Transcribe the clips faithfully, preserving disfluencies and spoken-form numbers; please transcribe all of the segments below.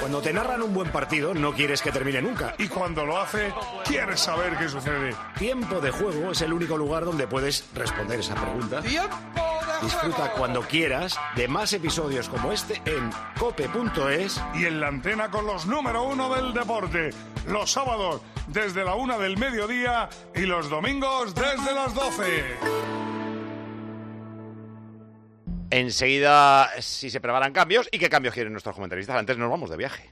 Cuando te narran un buen partido, no quieres que termine nunca. Y cuando lo hace, quieres saber qué sucede. Tiempo de Juego es el único lugar donde puedes responder esa pregunta. ¡Tiempo de Disfruta juego! cuando quieras de más episodios como este en cope punto es. Y en la antena con los número uno del deporte. Los sábados desde la una del mediodía y los domingos desde las doce. Enseguida, si se preparan cambios, ¿y qué cambios quieren nuestros comentaristas? Antes nos vamos de viaje.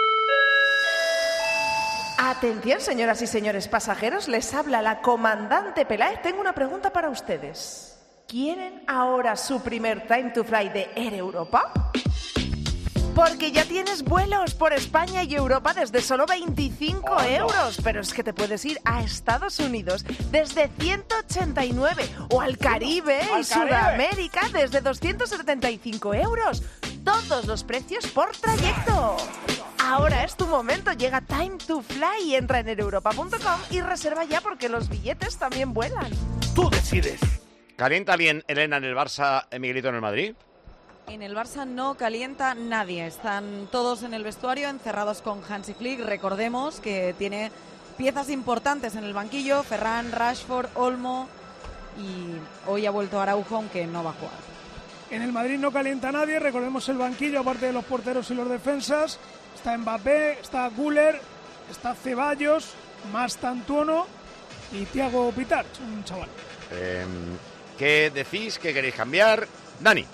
Atención, señoras y señores pasajeros, les habla la comandante Peláez. Tengo una pregunta para ustedes. ¿Quieren ahora su primer Time to Fly de Air Europa? Porque ya tienes vuelos por España y Europa desde solo veinticinco euros. Pero es que te puedes ir a Estados Unidos desde ciento ochenta y nueve o al Caribe ¡Al y Caribe! Sudamérica desde doscientos setenta y cinco euros. Todos los precios por trayecto. Ahora es tu momento. Llega Time to Fly y entra en air europa punto com y reserva ya porque los billetes también vuelan. Tú decides. ¿Calienta bien Elena en el Barça, Miguelito en el Madrid? En el Barça no calienta nadie, están todos en el vestuario encerrados con Hansi Flick. Recordemos que tiene piezas importantes en el banquillo, Ferran, Rashford, Olmo, y hoy ha vuelto Araujo, aunque no va a jugar. En el Madrid no calienta nadie, recordemos el banquillo, aparte de los porteros y los defensas. Está Mbappé, está Güler, está Ceballos, Mastantuono y Thiago Pitar, un chaval. Eh, ¿Qué decís? ¿Qué queréis cambiar? Dani.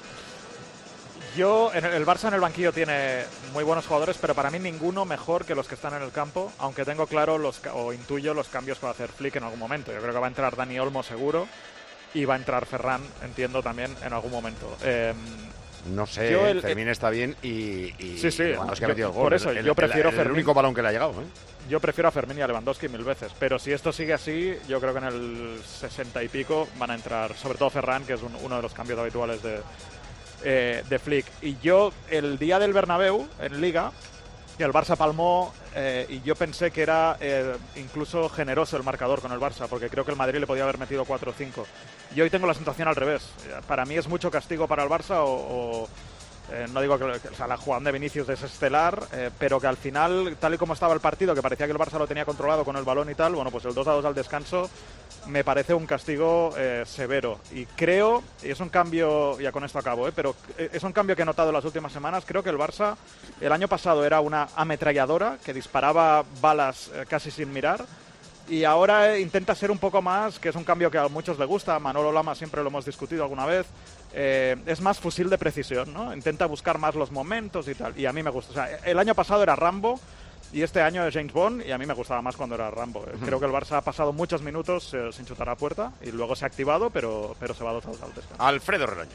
Yo, en el, el Barça en el banquillo tiene muy buenos jugadores, pero para mí ninguno mejor que los que están en el campo, aunque tengo claro los o intuyo los cambios que va a hacer Flick en algún momento. Yo creo que va a entrar Dani Olmo seguro y va a entrar Ferran, entiendo, también en algún momento. Eh, no sé, yo el, Fermín está bien y, y sí, sí, Lewandowski ha metido el gol. Por eso, el, yo el, prefiero el, el Fermín. único balón que le ha llegado, ¿eh? Yo prefiero a Fermín y a Lewandowski mil veces, pero si esto sigue así, yo creo que en el sesenta y pico van a entrar, sobre todo Ferran, que es un, uno de los cambios habituales de... Eh, de Flick. Y yo, el día del Bernabéu, en Liga, y el Barça palmó, eh, y yo pensé que era eh, incluso generoso el marcador con el Barça, porque creo que el Madrid le podía haber metido cuatro o cinco. Y hoy tengo la sensación al revés. Para mí es mucho castigo para el Barça, o... o eh, no digo que, que o sea, la jugada de Vinicius es estelar, eh, pero que al final, tal y como estaba el partido, que parecía que el Barça lo tenía controlado con el balón y tal, bueno, pues el dos a dos al descanso me parece un castigo eh, severo. Y creo, y es un cambio, ya con esto acabo, eh, pero es un cambio que he notado en las últimas semanas. Creo que el Barça el año pasado era una ametralladora que disparaba balas eh, casi sin mirar, y ahora eh, intenta ser un poco más, que es un cambio que a muchos le gusta. Manolo Lama siempre lo hemos discutido alguna vez. Eh, es más fusil de precisión, ¿no? Intenta buscar más los momentos y tal, y a mí me gusta. O sea, el año pasado era Rambo y este año es James Bond, y a mí me gustaba más cuando era Rambo. Creo que el Barça ha pasado muchos minutos eh, sin chutar a puerta y luego se ha activado, pero, pero se va dos a dos al descanso. Alfredo Relaño.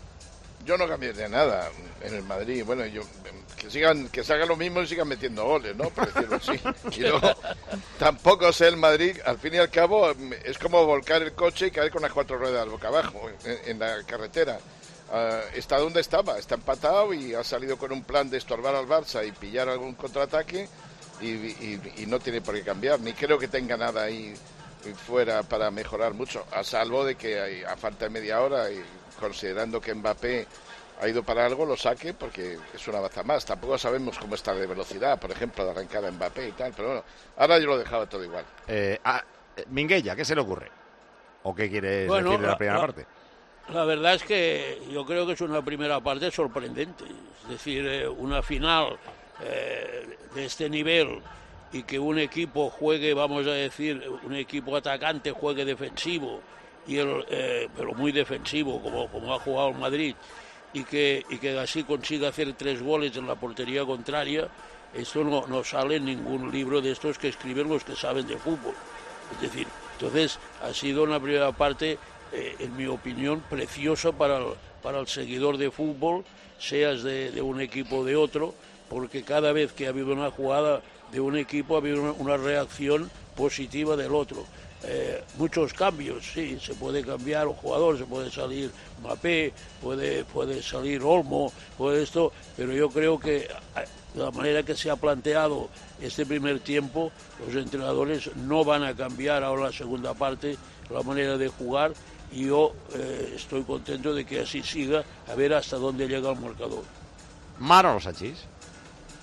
Yo no cambiaría nada en el Madrid. Bueno, yo que sigan, que se haga lo mismo y sigan metiendo goles, ¿no? Por decirlo así. Y luego, tampoco sé el Madrid, al fin y al cabo, es como volcar el coche y caer con las cuatro ruedas boca abajo en, en la carretera. Uh, está donde estaba, está empatado y ha salido con un plan de estorbar al Barça y pillar algún contraataque y, y, y no tiene por qué cambiar, ni creo que tenga nada ahí fuera para mejorar mucho, a salvo de que hay, a falta de media hora, y considerando que Mbappé ha ido para algo, lo saque porque es una baza más. Tampoco sabemos cómo está de velocidad, por ejemplo, de arrancada Mbappé y tal, pero bueno, ahora yo lo dejaba todo igual. Eh, ah, Minguella, ¿qué se le ocurre? ¿O qué quieres bueno, decir de la, la primera la, parte? La verdad es que yo creo que es una primera parte sorprendente. Es decir, eh, una final eh, de este nivel y que un equipo juegue, vamos a decir, un equipo atacante juegue defensivo, y el, eh, pero muy defensivo, como, como ha jugado el Madrid, y que, y que así consiga hacer tres goles en la portería contraria, esto no, no sale en ningún libro de estos que escriben los que saben de fútbol. Es decir, entonces ha sido una primera parte, eh, en mi opinión, preciosa para el, para el seguidor de fútbol, seas de, de un equipo o de otro, porque cada vez que ha habido una jugada de un equipo ha habido una, una reacción positiva del otro. Eh, muchos cambios, sí, se puede cambiar un jugador, se puede salir Mbappé, puede, puede salir Olmo, puede esto, pero yo creo que de la manera que se ha planteado este primer tiempo, los entrenadores no van a cambiar ahora la segunda parte la manera de jugar, y yo eh, estoy contento de que así siga, a ver hasta dónde llega el marcador. Manolo Sanchís.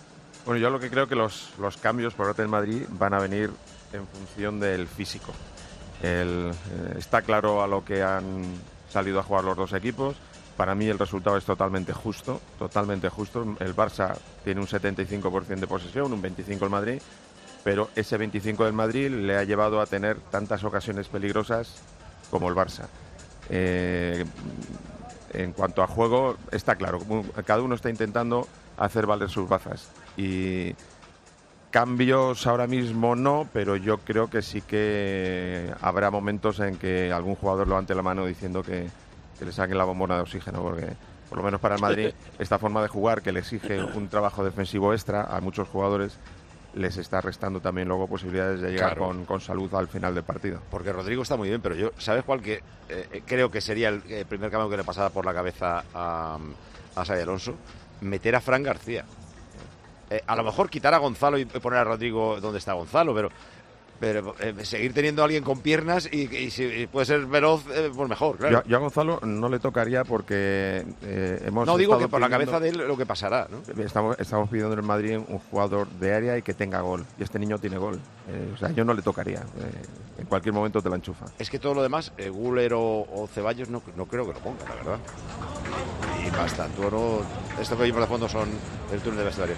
Bueno, yo lo que creo que los, los cambios por parte del Madrid van a venir en función del físico. El, eh, está claro a lo que han salido a jugar los dos equipos. Para mí el resultado es totalmente justo, totalmente justo. El Barça tiene un setenta y cinco por ciento de posesión, un veinticinco por ciento el Madrid, pero ese veinticinco por ciento del Madrid le ha llevado a tener tantas ocasiones peligrosas como el Barça. Eh, en cuanto a juego, está claro, cada uno está intentando hacer valer sus bazas. Y cambios ahora mismo no, pero yo creo que sí que habrá momentos en que algún jugador levante la mano diciendo que, que le saquen la bombona de oxígeno, porque por lo menos para el Madrid esta forma de jugar que le exige un trabajo defensivo extra a muchos jugadores les está restando también luego posibilidades de llegar Claro. con, con salud al final del partido. Porque Rodrigo está muy bien, pero yo, ¿sabes cuál que eh, creo que sería el, el primer cambio que le pasaba por la cabeza a, a Xabi Alonso? Meter a Fran García. Eh, a lo mejor quitar a Gonzalo y poner a Rodrigo donde está Gonzalo, pero pero eh, seguir teniendo a alguien con piernas y, y si puede ser veloz, eh, pues mejor, claro. Yo, yo a Gonzalo no le tocaría porque eh, hemos No digo estado que por la pidiendo- cabeza de él lo que pasará, ¿no? Estamos, estamos pidiendo en el Madrid un jugador de área y que tenga gol. Y este niño tiene gol. Eh, o sea, yo no le tocaría. Eh, en cualquier momento te la enchufa. Es que todo lo demás, eh, Guller o, o Ceballos, no, no creo que lo ponga, la verdad. Y basta, tú no. Esto que vimos de fondo son el túnel de vestuario.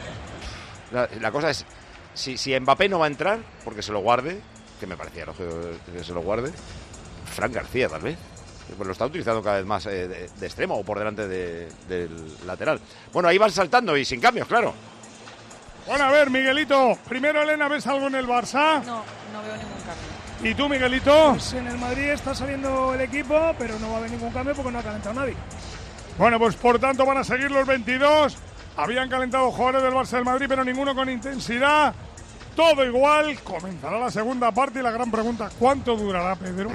La, la cosa es, si, si Mbappé no va a entrar, porque se lo guarde, que me parecía lógico que se lo guarde, Fran García tal vez. Pues lo está utilizando cada vez más eh, de, de extremo o por delante de- del lateral. Bueno, ahí van saltando y sin cambios, claro. Bueno, a ver, Miguelito. Primero, Elena, ¿ves algo en el Barça? No, no veo ningún cambio. ¿Y tú, Miguelito? Pues en el Madrid está saliendo el equipo, pero no va a haber ningún cambio porque no ha calentado nadie. Bueno, pues por tanto van a seguir los veintidós. Habían calentado jugadores del Barça del Madrid, pero ninguno con intensidad. Todo igual. Comenzará la segunda parte y la gran pregunta, ¿cuánto durará, Pedro?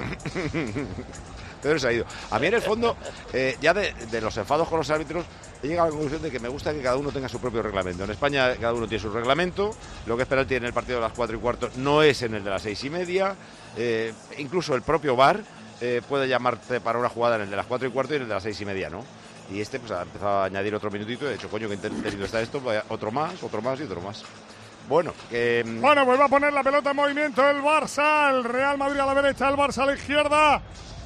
Pedro se ha ido. A mí en el fondo, eh, ya de, de los enfados con los árbitros, he llegado a la conclusión de que me gusta que cada uno tenga su propio reglamento. En España cada uno tiene su reglamento. Lo que es penalti en el partido de las cuatro y cuarto no es en el de las seis y media. Eh, incluso el propio V A R eh, puede llamarte para una jugada en el de las cuatro y cuarto y en el de las seis y media, ¿no? Y este pues ha empezado a añadir otro minutito y he dicho, coño, que entretenido está esto, vaya, otro más, otro más y otro más. Bueno, que... mm, Bueno, pues va a poner la pelota en movimiento el Barça, el Real Madrid a la derecha, el Barça a la izquierda.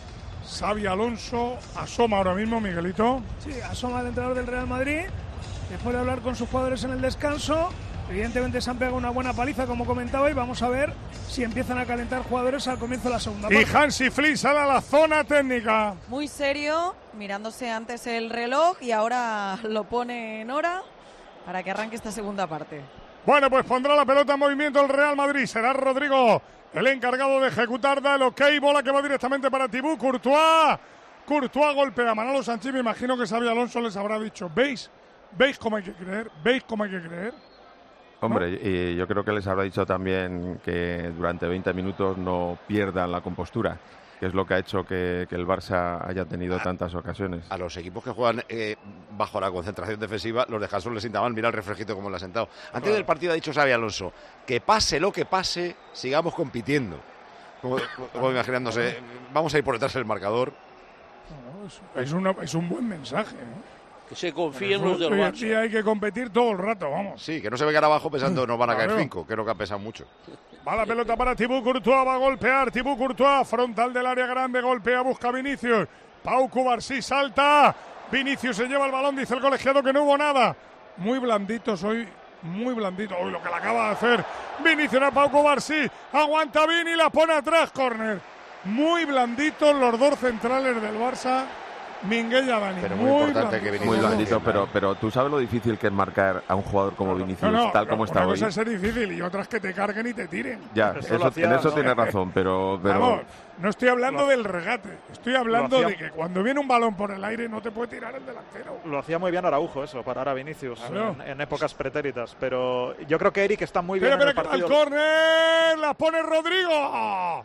Xabi Alonso asoma ahora mismo, Miguelito. Sí, asoma el entrenador del Real Madrid, después de hablar con sus jugadores en el descanso. Evidentemente se han pegado una buena paliza, como comentaba, y vamos a ver si empiezan a calentar jugadores al comienzo de la segunda Y parte. Hansi Flick sale a la zona técnica. Muy serio, mirándose antes el reloj y ahora lo pone en hora para que arranque esta segunda parte. Bueno, pues pondrá la pelota en movimiento el Real Madrid. Será Rodrigo el encargado de ejecutar, da el ok, bola que va directamente para Thibaut Courtois. Courtois golpea a Manolo Sanchís. Me imagino que Xabi Alonso les habrá dicho, ¿veis? ¿Veis cómo hay que creer? ¿Veis cómo hay que creer? Hombre, y yo creo que les habrá dicho también que durante veinte minutos no pierdan la compostura, que es lo que ha hecho que, que el Barça haya tenido tantas ocasiones. A los equipos que juegan eh, bajo la concentración defensiva, los descansos les sienta mal. Mira el reflejito como le ha sentado. Antes Claro. del partido ha dicho Xabi Alonso, que pase lo que pase, sigamos compitiendo. Como, como imaginándose, vamos a ir por detrás del marcador. Bueno, es, es una- es un buen mensaje, ¿no? Que se confíen Pero los del hoy en Barça. día hay que competir todo el rato, vamos. Sí, que no se vengan abajo pensando nos van a caer Claro. cinco, que es lo que ha pesado mucho. Va la pelota para Thibaut Courtois, va a golpear Thibaut Courtois, frontal del área grande, golpea, busca a Vinicius. Pau Cubarsí salta, Vinicius se lleva el balón, dice el colegiado que no hubo nada. Muy blandito soy, muy blandito. Uy, lo que le acaba de hacer Vinicius a Pau Cubarsí, aguanta Vini y la pone atrás, córner. Muy blanditos los dos centrales del Barça, Minguella y Dani. Pero muy importante que blandito. Muy Vinicius blandito, pero, pero tú sabes lo difícil que es marcar a un jugador como Vinicius, No, no, tal como está una hoy. cosa es ser difícil y otra es que te carguen y te tiren. Ya, Eso eso, lo hacía, en eso ¿no? tienes razón, pero... pero Vamos, no estoy hablando Lo- del regate, estoy hablando Lo de hacía- que cuando viene un balón por el aire no te puede tirar el delantero. Lo hacía muy bien Araujo eso, parar a Vinicius Claro. en, en épocas pretéritas, pero yo creo que Eric está muy bien Espera, en el espera, que va partido. el córner, la pone Rodrigo.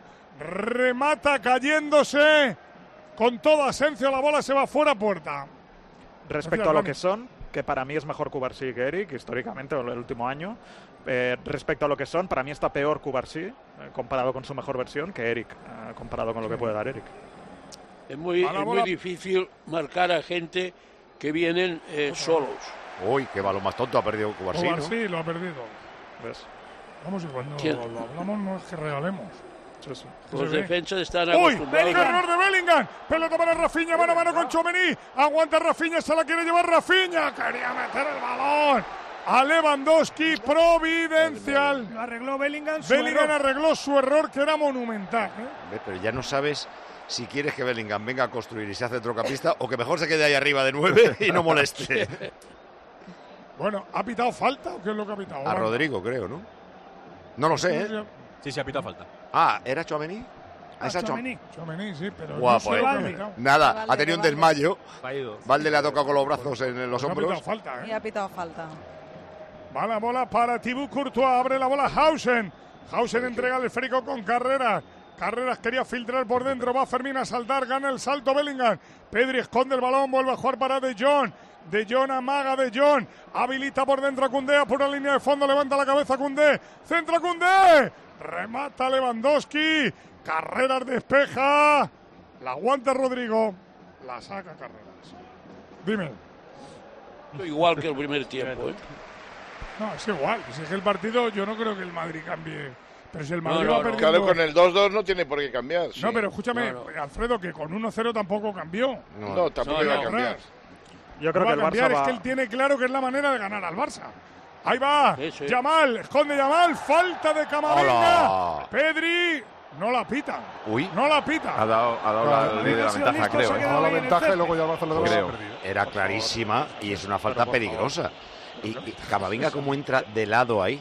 Remata cayéndose con todo Asencio, la bola se va fuera puerta. Respecto a lo Dani. que son, que para mí es mejor Cubarsí que Eric, históricamente, el último año. Eh, respecto a lo que son, para mí está peor Cubarsí, eh, comparado con su mejor versión, que Eric, eh, comparado con lo que puede dar Eric. Es muy, A la es muy bola. difícil marcar a gente que vienen eh, solos. Uy, qué balón más tonto ha perdido Cubarsí, ¿no? Sí, lo ha perdido. ¿Ves? Vamos, y cuando ¿Quién? lo hablamos no es que regalemos. Sí, sí. Los defensas están ¡Uy! acostumbrados. Error de Bellingham. Pelota para Rafinha, mano a mano con Tchouaméni. Aguanta Rafinha, se la quiere llevar Rafinha. Quería meter el balón a Lewandowski, providencial. Lo arregló Bellingham. Su Bellingham error. arregló su error, que era monumental. ¿eh? Ve, pero ya no sabes si quieres que Bellingham venga a construir y se hace centrocampista o que mejor se quede ahí arriba de nueve y no moleste. Bueno, ¿ha pitado falta o qué es lo que ha pitado? A Rodrigo, creo, ¿no? No lo sé, ¿eh? Sí, sí, ha pitado falta. Ah, ¿era Tchouaméni? Ah, esa Tchouaméni. Tchouaméni, sí, pero Guapo, no sé eh. lo que ha pitado. Nada, Valde, ha tenido un Valde. desmayo. Fallido. Valde le ha tocado con los brazos en los No ha pitado hombros. falta, Y ¿eh? ha pitado falta. Va la bola para Thibaut Courtois, abre la bola Hausen. Hausen entrega el esférico con Carreras. Carreras quería filtrar por dentro, va Fermín a saltar, gana el salto Bellingham. Pedri esconde el balón, vuelve a jugar para De Jong. De Jong amaga De Jong, habilita por dentro a Koundé, a pura línea de fondo, levanta la cabeza Koundé, centra Koundé, remata Lewandowski, Carreras despeja, la aguanta Rodrigo, la saca Carreras. Dime. Igual que el primer tiempo, ¿eh? No, es igual, si es que el partido yo no creo que el Madrid cambie, pero si el Madrid No, va no, no. perdiendo... Claro, con el dos dos no tiene por qué cambiar. sí. No, pero escúchame, No, Alfredo, que con uno cero tampoco cambió. No, tampoco No, iba a no. cambiar. Yo No creo va que a el cambiar, Barça es va... que él tiene claro que es la manera de ganar al Barça. Ahí va, Sí, sí. Yamal, esconde Yamal, falta de Camavinga. ¡Hola! Pedri, no la pita, Uy, no la pita. Ha dado, ha dado Claro, la ley de la ha sido ventaja, listo, se creo. ha ¿eh? quedado Ha dado la ahí en el ventaja y césped. luego ya el Barça le da Creo. la perdido. era clarísima y es una falta peligrosa. Y, y Camavinga cómo entra de lado ahí.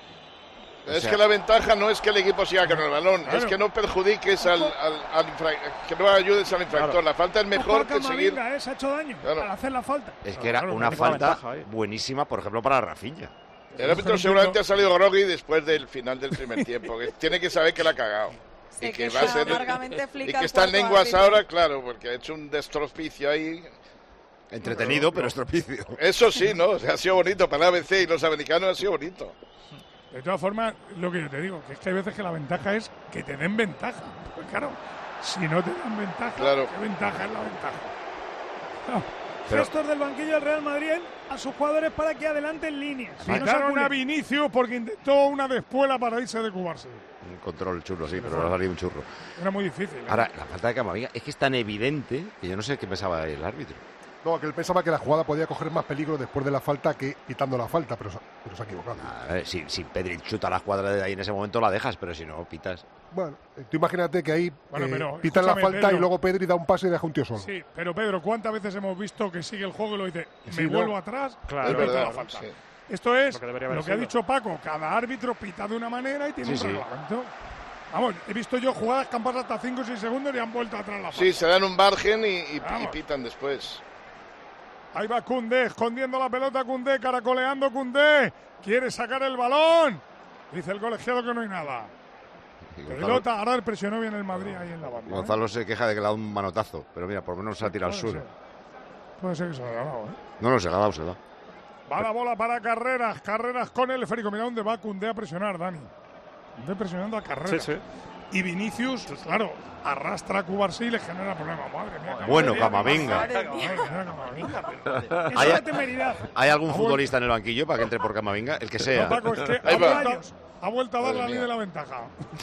Es sea- que la ventaja no es que el equipo siga con el balón, Claro. es que no perjudiques al, al, al infra- que no ayudes al infractor. La falta es mejor Ojo a que seguir. Camavinga, eh, se ha hecho daño Claro. al hacer la falta. Es que era Claro, una tiene falta ventaja ahí. buenísima, por ejemplo, para Rafinha. El árbitro seguramente ha salido groggy después del final del primer tiempo, que tiene que saber que la ha cagado. Se Y que queja va a ser. amargamente Y Flick al que está en cuarto lenguas árbitro. ahora, claro, porque ha hecho un destropicio ahí. Entretenido, pero estropicio. Eso sí, ¿no? O sea, ha sido bonito para la A B C y los americanos, ha sido bonito. De todas formas, lo que yo te digo, que es que hay veces que la ventaja es que te den ventaja. Pues claro, si no te dan ventaja, Claro. ¿qué ventaja es la ventaja? No. Pero- Gestos del banquillo del Real Madrid a sus jugadores para que adelanten líneas. Y no se Quitaron aculen. a Vinicius porque intentó una despuela para irse de cubarse. Un control churro, sí, pero le ha salido un churro. Era muy difícil. ¿eh? Ahora, la falta de Camavinga es que es tan evidente que yo no sé qué pensaba el árbitro. No, que él pensaba que la jugada podía coger más peligro después de la falta que quitando la falta, pero, se- pero se ha equivocado. A ver, si, si Pedri chuta la escuadra de ahí en ese momento la dejas, pero si no, pitas. Bueno, eh, tú imagínate que ahí Bueno, eh, pero, pitan la escúchame, falta Pedro. y luego Pedri da un pase y deja un tío solo. Sí, pero Pedro, ¿cuántas veces hemos visto que sigue el juego y lo dice, me Sí, ¿no? vuelvo atrás Claro. y Es pita verdad, la falta? sí. Esto es Lo lo que que, debería haber ha sido. dicho Paco, cada árbitro pita de una manera y tiene Sí, un sí. reglamento. Vamos, he visto yo jugadas que han pasado hasta cinco o seis segundos y han vuelto atrás la falta. Sí, se dan un margen y, y- y Vamos. pitan después. Ahí va Koundé, escondiendo la pelota Koundé, caracoleando Koundé. Quiere sacar el balón. Dice el colegiado que no hay nada. Y Gonzalo, Pelota, ahora presionó bien el Madrid ahí en la banda. ¿eh? Gonzalo se queja de que le ha dado un manotazo, pero mira, por lo menos se ha tirado al Puede suelo. ser. Puede ser que se lo haya dado, ¿eh? No, no, se la ha dado, se la ha dado. Va la bola para Carreras, Carreras con el esférico. Mira dónde va Koundé a presionar, Dani. Koundé presionando a Carreras. Sí, sí. Y Vinicius, pues claro, arrastra a Cubarsí y le genera problemas. Madre mía. Bueno, Camavinga. Camavinga. Madre mía. Madre mía, Camavinga. Es Hay- una temeridad. ¿Hay algún Ha futbolista en el banquillo para que entre por Camavinga? El que No, sea. Paco, es que Ahí ha va. vuelto, ha vuelto a dar Madre la ley mía. de la ventaja.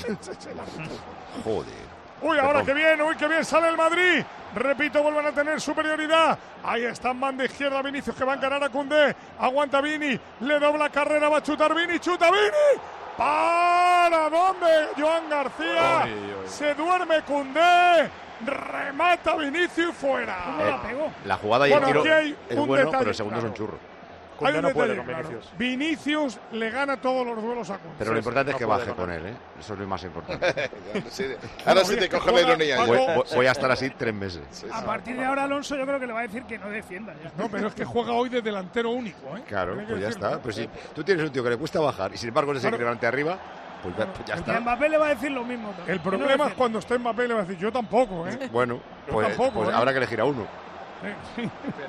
Joder. Uy, ahora Perdón. que bien, uy, que bien sale el Madrid. Repito, vuelven a tener superioridad. Ahí está en banda izquierda Vinicius que va a encarar a Koundé. Aguanta Vini, le dobla carrera, va a chutar Vini, chuta Vini. ¿Para dónde? Joan García. Oy, oy. Se duerme Koundé. Remata Vinicius fuera. ¿Cómo la pegó? La jugada y Bueno, el tiro aquí hay es un bueno, detalle, pero el segundo claro. es un churro. Hay Koundé un no puede detalle, con claro. Vinicius. Vinicius le gana todos los duelos a Koundé. Pero lo Sí, importante sí, es que no puede baje con con él. él, ¿eh? Eso es lo más importante. Sí, ahora sí te coge la ironía. Paco, Voy, ya. voy- voy a estar así tres meses. Sí, A sí. partir de ahora Alonso yo creo que le va a decir que no defienda ya. No, pero es que juega hoy de delantero único, ¿eh? Claro, Tiene que pues ya decirlo, está. ¿eh? Pues si tú tienes un tío que le cuesta bajar y sin embargo le Claro. sigue delante arriba, pues, ya- pues ya Y a está. Mbappé le va a decir lo mismo. también, El que no problema es defienda. cuando esté Mbappé le va a decir, yo tampoco, ¿eh? Bueno, Yo pues, tampoco, pues ¿eh? habrá que elegir a uno. Sí.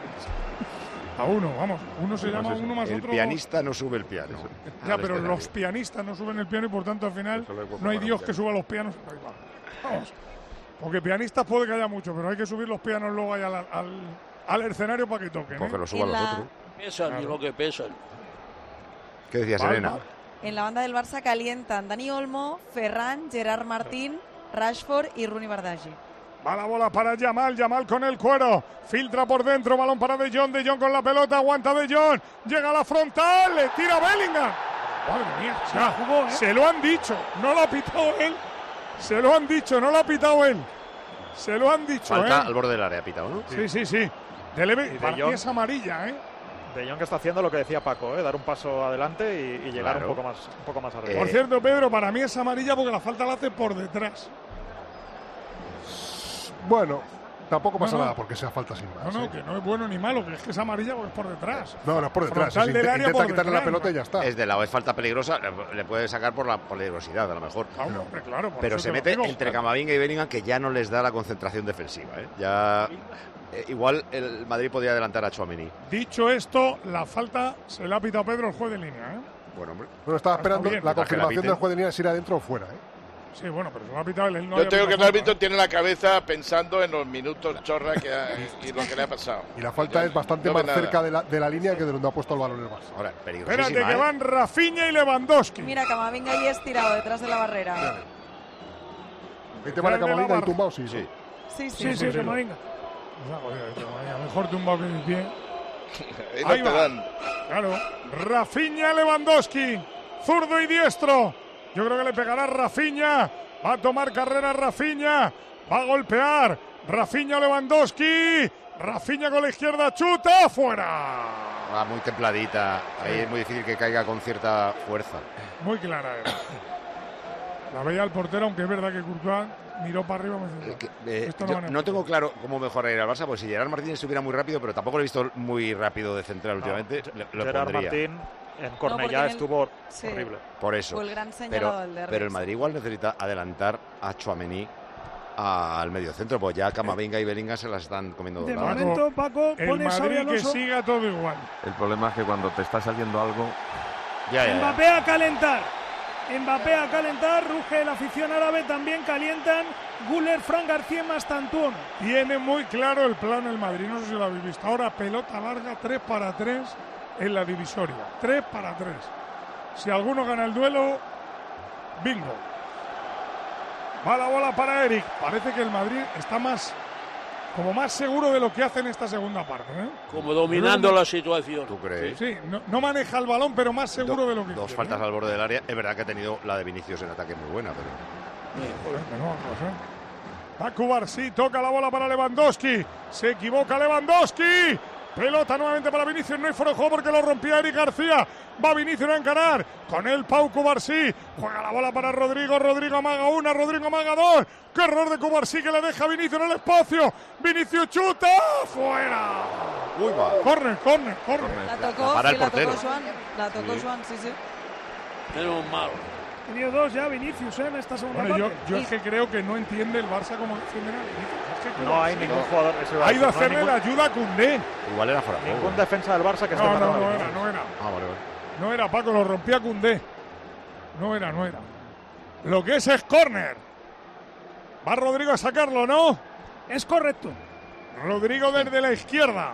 A uno, vamos. Uno se llama Pues eso, uno más el otro. pianista no sube el piano. Ya, al pero escenario. los pianistas no suben el piano y por tanto al final Eso lo he puesto no hay para Dios un que piano. suba los pianos. Vamos. Porque pianistas puede que haya muchos, pero hay que subir los pianos luego ahí al, al, al escenario para que toquen. Porque ¿eh? lo suban En los la- otros. Pesan Claro. y lo que pesan. ¿Qué decía Palma. Serena? En la banda del Barça calientan Dani Olmo, Ferran, Gerard Martín, Rashford y Rooney Bardghji. Va la bola para Yamal, Yamal con el cuero, filtra por dentro, balón para De Jong, De Jong con la pelota, aguanta De Jong, llega a la frontal, le tira Bellingham. Madre mía, ya jugó, ¿eh? Se lo han dicho, no lo ha pitado él, se lo han dicho, no lo ha pitado él, se lo han dicho, Falta ¿eh? al borde del área, pitado, ¿no? Sí, sí, sí, de leve, Y De para mí Jong. es amarilla, ¿eh? De Jong que está haciendo lo que decía Paco, ¿eh? Dar un paso adelante y, y llegar Claro. un poco más, un poco más arriba. Por cierto, Pedro, para mí es amarilla porque la falta la hace por detrás. Bueno, tampoco pasa No, no. nada porque sea falta sin más. No, no, ¿eh? que no es bueno ni malo, que es que es amarilla porque es por detrás. No, no es por detrás. Frontal es del inte- área intenta por quitarle la detrás, pelota y ¿no? ya está. Es de lado, es falta peligrosa, le, le puede sacar por la peligrosidad a lo mejor. Ah, hombre, claro, por Pero eso se te lo mete digo. entre Camavinga y Bellingham que ya no les da la concentración defensiva. ¿eh? Ya eh, igual el Madrid podía adelantar a Tchouaméni. Dicho esto, la falta se le ha pitado Pedro el juez de línea, ¿eh? Bueno, hombre. Bueno, estaba Está esperando bien. la Mientras que la confirmación piten. del juez de línea si era dentro o fuera. ¿eh? Sí, bueno, pero se lo ha pitado él. él no Yo había tengo que el pitado árbitro falta, tiene la cabeza pensando en los minutos chorra que ha- y lo que le ha pasado. Y la falta Yo es bastante no ve más nada. cerca de la, de la línea que de donde ha puesto el balón el Barça. Ahora, ¿eh? peligrosísima. Espérate, que ¿eh? van Rafinha y Lewandowski. Mira, Camavinga ahí estirado detrás de la barrera. ¿Ahí te vale Grande la Camavinga y barra. tumbado? Sí, Sí. Sí, sí. Sí, sí, sí. Camavinga. Pues, ah, joder, vaya, mejor tumbado que de pie. Ahí no Ahí te va. dan. Claro. Rafinha, Lewandowski. Zurdo y diestro. Yo creo que le pegará Rafinha. Va a tomar carrera Rafinha. Va a golpear. Rafinha, Lewandowski. Rafinha con la izquierda. Chuta. Fuera. Va muy templadita. Ahí es muy difícil que caiga con cierta fuerza. Muy clara era. La veía el portero, aunque es verdad que Courtois miró para arriba. Me Eh, dice, que, eh, esto no yo van a no hacer. tengo claro cómo mejorar al Barça, porque si Gerard Martínez estuviera muy rápido, pero tampoco lo he visto muy rápido de central últimamente, le- lo Gerard pondría. Martín en porque Cornellá en el- estuvo sí. horrible. Por eso. Fue el gran Pero, señalado del derbi. pero el Madrid igual necesita adelantar a Tchouaméni al mediocentro, pues ya Camavinga y Bellingham se las están comiendo De dobladas. momento, Paco, El pone Xavi Madrid que Alonso. siga todo igual. El problema es que cuando te está saliendo algo, Ya, ya, ya. Mbappé a calentar. Mbappé a calentar. Ruge la afición árabe. También calientan Güler, Fran García y Mastantuono. Tiene muy claro el plan el Madrid, no sé si lo habéis visto. Ahora pelota larga, tres para tres en la divisoria. tres para tres. Si alguno gana el duelo, bingo. Va la bola para Eric. Parece que el Madrid está más, como más seguro de lo que hace en esta segunda parte, ¿eh? Como dominando la situación. ¿Tú crees? Sí, no, no maneja el balón, pero más seguro Do- de lo que Dos quiere, faltas ¿eh? al borde del área. Es verdad que ha tenido la de Vinicius en ataque muy buena, pero Joder, menuda cosa. Va Cubarsí, toca la bola para Lewandowski. Se equivoca Lewandowski. Pelota nuevamente para Vinicius. No hay fuera de juego porque lo rompía Eric García. Va Vinicius a encarar. Con el Pau Cubarsí. Juega la bola para Rodrigo. Rodrigo amaga una. Rodrigo amaga dos. Qué error de Cubarsí que le deja a Vinicius en el espacio. Vinicius chuta. Fuera. Uy, va. Corner, corner, corner. La La tocó, para sí, el la tocó portero. Joan. La tocó Sí. Joan, sí, sí. Menos mal. Ha tenido dos ya Vinicius ¿eh? en esta segunda Bueno, yo, parte. yo es que creo que no entiende el Barça cómo defienden a Vinicius. Es que No hay Cubarsí ningún jugador. eso iba a ha ido a decir, no hay hacerle ningún- la ayuda a Koundé. igual era fuera de juego. Ningún defensa del Barça que esté No, no, parado no ahí, era, no era. Ah, vale, vale. No era, Paco, lo rompía Koundé. No era, no era. Lo que es es córner. Va Rodrigo a sacarlo, ¿no? Es correcto. Rodrigo desde la izquierda.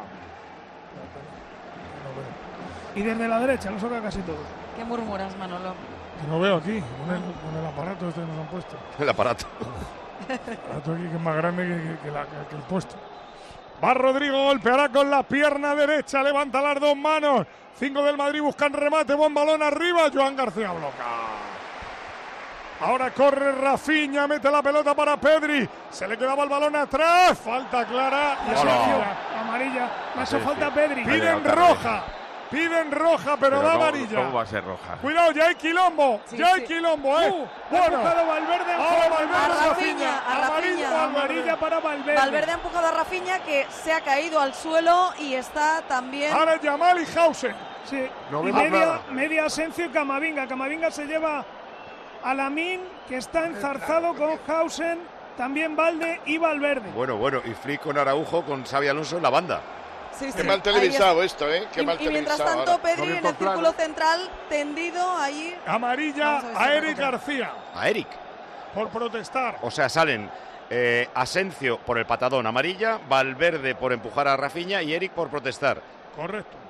Y desde la derecha, lo saca casi todo. ¿Qué murmuras, Manolo? Que lo veo aquí, con el, con el aparato este que nos han puesto. El aparato. El aparato aquí que es más grande que, que- que la- que el puesto. Va Rodrigo, golpeará con la pierna derecha, levanta las dos manos. Cinco del Madrid buscan remate, buen balón arriba. Joan García bloca. Ahora corre Rafinha, mete la pelota para Pedri. Se le quedaba el balón atrás. Falta clara. Y Sergio, amarilla. amarilla. Le hace Asensio. falta Pedri. Pide- Piden otra roja. Piden roja, pero, pero da ¿cómo- amarilla. ¿cómo va a ser roja? Cuidado, ya hay quilombo. Sí, ya hay sí. quilombo, ¿eh? Uh, ha bueno. empujado Valverde. Ahora Valverde, A Rafinha, Rafinha. a Rafinha. Amarilla, Valverde. Amarilla para Valverde. Valverde ha empujado a Rafinha, que se ha caído al suelo y está también. Ahora Yamal y Hausen. Sí. No y vemos media, nada. media Asensio y Camavinga. Camavinga se lleva a Lamine, que está enzarzado con Hausen, también Valde y Valverde. Bueno, bueno. Y Flick con Araujo, con Xavi Alonso en la banda. Sí, Qué sí, mal ahí televisado esto, ¿eh? Qué Y, mal y mientras televisado tanto, ahora. Pedri No vi en por el plano. círculo central, tendido ahí. Amarilla Vamos a ver si a se Eric recupera. García A Eric. por protestar. O sea, salen eh, Asensio por el patadón amarilla, Valverde por empujar a Rafinha y Eric por protestar. Correcto.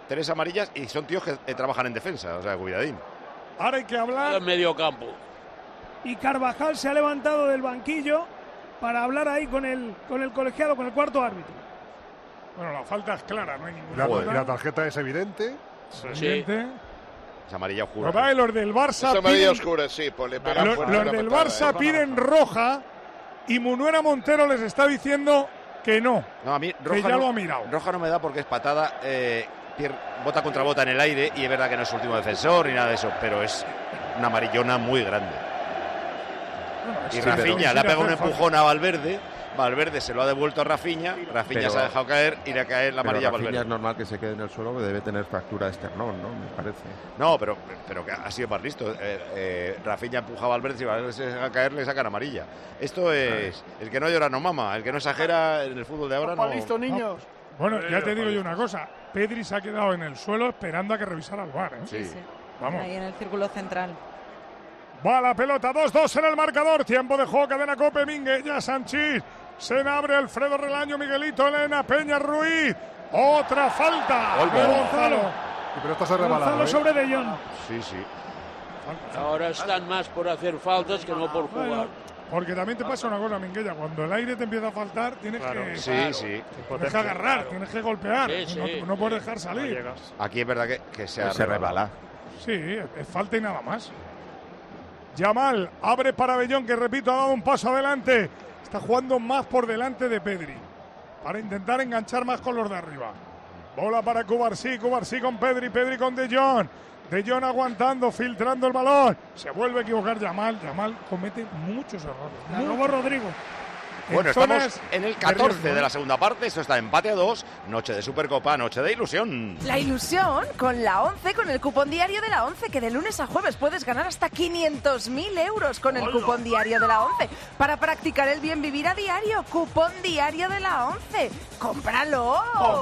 tres amarillas y son tíos que eh, trabajan en defensa, o sea, cuidadín. Ahora hay que hablar. En medio campo. Y Carvajal se ha levantado del banquillo para hablar ahí con el, con el colegiado, con el cuarto árbitro. Bueno, la falta es clara, no hay ninguna La, duda. y la tarjeta es evidente. Es evidente. Es amarilla oscura. Pero, los del Barça Es amarilla piden, oscura, sí, pues le pega los, fuerte los la del patada, Barça ¿eh? piden roja y Munuera Montero les está diciendo que no. No, a mí que roja ya no, lo ha mirado. Roja no me da porque es patada, eh, pier, bota contra bota en el aire y es verdad que no es último defensor ni nada de eso, pero es una amarillona muy grande. Bueno, Y sí, Rafinha pero- le ha pegado un hacer empujón a Valverde. Valverde se lo ha devuelto a Rafinha. Rafinha Pero- se ha dejado caer y le ha caído la Pero amarilla a Rafinha Valverde. es normal que se quede en el suelo, que debe tener fractura de esternón, ¿no? Me parece. No, pero, pero que ha sido más listo. Eh, eh, Rafinha empuja a Valverde, si Valverde se deja caer, le sacan amarilla. Esto es. El que no llora no mama. El que no exagera en el fútbol de ahora no. listo, niños. Bueno, ya te digo yo una cosa. Pedri se ha quedado en el suelo esperando a que revisara el V A R. ¿eh? Sí. Sí. Vamos. Ahí en el círculo central. Va la pelota, dos dos en el marcador. Tiempo de juego, cadena Cope, Minguella, Sanchís. Se abre Alfredo Relaño, Miguelito, Elena, Peña, Ruiz. Otra falta. Olmo. De Gonzalo. Sí, pero esta se ha rebalado. Gonzalo ¿eh? sobre De Jong. Sí, sí. Ahora están más por hacer faltas que no por jugar. Bueno, porque también te pasa una cosa, Minguella. Cuando el aire te empieza a faltar, tienes Claro. que, Sí, Claro. sí. tienes que agarrar, tienes que golpear. Sí, sí. no, no puedes dejar No salir. llegas. Aquí es verdad que, que se ha Se rebalado. rebala. Sí, es falta y nada más. Yamal abre para Bellón, que repito, ha dado un paso adelante. Está jugando más por delante de Pedri para intentar enganchar más con los de arriba. Bola para Cubarsí, Cubarsí con Pedri, Pedri con De Jong. De Jong aguantando, filtrando el balón. Se vuelve a equivocar Yamal. Yamal comete muchos errores. La muchos. robó Rodrigo. Bueno, En zonas estamos en el de catorce riesgo, de ¿eh? la segunda parte. Esto está empate a dos. Noche de Supercopa, noche de ilusión. La ilusión con la ONCE, con el cupón diario de la ONCE, que de lunes a jueves puedes ganar hasta quinientos mil euros con el cupón diario de la ONCE. Para practicar el bien vivir a diario, cupón diario de la ONCE. ¡Cómpralo!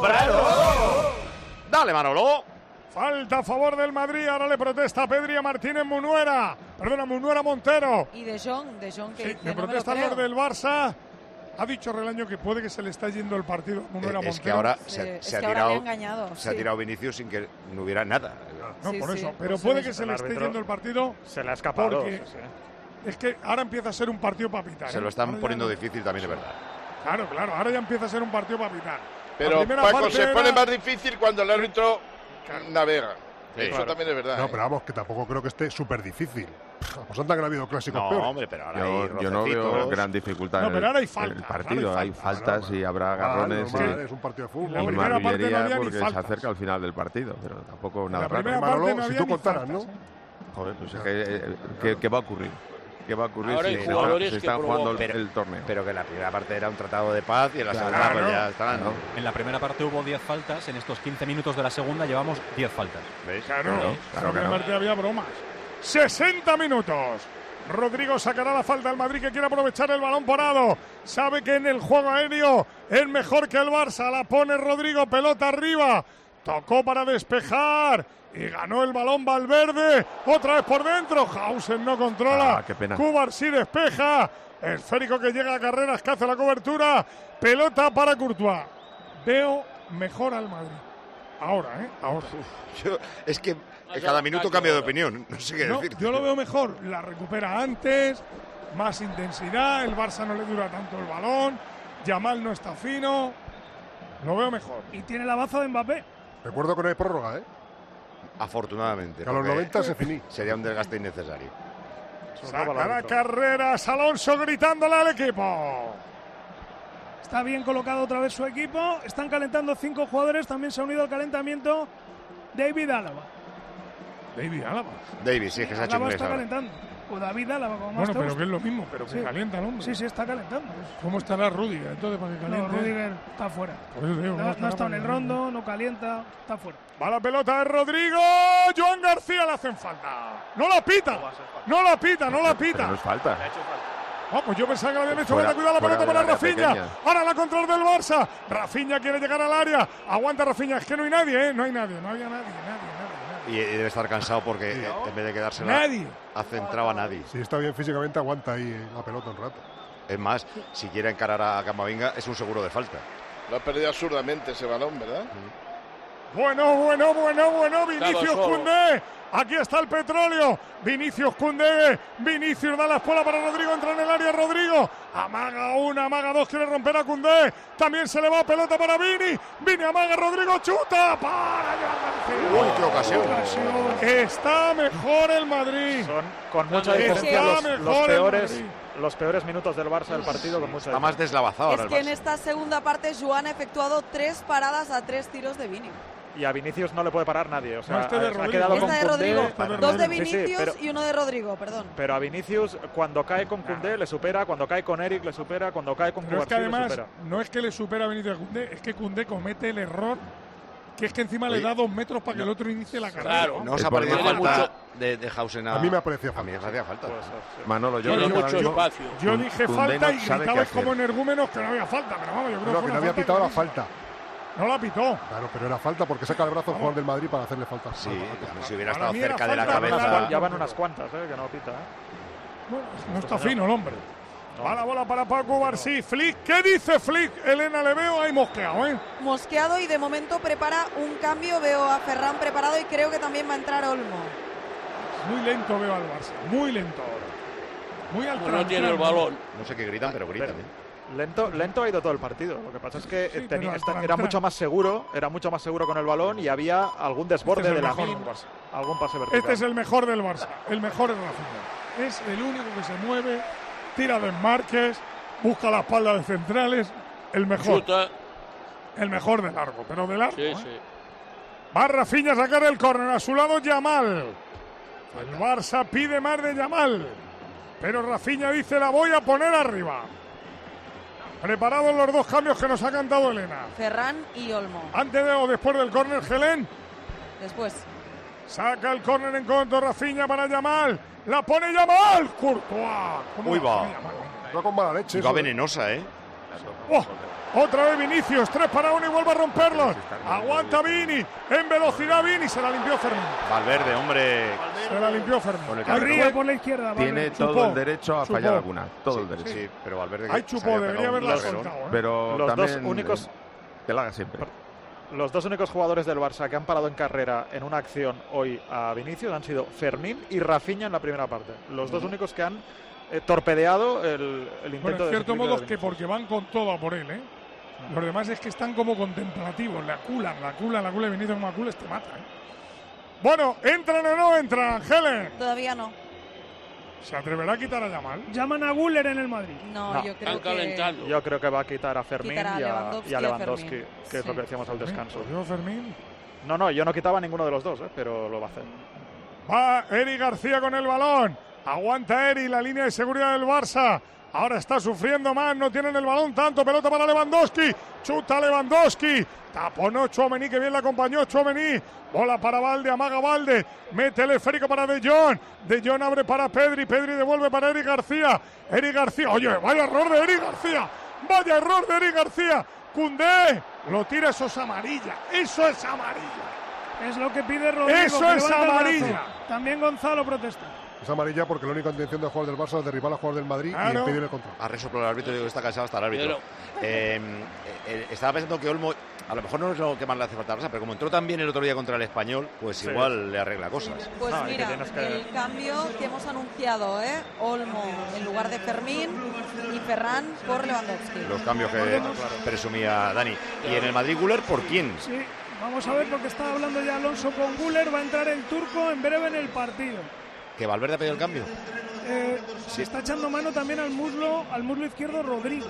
¡Cómpralo! Dale, Manolo. Falta a favor del Madrid. Ahora le protesta Pedri a Martínez Munuera. Perdona, Munuera Montero. Y De Jong, De Jong que Sí, dice, le no me lo protestan creo. los del Barça. Ha dicho Relaño que puede que se le está yendo el partido a Munuera Eh, Montero. es que ahora Sí, se, es se ha que ahora le tirado. ha engañado, Se ha sí. tirado Vinicius sin que no hubiera nada. No, Sí, por sí, eso. pues Pero sí, puede sí. que se El le esté árbitro yendo el partido. Se le ha escapado. Porque- sí, sí. Es que ahora empieza a ser un partido para pitar. Se ¿eh? lo están Ahora ya poniendo no- difícil también, es verdad. Claro, claro. Ahora ya empieza a ser un partido para pitar. La Pero primera Paco, parte se era- pone más difícil cuando el árbitro navega. Sí, Eso claro. también es verdad. No, ¿eh? pero vamos, que tampoco creo que esté súper difícil. Pues anda que no ha habido clásicos No, peores. hombre, pero ahora hay Yo, yo no rocecitos. veo gran dificultad No, en pero el, ahora hay en faltas, el ahora partido. hay Hay faltas, faltas claro. y habrá Ah, agarrones normal, y, es un partido de La fútbol. y primera parte no marrullería había ni porque se faltas. acerca al final del partido, pero tampoco En nada la raro. primera Manolo, parte no si había tú ni contaras, faltas, ¿no? ¿eh? Joder, pues es que, eh, ¿qué, qué va a ocurrir? ¿Qué va a ocurrir Ahora si hay se, jugadores está, se que está jugando el, provocan. el torneo? Pero que la primera parte era un tratado de paz y en la Claro. segunda pues ya están. Claro. En la primera parte hubo diez faltas, en estos quince minutos de la segunda llevamos diez faltas. ¿Veis? Claro, Claro, claro, claro que que no. aparte había bromas. sesenta minutos. Rodrigo sacará la falta al Madrid, que quiere aprovechar el balón parado. Sabe que en el juego aéreo es mejor que el Barça. La pone Rodrigo, pelota arriba. Tocó para despejar y ganó el balón Valverde. Otra vez por dentro. Hausen no controla. Ah, qué pena. Cubar sí despeja. Esférico que llega a Carreras, que hace la cobertura. Pelota para Courtois. Veo mejor al Madrid. Ahora, ¿eh? Ahora. Yo- es que cada minuto cambio de opinión. No sé qué No, decir. yo lo veo mejor. La recupera antes, más intensidad. El Barça no le dura tanto el balón. Yamal no está fino. Lo veo mejor. Y tiene la baza de Mbappé. Recuerdo que no hay prórroga, ¿eh? Afortunadamente. Que a los porque noventa se finí. Sería un desgaste innecesario. Sacará Carreras. Alonso gritándole al equipo. Está bien colocado otra vez su equipo. Están calentando cinco jugadores. También se ha unido al calentamiento David Álava. David Álava. David, sí, es que se ha hecho Álava inglés está ahora. calentando. O David Álava, como más Bueno, te pero guste. que es lo mismo, pero que Sí. calienta el hombre. Sí, sí, está calentando. ¿Cómo estará Rudiger entonces para que caliente? No, Rudiger está fuera. Por eso digo, No, no estará está en para el que- rondo, no calienta, está fuera. Va la pelota de Rodrigo. Joan García le hacen falta. No la pita. No la pita, no la Pero pita. no es falta. Oh, pues yo pensaba que lo habían hecho. Fuera- Vete, cuidado la fuera pelota para del área Rafinha. pequeña. Ahora la control del Barça. Rafinha quiere llegar al área. Aguanta Rafinha. Es que no hay nadie, ¿eh? No hay nadie. No había nadie, nadie, nadie. Y debe estar cansado porque eh, en vez de quedársela, Nadie. ha centrado a nadie. Si está bien físicamente, aguanta ahí eh, la pelota un rato. Es más, si quiere encarar a Camavinga, es un seguro de falta. Lo ha perdido absurdamente ese balón, ¿verdad? Bueno, bueno, bueno, bueno, Vinicius Estaba solo. Koundé. Aquí está el petróleo. Vinicius Koundé. Vinicius da la espalda para Rodrigo. Entra en el área Rodrigo. Amaga una, amaga dos. Quiere romper a Koundé. También se le va pelota para Vini. Vini amaga Rodrigo. Chuta. Para Uy, qué ocasión. Está mejor el Madrid. Son con mucha Está diferencia los, mejor los el peores, Madrid. los peores minutos del Barça del partido con mucha Está más deslavazado Es ahora el que en Barça. esta segunda parte Joan ha efectuado tres paradas a tres tiros de Vini. Y a Vinicius no le puede parar nadie. O sea, No, este de ha- ha Rodrigo. quedado con Esta de Koundé. Rodrigo. Koundé. Dos de Sí, sí, Vinicius pero- y uno de Rodrigo, perdón. Pero a Vinicius, cuando cae con Koundé, le supera. Cuando cae con Eric, le supera. Cuando cae con Pero es que Cubarsí, le además supera. no es que le supera a Vinicius a Koundé, es que Koundé comete el error que es que encima le Oye, da dos metros para que no. el otro inicie la carrera. Claro. ¿No os El ha parecido problema- falta Mucho- de, de Hausen a... A mí me ha parecido A mí me hacía falta. Puede ser, sí. Manolo, yo Yo creo que mucho ahora mismo espacio. Yo Kun- dije Koundé falta no y sabe qué gritabais hacer. como energúmenos que no había falta, pero vamos, yo creo No, que que fue no una había pitado la clarísima. falta. No la pitó. Claro, pero era falta porque saca el brazo el jugador del Madrid para hacerle falta. Sí, si hubiera Para estado mí era cerca de la falta, Unas cabeza... cuan- Ya van unas cuantas, ¿eh? Que no pita. ¿eh? Bueno, no está fino el hombre. Va la bola para Paco Barsí. Flick, ¿qué dice Flick? Elena le veo ahí mosqueado, ¿eh? Mosqueado y de momento prepara un cambio. Veo a Ferran preparado y creo que también va a entrar Olmo. Muy lento veo al Barça, muy lento ahora. Muy al Como no tiene el translado. balón. No sé qué gritan, pero gritan. Pero- ¿eh? Lento, lento ha ido todo el partido. Lo que pasa es que Sí, eh, pero tenía- al esta- tran- era tran- mucho más seguro, era mucho más seguro con el balón y había algún desborde Este es el de la mejor del Barça. algún pase vertical. Este es el mejor del Barça. El mejor es Rafinha. Es el único que se mueve, tira desmarques, busca la espalda de centrales. El mejor. Chuta. El mejor de largo, pero de largo. Sí, ¿eh? sí. Va Rafinha a sacar el córner. A su lado Yamal. El Barça pide más de Yamal. Pero Rafinha dice la voy a poner arriba. Preparados los dos cambios que nos ha cantado Elena. Ferran y Olmo. Antes de o después del córner, Helen. Después. Saca el córner en contra Rafinha para Yamal. La pone Yamal. Courtois. ¿Cómo Uy, la va. pone Yamal? No con mala leche. Va eso. venenosa, ¿eh? ¡Oh! Otra vez Vinicius, tres para uno y vuelve a romperlos. Aguanta Vini, en velocidad Vini, se la limpió Fermín. Valverde, hombre. Se la limpió Fermín. Con el Ahí Arriba fue- por la izquierda. Tiene Valverde. todo Chupó, el derecho a chupó. fallar alguna. Todo el Sí, derecho. sí, pero Valverde... Ahí se chupó, había debería pegado un haberla carrerón. soltado. ¿eh? Pero Los dos también únicos- eh, que la haga siempre. Los dos únicos jugadores del Barça que han parado en carrera en una acción hoy a Vinicius han sido Fermín y Rafinha en la primera parte. Los dos únicos que han eh, torpedeado el, el intento Bueno, en de cierto desequilibrio modo de es que Vinicius. porque van con todo a por él, ¿eh? Los demás es que están como contemplativos, la culan, la culan, la culan, Vinicius como cules te mata, ¿eh? Bueno, ¿entran o no entran, Helen? Todavía no. ¿Se atreverá a quitar a Yamal? Llaman a Guller en el Madrid. No, No. yo creo Están que... calentando. Yo creo que va a quitar a Fermín Quitará a y, a, Lewandowski y a y a Lewandowski, Fermín. que es lo Sí. que decíamos al descanso. Pues yo, Fermín. No, no, yo no quitaba a ninguno de los dos, ¿eh? Pero lo va a hacer. Va Eri García con el balón. Aguanta Eri, la línea de seguridad del Barça. Ahora está sufriendo más, no tienen el balón tanto. Pelota para Lewandowski. Chuta Lewandowski. Taponó Tchouaméni, que bien le acompañó Tchouaméni. Bola para Valde, amaga Valde. Mete el esférico para De Jong. De Jong abre para Pedri. Pedri devuelve para Eri García. Eri García. Oye, vaya error de Eri García. Vaya error de Eri García. Koundé. Lo tira, eso es amarilla. Eso es amarilla. Es lo que pide Rodrigo. Eso que es levanta el brazo. amarilla. También Gonzalo protesta. Es amarilla porque la única intención del jugador del Barça es derribar al jugador del Madrid Claro. y impedir el control. Ha resoplado el árbitro, digo que está cansado hasta el árbitro. Pero- Eh, eh, estaba pensando que Olmo, a lo mejor no es lo que más le hace falta al Barça, pero como entró tan bien el otro día contra el Español, pues Sí. igual le arregla cosas. Pues No, y que mira, tienes que- el cambio que hemos anunciado, ¿eh? Olmo en lugar de Fermín y Ferran por Lewandowski. Los cambios que presumía Dani. Y en el Madrid Guller, ¿por quién? Sí, vamos a ver porque está hablando ya Alonso con Guller. Va a entrar el turco en breve en el partido. ¿Que Valverde ha pedido el cambio? Eh, se está echando mano también al muslo, al muslo izquierdo Rodrigo.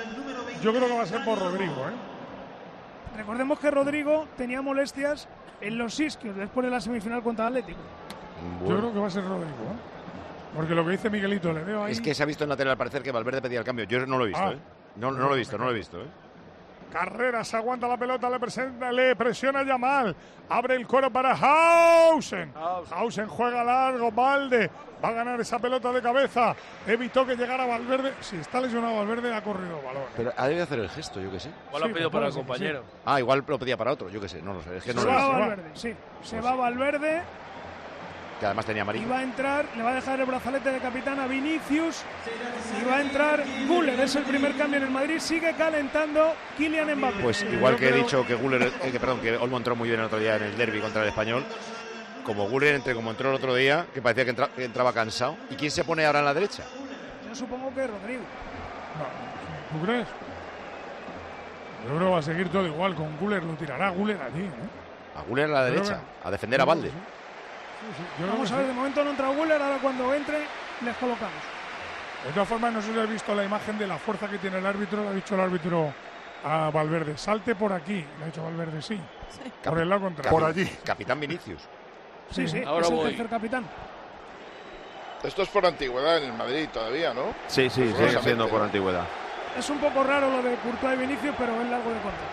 Yo creo que va a ser por Rodrigo, ¿eh? Recordemos que Rodrigo tenía molestias en los isquios después de la semifinal contra Atlético. Yo creo que va a ser Rodrigo, ¿eh? Porque lo que dice Miguelito, le veo ahí. Es que se ha visto en la tele al parecer que Valverde pedía el cambio. Yo no lo he visto, Ah. ¿eh? No, no lo he visto, no lo he visto, ¿eh? Carreras, aguanta la pelota, le, presenta, le presiona Yamal. Abre el coro para Hausen. Hausen juega largo, Valde. Va a ganar esa pelota de cabeza. Evitó que llegara Valverde. Si está lesionado Valverde, ha corrido el balón. Pero ha debido hacer el gesto, yo qué sé. Igual lo Sí, ha pedido para el pues, sí, compañero. Ah, igual lo pedía para otro, yo qué sé, no lo sé. Es que no Se lo he va visto. Valverde, sí. Se va Valverde. que además tenía amarillo. Y va a entrar, le va a dejar el brazalete de capitán a Vinicius. Y va a entrar Güler, es el primer cambio en el Madrid. Sigue calentando Kylian Mbappé. Pues igual que he dicho que Güler, eh, que perdón, que Olmo entró muy bien el otro día en el derbi contra el Español. Como Güler entre como entró el otro día, que parecía que, entra, que entraba cansado. ¿Y quién se pone ahora en la derecha? Yo supongo que Rodrigo. No, ¿tú crees? Yo creo que va a seguir todo igual. Con Güler lo tirará Güler allí, ¿eh? A Güler a la derecha, a defender a Valde. Sí, sí. Yo Vamos creo a ver, que de sí. momento no entra Güler, ahora cuando entre les colocamos. De todas formas, no sé si habéis visto la imagen de la fuerza que tiene el árbitro. Le ha dicho el árbitro a Valverde, salte por aquí. Le ha dicho Valverde, sí. Sí. Por el lado contrario. Por allí. Capitán Vinicius. Sí, sí, Ahora es el voy. tercer capitán. Esto es por antigüedad en el Madrid todavía, ¿no? Sí, sí, sigue Seguramente. siendo por antigüedad. Es un poco raro lo de Courtois y Vinicius, pero es largo de contar.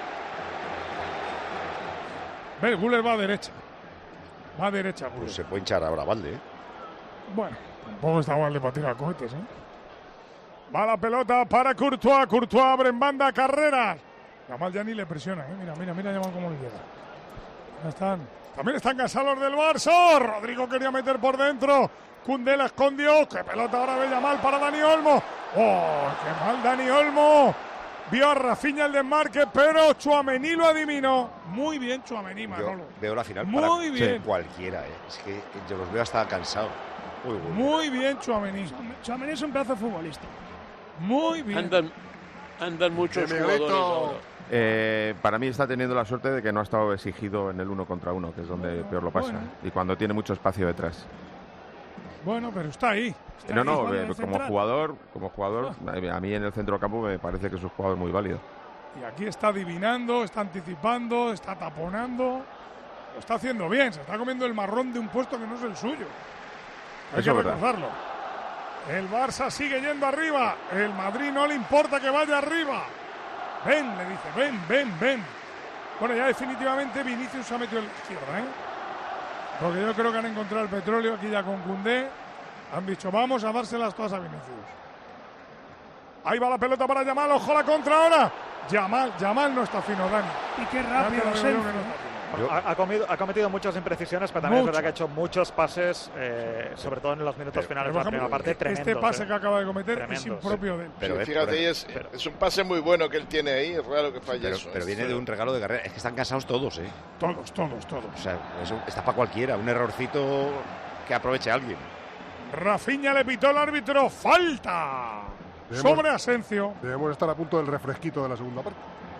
Ve, Güler va a derecha. Va a derecha, Güler. Pues se puede hinchar ahora Valde, ¿eh? Bueno, tampoco está mal de para tirar cohetes, ¿eh? Va la pelota para Courtois. Courtois abre en banda, Carreras. Yamal ya ni le presiona, ¿eh? Mira, mira, mira Yamal cómo le llega. Ya están. También están cansados del Barça. Rodrigo quería meter por dentro. Koundé la escondió. ¡Qué pelota ahora ve Yamal para Dani Olmo! ¡Oh, qué mal Dani Olmo! Vio a Rafinha el desmarque, pero Tchouaméni lo adivinó. Muy bien Tchouaméni, Yo Manolo. veo la final Muy para bien. cualquiera, ¿eh? Es que yo los veo hasta cansados. Uy, uy. Muy bien Tchouaméni. Tchouaméni es un pedazo de futbolista. Muy bien. Andan, andan muchos De jugadores Miguelito. ahora. Eh, para mí está teniendo la suerte de que no ha estado exigido en el uno contra uno, que es donde peor lo pasa. Bueno. Y cuando tiene mucho espacio detrás. Bueno, pero está ahí. Está No, ahí no, jugando eh, de como central. jugador, como jugador, a mí en el centro campo me parece que es un jugador muy válido. Y aquí está adivinando, está anticipando, está taponando. Lo está haciendo bien, se está comiendo el marrón de un puesto que no es el suyo. Hay Eso que es verdad. recordarlo. El Barça sigue yendo arriba. El Madrid no le importa que vaya arriba. Ven, le dice, ven, ven, ven. Bueno, ya definitivamente Vinicius se ha metido en la izquierda, ¿eh? Porque yo creo que han encontrado el petróleo aquí ya con Koundé. Han dicho, vamos a dárselas todas a Vinicius. Ahí va la pelota para Yamal, ojo la contra ahora. Yamal, Yamal no está fino, Dani. Y qué Ya rápido, te lo digo yo Sergio. que no está fino. Yo- Ha, ha comido- ha cometido muchas imprecisiones, pero también Mucho. es verdad que ha hecho muchos pases, eh, sobre todo en los minutos Pero- finales de Por la primera ejemplo, parte, tremendos. este pase eh. que acaba de cometer Tremendo, es sí. impropio de él. Pero Sí, es- fíjate, pero- es, pero- es un pase muy bueno que él tiene ahí. Es raro que falle Pero, eso. pero es- viene de un regalo de carrera. Es que están cansados todos, ¿eh? Todos, todos, todos. O sea, eso está para cualquiera. Un errorcito que aproveche alguien. Rafinha le pitó el árbitro. ¡Falta! Debemos- Sobre Asensio. Debemos estar a punto del refresquito de la segunda parte.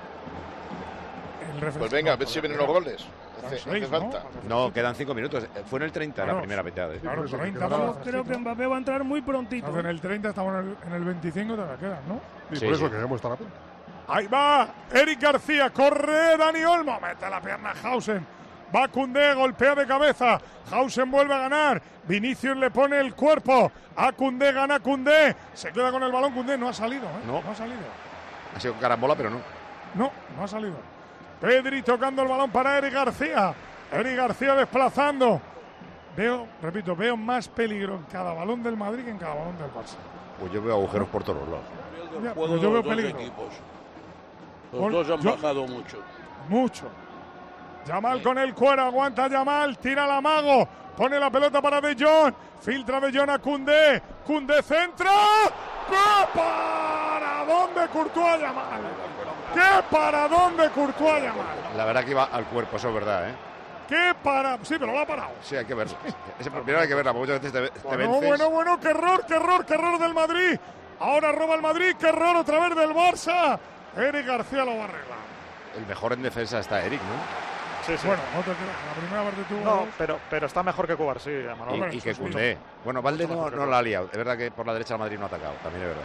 El refresco. Pues venga, a ver si vienen los goles. Son Hace, seis, hace ¿no? falta. No, quedan cinco minutos. Fue en el treinta Claro. la primera mitad. ¿eh? Claro, Eso, treinta, que quedará- vamos, Yo creo que Mbappé va a entrar muy prontito. Estás en el treinta, estamos en el, en el veinticinco, te la quedas, ¿no? Y Sí, por eso sí. que debemos estar a punto. Ahí va Eric García, corre Dani Olmo, mete la pierna Hausen. Va Koundé, golpea de cabeza. Hausen vuelve a ganar. Vinicius le pone el cuerpo. A Koundé, gana Koundé. Se queda con el balón. Koundé no ha salido, ¿eh? No. No ha salido. Ha sido carambola, pero no. No, no ha salido. Pedri tocando el balón para Eric García. Eric García desplazando. Veo, repito, veo más peligro en cada balón del Madrid que en cada balón del Barça. Pues yo veo agujeros por todos lados. El Ya, juego pues de yo veo los dos peligro. equipos. Los Gol- dos han yo- bajado mucho. Mucho. Yamal con el cuero, aguanta Yamal, tira la mago, pone la pelota para De Jong, filtra De Jong a Koundé, Koundé centra. ¡Qué paradón de Courtois Yamal! ¡Qué paradón de Courtois Yamal! La verdad que iba al cuerpo, eso es verdad, ¿eh? ¡Qué para! Sí, pero lo ha parado. Sí, hay que verlo. Ese primero hay que verla, porque muchas veces te, te Bueno, vences. bueno, bueno, qué error, qué error, qué error del Madrid. Ahora roba el Madrid, qué error otra vez del Barça. Eric García lo va a arreglar. El mejor en defensa está Eric, ¿no? Sí, sí. Bueno, no te creas, la primera parte tuvo No, dos. pero, pero está mejor que Cubar, sí, Manolo. Y, Hombre, y eso que sí. Koundé. Bueno, Valde Mucho no, mejor que no la ha liado. Es verdad que por la derecha el Madrid no ha atacado, también es verdad.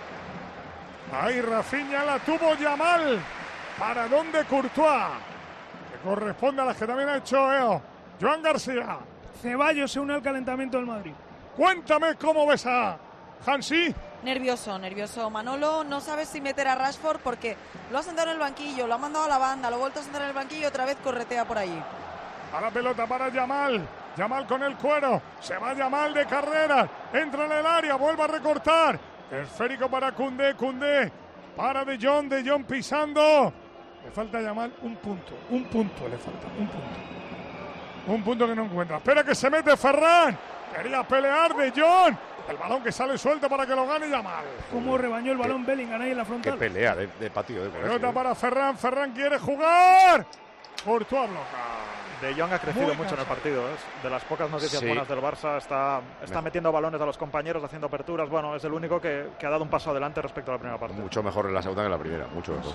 Ahí Rafinha la tuvo Yamal. Para dónde Courtois. Que corresponde a las que también ha hecho Eo. Joan García. Ceballos se une al calentamiento del Madrid. Cuéntame cómo ves a Hansi. Nervioso, nervioso Manolo. No sabes si meter a Rashford porque lo ha sentado en el banquillo, lo ha mandado a la banda, lo ha vuelto a sentar en el banquillo y otra vez corretea por allí. A la pelota para Yamal. Yamal con el cuero. Se va Yamal de carreras. Entra en el área. Vuelve a recortar. Esférico para Koundé. Koundé para De Jong. De Jong pisando. Le falta a Yamal un punto. Un punto le falta. Un punto. Un punto que no encuentra. Espera que se mete Ferran. Quería pelear de Jong. El balón que sale suelto para que lo gane Yamal. Cómo rebañó el balón Bellingham ahí en la frontal. Qué pelea de, de patio. De Pelota para Ferran. Ferran quiere jugar. Courtois bloca. De Jong ha crecido Muy mucho en el partido. Es de las pocas noticias Sí. buenas del Barça. Está, está metiendo balones a los compañeros, haciendo aperturas. Bueno, es el único que, que ha dado un paso adelante respecto a la primera parte. Mucho mejor en la segunda que en la primera. Mucho mejor. Sí.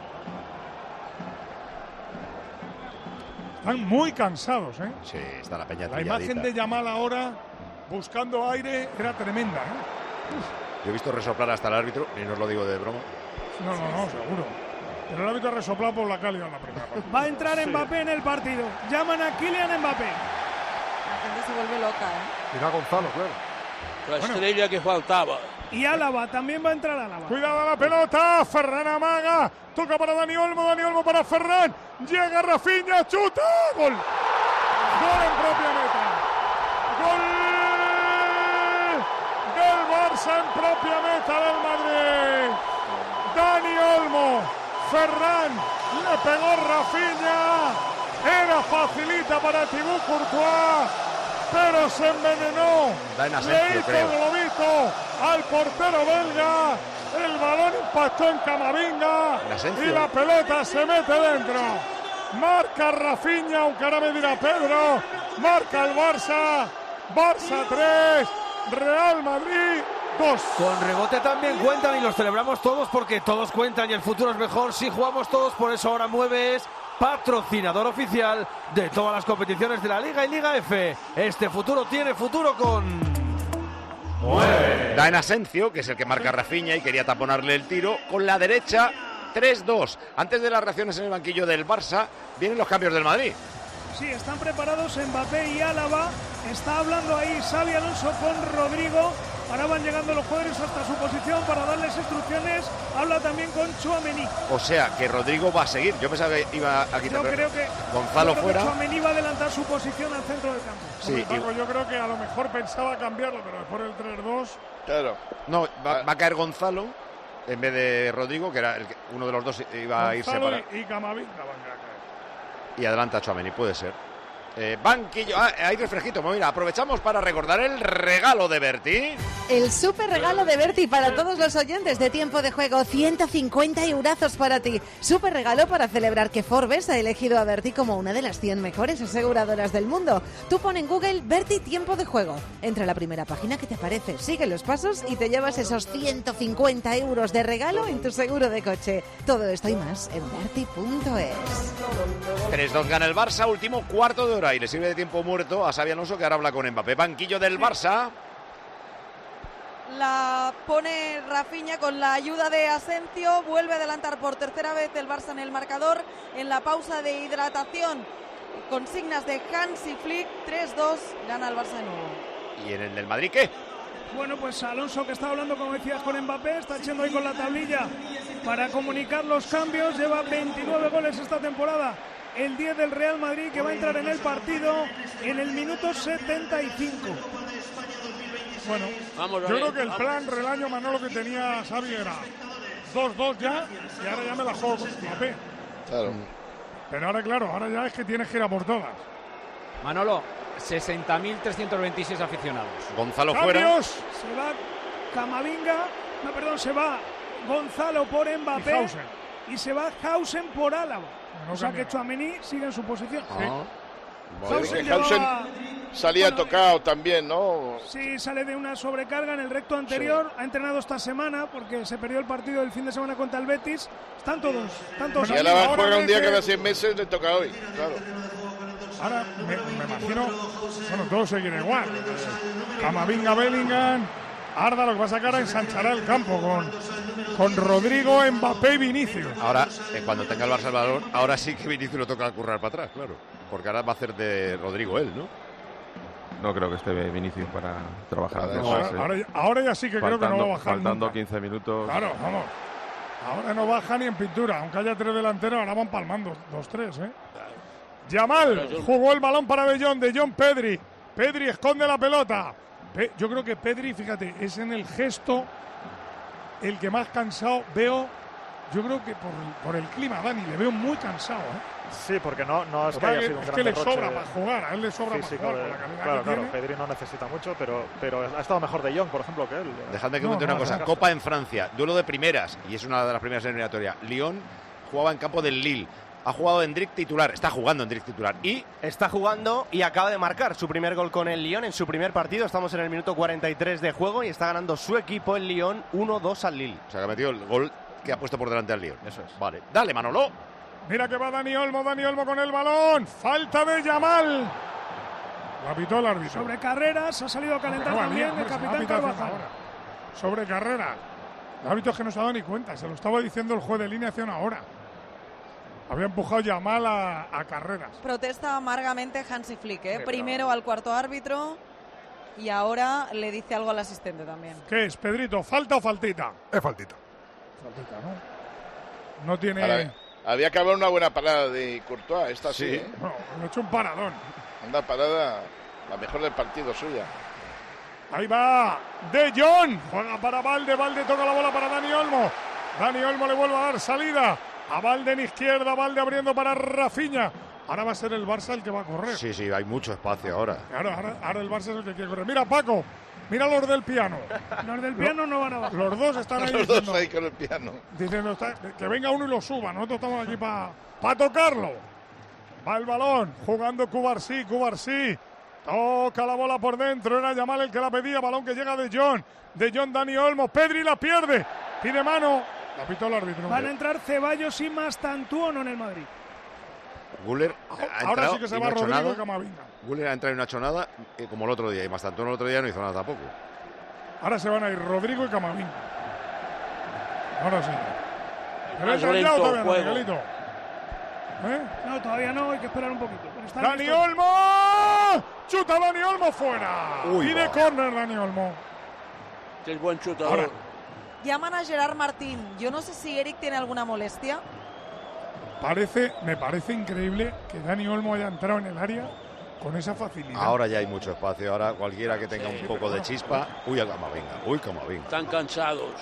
Están muy cansados, ¿eh? Sí, está la peña La trilladita. imagen de Yamal ahora buscando aire era tremenda, ¿eh? Yo he visto resoplar hasta el árbitro, y no os lo digo de broma. No, no, no, seguro. Pero el árbitro ha resoplado por la calidad en la primera parte. Va a entrar Sí. Mbappé en el partido. Llaman a Kylian Mbappé. La gente se vuelve loca, ¿eh? Mira Gonzalo, claro. La estrella que faltaba. Y Álava, también va a entrar Álava. Cuidado la pelota, Ferran amaga, toca para Dani Olmo, Dani Olmo para Ferran, llega Rafinha, chuta, gol. Gol en propia meta. Gol del Barça en propia meta del Madrid. Dani Olmo, Ferran, le pegó Rafinha, era facilita para Thibaut Courtois, pero se envenenó. Da en Le Asensio, hizo creo. globito al portero belga. El balón impactó en Camavinga En Asensio. y la pelota se mete dentro. Marca Rafinha, aunque ahora me dirá Pedro. Marca el Barça. Barça tres, Real Madrid dos. Con rebote también cuentan y los celebramos todos porque todos cuentan y el futuro es mejor si jugamos todos. Por eso ahora Mueves, patrocinador oficial de todas las competiciones de la Liga y Liga F. Este futuro tiene futuro con... Da en Asensio, que es el que marca Rafinha y quería taponarle el tiro, con la derecha tres dos. Antes de las reacciones en el banquillo del Barça, vienen los cambios del Madrid. Sí, están preparados Mbappé y Álava. Está hablando ahí Xabi Alonso con Rodrigo. Ahora van llegando los jugadores hasta su posición para darles instrucciones. Habla también con Tchouaméni. O sea, que Rodrigo va a seguir. Yo pensaba que iba a quitar Yo creo que Gonzalo yo creo fuera. que Tchouaméni va a adelantar su posición al centro del campo. Sí, Hombre, Paco, y- yo creo que a lo mejor pensaba cambiarlo, pero después del tres dos. Claro. No, va, va a caer Gonzalo en vez de Rodrigo, que era el que- uno de los dos iba a irse Gonzalo para... y, y Camavinga van a caer. Y adelanta a Tchouaméni, puede ser. Eh, banquillo, ah, hay refresquito. Pues mira, aprovechamos para recordar el regalo de Berti. El súper regalo de Berti para todos los oyentes de Tiempo de Juego, ciento cincuenta eurazos para ti. Súper regalo para celebrar que Forbes ha elegido a Berti como una de las cien mejores aseguradoras del mundo. Tú pon en Google Berti Tiempo de Juego. Entra a la primera página que te aparece, sigue los pasos y te llevas esos ciento cincuenta euros de regalo en tu seguro de coche. Todo esto y más en berti punto es. tres dos gana el Barça, último cuarto de hora y le sirve de tiempo muerto a Xabi Alonso, que ahora habla con Mbappé. Banquillo del Barça. La pone Rafinha con la ayuda de Asensio. Vuelve a adelantar por tercera vez el Barça en el marcador. En la pausa de hidratación, consignas de Hansi Flick. tres dos, gana el Barça de nuevo. ¿Y en el del Madrid qué? Bueno, pues Alonso, que está hablando, como decías, con Mbappé, está echando ahí con la tablilla para comunicar los cambios. Lleva veintinueve goles esta temporada. El diez del Real Madrid, que va a entrar en el partido en el minuto setenta y cinco. Bueno, Vamos a yo ver, creo que el vamos. plan Relaño Manolo que tenía Xavi era dos dos ya y ahora ya me la juego con Mbappé. Claro. Pero ahora, claro, ahora ya es que tienes que ir a por todas. Manolo, sesenta mil trescientos veintiséis aficionados. Gonzalo fuera. ¡Cambios! Se va Camavinga, no, perdón, se va Gonzalo por Mbappé Y Hausen. y se va Hausen por Álava. No O sea cambia. que Tchouaméni sigue en su posición. Ah. Hausen Que Hausen llevaba- salía bueno, tocado también, ¿no? Sí, sale de una sobrecarga en el recto anterior. Ha entrenado esta semana porque se perdió el partido del fin de semana contra el Betis. Están todos, están todos. Si Bueno, aquí. Álava ahora juega un día dice- cada seis meses, le toca hoy. Claro. Ahora me, me imagino, bueno, todo seguirá igual. Camavinga, Bellingham, Arda, lo que pasa es que ahora ensanchará el campo con, con Rodrigo, Mbappé y Vinicius. Ahora, eh, cuando tenga el Barça el balón, ahora sí que Vinicius lo toca currar para atrás, claro. Porque ahora va a hacer de Rodrigo él, ¿no? No creo que esté Vinicius para trabajar. Para de eso. base. Ahora, ahora ya- ahora ya sí que creo que no va a bajar Faltando nunca. quince minutos. Claro, vamos. Ahora no baja ni en pintura, aunque haya tres delanteros, ahora van palmando dos tres, ¿eh? Yamal jugó el balón para De Jong, De Jong Pedri. Pedri esconde la pelota. Pe- yo creo que Pedri, fíjate, es en el gesto el que más cansado veo. Yo creo que por, por el clima, Dani, le veo muy cansado, ¿eh? Sí, porque no, no es que Vale, haya sido un es gran que le derroche sobra para jugar, a él le sobra físico para jugar. de- con la calidad claro, que claro, tiene. Pedri no necesita mucho, pero, pero ha estado mejor de Jong, por ejemplo, que él. Dejadme que No, comente no, una cosa. no. Copa en Francia, duelo de primeras, y es una de las primeras eliminatorias. Lyon jugaba en campo del Lille. Ha jugado Endrick titular, está jugando Endrick titular. Y Está jugando y acaba de marcar su primer gol con el Lyon en su primer partido. Estamos en el minuto cuarenta y tres de juego y está ganando su equipo, el Lyon, uno dos al Lille. o sea, que ha metido el gol que ha puesto por delante al Lyon. Eso es. Vale, dale, Manolo. Mira que va Dani Olmo, Dani Olmo con el balón. Falta de Yamal. La pitó el árbitro. Sobre Carreras ha salido a calentar Bueno, también hombre, el se va a capitán pitar Carvajal. ahora. Sobre Carreras. El árbitro es que no se ha dado ni cuenta. Se lo estaba diciendo el juez de línea hace una hora. Había empujado Yamal a, a Carreras. Protesta amargamente Hansi Flick, ¿eh? Sí, Primero al cuarto árbitro y ahora le dice algo al asistente también. ¿Qué es, Pedrito? ¿Falta o faltita? Es faltita. Faltita, ¿no? No tiene... Ahora, había que haber una buena parada de Courtois, esta sí. Sí. ¿eh? No, le ha hecho un paradón. Una parada, la mejor del partido suya. Ahí va De Jong. Juega para Valde. Valde toca la bola para Dani Olmo. Dani Olmo le vuelve a dar salida. A Valde en izquierda. Valde abriendo para Rafinha. Ahora va a ser el Barça el que va a correr. Sí, sí, hay mucho espacio ahora. Claro, ahora, ahora el Barça es el que quiere correr. Mira, Paco. Mira los del piano. Los del piano no van a bajar. Los dos están ahí Los diciendo, dos ahí con el piano. diciendo está- que venga uno y lo suba. Nosotros estamos aquí para pa tocarlo. Va el balón. Jugando Cubarsí. Cubarsí. Toca la bola por dentro. Era Yamal el que la pedía. Balón que llega de Jong. De Jong, Dani Olmo. Pedri la pierde. Pide mano. La pitó el árbitro. Van a entrar Ceballos y Mastantuono en el Madrid. Guller ha Ahora entrado sí que se y va no ha hecho Rodrigo nada. y Camavinga. Guller ha entrado y no ha hecho nada, eh, como el otro día. Y Mastantuono el otro día no hizo nada tampoco. Ahora se van a ir Rodrigo y Camavinga. Ahora sí. Pero Más entra ya lento o todavía el no, juego. Miguelito. ¿Eh? No, todavía no, hay que esperar un poquito. Pero está ¡Dani listo. Olmo! ¡Chuta Dani Olmo fuera! Uy, Pide va. córner Dani Olmo. Que es buen chutador. Ahora. Llaman a Gerard Martín. Yo no sé si Eric tiene alguna molestia. Parece, me parece increíble que Dani Olmo haya entrado en el área con esa facilidad. Ahora ya hay mucho espacio. Ahora cualquiera que tenga un poco de chispa. Uy, a Camavinga. Uy, Camavinga. Están cansados.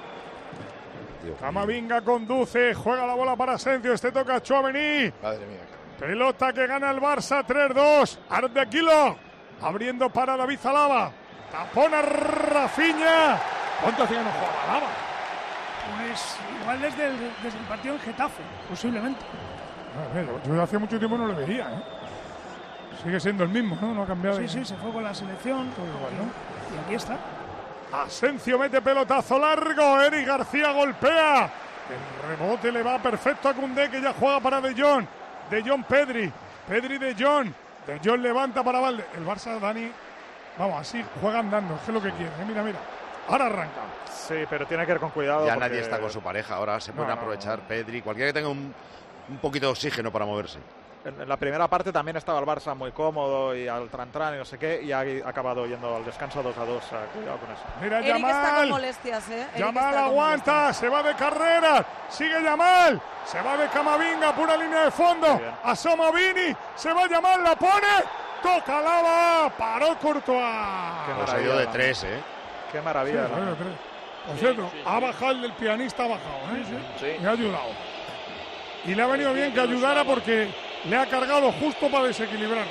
Dios mío. Camavinga conduce, juega la bola para Asensio, este toca a Tchouaméni. Madre mía. Pelota que gana el Barça, tres dos. Ardequilo, abriendo para David Zalaba. Tapona Rafinha. ¿Cuánto hacía que no jugaba Alaba? Pues igual desde el, desde el partido en Getafe, posiblemente. A ver, yo, yo hace mucho tiempo no le veía, ¿eh? Sigue siendo el mismo, ¿no? No ha cambiado. Sí, de- sí, se fue con la selección. Todo igual, ¿no? Y aquí está. Asensio mete pelotazo largo. Eric García golpea. El rebote le va perfecto a Koundé, que ya juega para De Jong. De Jong Pedri. Pedri De Jong. De Jong levanta para Valde. El Barça, Dani, vamos, así juega andando. Es que es lo que quiere. ¿eh? Mira, mira. Ahora arranca. Sí, pero tiene que ir con cuidado. Ya porque- nadie está con su pareja. Ahora se pueden No, no, aprovechar Pedri. Cualquiera que tenga un, un poquito de oxígeno para moverse. En, en la primera parte también estaba el Barça muy cómodo y al tran-tran y no sé qué, y ha acabado yendo al descanso dos a dos. O sea, cuidado con eso. Mira, Eric está con Yamal. molestias, ¿eh? Eric Yamal está con aguanta. Se va de carrera. Sigue Yamal. Se va de Camavinga. Pura línea de fondo. Asoma Vini. Se va Yamal. La pone. Toca Lava. Paró Courtois. Pues ha ido de tres, ¿eh? Qué maravilla. Sí, ¿no? ha ido de tres. Por cierto, ha bajado el del pianista, ha bajado, ¿eh? Y ha ayudado. Y le ha venido bien que ayudara porque le ha cargado justo para desequilibrarlo.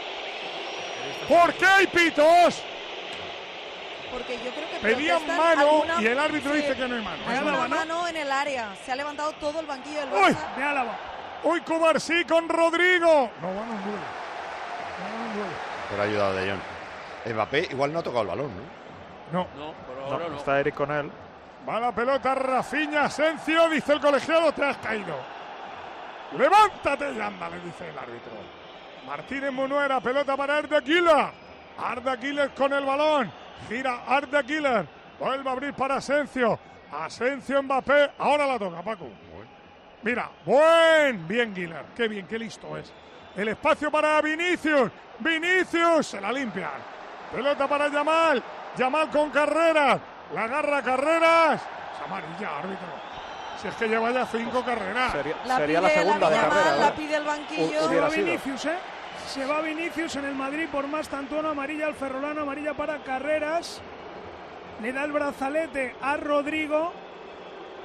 ¿Por qué hay pitos? Porque yo creo que Pedían protestan mano alguna- y el árbitro sí, dice que no hay mano. Hay ¿Es una mano? mano en el área. Se ha levantado todo el banquillo del ¡Uy! Barça. De Álava. ¡Uy, Cubarsí con Rodrigo! No van a un duelo. No van a un duelo. Pero ha ayudado De Jong. Mbappé igual no ha tocado el balón, ¿no? No. No, por No, ahora no. está Eric con él. Va la pelota, Rafinha, Asensio, dice el colegiado, te has caído. Levántate y anda, le dice el árbitro. Martínez Munuera, pelota para Arda Güler. Arda Güler con el balón. Gira Arda Güler. Vuelve a abrir para Asensio. Asensio, Mbappé. Ahora la toca, Paco. Mira, buen, bien Güler. Qué bien, qué listo es. El espacio para Vinicius. Vinicius, se la limpia. Pelota para Yamal. Yamal con Carreras. La agarra Carreras. Es amarilla, árbitro. Si es que lleva ya cinco carreras. Sería, La sería la pide segunda de Lamine carrera. Yamal, ¿no? la pide el banquillo. Se Hubiera va sido. Vinicius, ¿eh? Se va Vinicius en el Madrid por Mastantuono, amarilla al Ferrolano, amarilla para Carreras. Le da el brazalete a Rodrigo.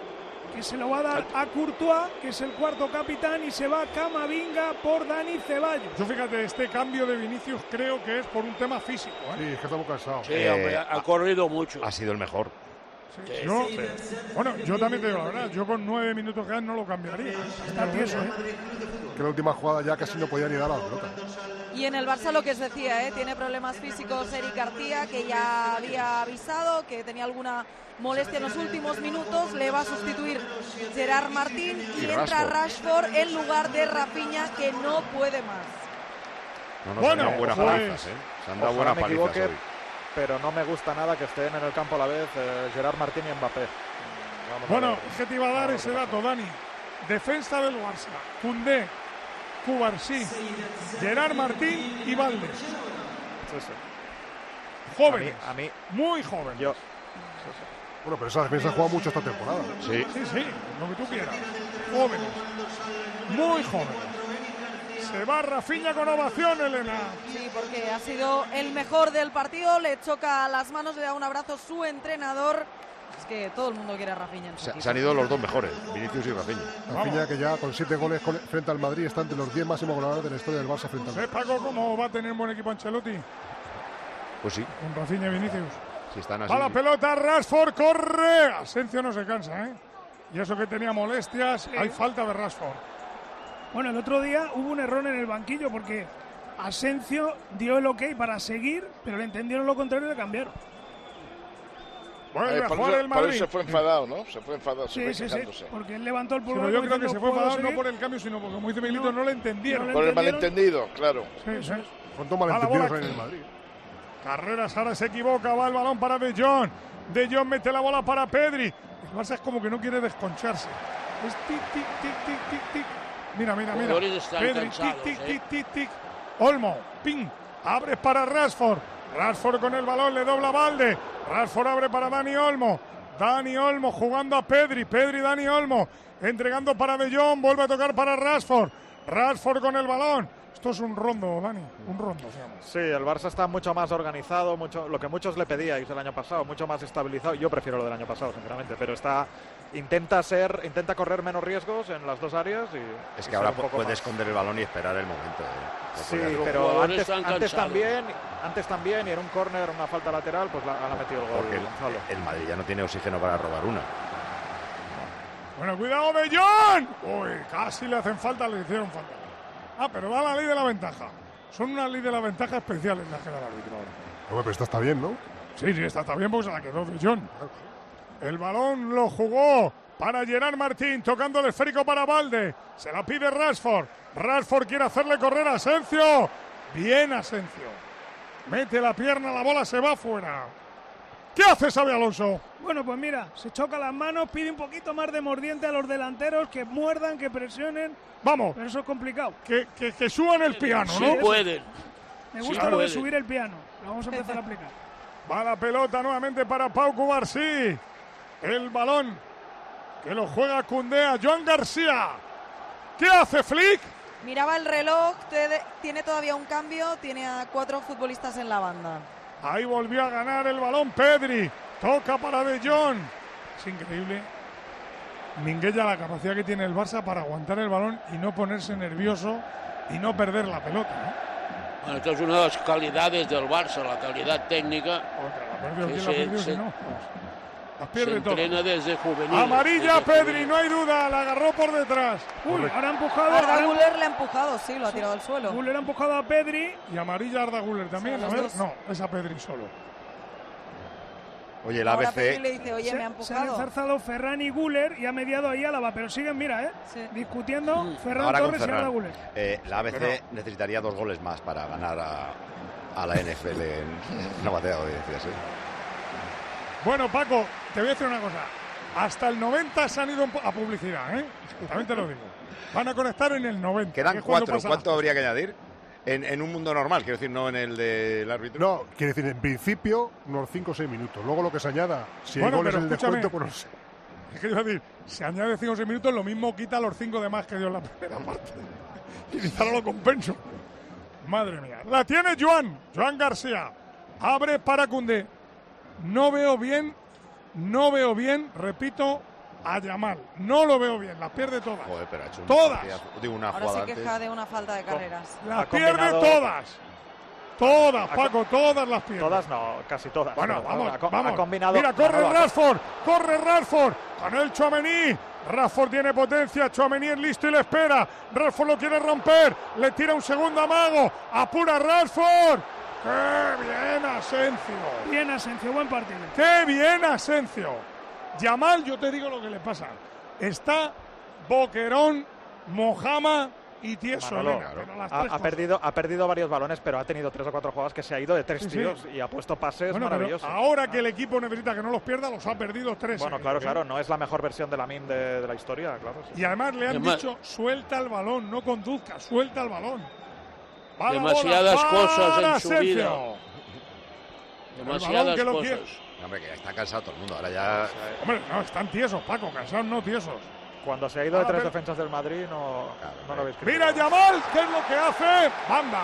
que se lo va a dar a Courtois, que es el cuarto capitán, y se va Camavinga por Dani Ceballos. Yo fíjate, este cambio de Vinicius creo que es por un tema físico, ¿eh? Sí, es que estamos cansados. Sí, hombre, ha, ha corrido mucho. Ha sido el mejor. Sí, yo, sí. Bueno, yo también te digo la verdad, yo con nueve minutos que dan no lo cambiaría. Está tieso, ¿eh? Que la última jugada ya casi no podía ni dar a la pelota. Y en el Barça lo que os decía, ¿eh? Tiene problemas físicos Eric García, que ya había avisado que tenía alguna molestia en los últimos minutos. Le va a sustituir Gerard Martín y, y entra Rashford. Rashford en lugar de Rafinha, que no puede más. No, no, bueno, se han dado buenas pues, palizas, ¿eh? Se han dado buenas me palizas equivoque, hoy. Pero no me gusta nada que estén en el campo a la vez eh, Gerard Martín y Mbappé. Vamos bueno, ¿qué te iba a dar ese dato, Dani? Defensa del Barça, Koundé, Cubarsí, Gerard Martín y Valdés. Sí, sí. Jóvenes, a mí, a mí, muy jóvenes. Yo. Bueno, pero esa defensa ha jugado mucho esta temporada. Sí, sí, sí, lo que tú quieras. Jóvenes, muy jóvenes. Se va Rafinha con ovación, Elena. Sí, porque ha sido el mejor del partido. Le choca las manos, le da un abrazo su entrenador. Es que todo el mundo quiere a Rafinha. En su se, equipo. se han ido los dos mejores, Vinicius y Rafinha. Rafinha, que ya con siete goles con, frente al Madrid, está entre los diez máximos goleadores de la historia del Barça frente al Madrid. ¿Sabes, Paco, cómo va a tener un buen equipo Ancelotti? Pues sí. Con Rafinha y Vinicius. Si están así. Va la pelota, Rashford corre. Asensio no se cansa, ¿eh? Y eso que tenía molestias, sí. Hay falta de Rashford. Bueno, el otro día hubo un error en el banquillo porque Asensio dio el ok para seguir, pero le entendieron lo contrario y le cambiaron. Bueno, eh, por, eso, por eso se fue enfadado, ¿no? Se fue enfadado, se sí, fue sí, quejándose. sí, porque él levantó el pulgar. Sí, yo creo que se fue enfadado seguir. no por el cambio, sino porque, como dice Milito, no, no le entendieron. No por el malentendido, claro. Sí, sí. ¿Cuántos malentendidos hay en el Madrid? Carreras, ahora se equivoca, va el balón para De Jong. De Jong mete la bola para Pedri. El Barça es como que no quiere desconcharse. Es tic, tic, tic, tic, tic, tic. Mira, mira, mira. Pedri, tic, tic, tic, tic, tic. Olmo, ping. Abre para Rashford. Rashford con el balón, le dobla Valde. Rashford abre para Dani Olmo. Dani Olmo jugando a Pedri. Pedri, Dani Olmo. Entregando para De Jong. Vuelve a tocar para Rashford. Rashford con el balón. Esto es un rondo, Dani, un rondo. Sí, el Barça está mucho más organizado, mucho, lo que muchos le pedíais el año pasado, mucho más estabilizado. Yo prefiero lo del año pasado, sinceramente, pero está intenta ser, intenta correr menos riesgos en las dos áreas y es que y ahora un poco puede más. esconder el balón y esperar el momento. ¿eh? Sí, pero antes, antes también, antes también y en un córner, una falta lateral, pues la, la ha metido el gol. Porque Gonzalo. el, el Madrid ya no tiene oxígeno para robar una. Bueno, cuidado de Jong. Uy, casi le hacen falta, le hicieron falta. Ah, pero va la ley de la ventaja. Son una ley de la ventaja especiales las que da el árbitro ahora. Bueno, pero esta está bien, ¿no? Sí, sí, esta está bien porque se la quedó de Jong. El balón lo jugó para Gerard Martín, tocando el esférico para Valde. Se la pide Rashford. Rashford quiere hacerle correr a Asensio. Bien Asensio. Mete la pierna, la bola se va fuera. ¿Qué hace Xabi Alonso? Bueno, pues mira, se choca las manos, pide un poquito más de mordiente a los delanteros, que muerdan, que presionen. Vamos. Pero eso es complicado. Que, que, que suban el piano, sí ¿no? Pueden. Me gusta sí lo pueden. de subir el piano. Lo vamos a empezar a aplicar. Va la pelota nuevamente para Pau Cubarsí. El balón que lo juega Koundé a Joan García. ¿Qué hace Flick? Miraba el reloj, te- tiene todavía un cambio, tiene a cuatro futbolistas en la banda. Ahí volvió a ganar el balón Pedri. Toca para De Jong. Es increíble. Minguella, la capacidad que tiene el Barça para aguantar el balón y no ponerse nervioso y no perder la pelota, ¿no? Bueno, esta es una de las calidades del Barça, la calidad técnica. La perdió, que ¿quién se, la perdió se- si no? Las se pierde todo. entrena desde juvenil. Amarilla desde Pedri, juvenil. no hay duda, la agarró por detrás. Uy, ahora ha empujado. Arda ahora- Güler le ha empujado, sí, lo ha tirado al suelo. Güler ha empujado a Pedri. Y amarilla Arda Güler también. Sí, A los ver, dos. no, es a Pedri solo. Oye, el Ahora A B Pedri C. le dice, oye, se, me ha se han empujado. enzarzado Ferran y Güler y ha mediado ahí Álava, pero siguen, mira, ¿eh? Sí. Discutiendo Mm. Ferran Ahora con Torres y Arda Ferran. Güler. Eh, la A B C necesitaría dos goles más para ganar a, a la N F L en una batea de audiencias. ¿eh? Bueno, Paco, te voy a decir una cosa. Hasta el noventa se han ido a publicidad, ¿eh? También te lo digo. Van a conectar en el noventa. que Quedan es cuando cuatro. pasa ¿Cuánto la- habría que añadir? En, en un mundo normal, quiero decir, no en el del árbitro. No, quiere decir, en principio, unos cinco o seis minutos. Luego lo que se añada, si Bueno, hay goles pero en el escúchame. descuento, pues no sé. Es que iba a decir, si añade cinco o seis minutos, lo mismo quita los cinco de más que dio en la primera parte. Y quizá no lo compenso. Madre mía. La tiene Joan. Joan García. Abre para Koundé. No veo bien, no veo bien, repito, a Yamal. No lo veo bien, las pierde todas. Joder, pero ha hecho un todas. partidazo. Digo, una Ahora jugada se queja antes. de una falta de carreras. Las Ha pierde combinado- todas. Todas, Paco, todas las pierde. Todas no, casi todas. Bueno, pero vamos, ha, co- vamos. ha combinado. Mira, corre Manolo, ha- Rashford, corre Rashford, con el Tchouaméni. Rashford tiene potencia, Tchouaméni es listo y le espera. Rashford lo quiere romper, le tira un segundo amago, apura Rashford. ¡Qué bien, Asencio! Bien, Asencio, buen partido. ¡Qué bien, Asencio! Yamal, yo te digo lo que le pasa. Está Boquerón, Mojama y Tieso. Manolo, Elena, pero las ha, tres ha cosas. perdido, ha perdido varios balones, pero ha tenido tres o cuatro jugadas que se ha ido de tres Sí, sí. tiros y ha puesto pases Bueno, pero maravillosos. ahora que el equipo necesita que no los pierda, los ha perdido tres. Bueno, seguidos, claro, ¿eh? claro, no es la mejor versión de la M I M de, de la historia, claro. sí. Y además le han Además- dicho, suelta el balón, no conduzca, suelta el balón. Va la bola Demasiadas para cosas en su Asensio. vida. El Demasiadas balón que lo cosas. quiere. Hombre, que ya está cansado todo el mundo. Ahora ya. Hombre, no, están tiesos, Paco, cansados no tiesos. Cuando se ha ido de Ah, tres pero- defensas del Madrid, no, no lo habéis Mira Yamal, ¿qué es lo que hace? Banda.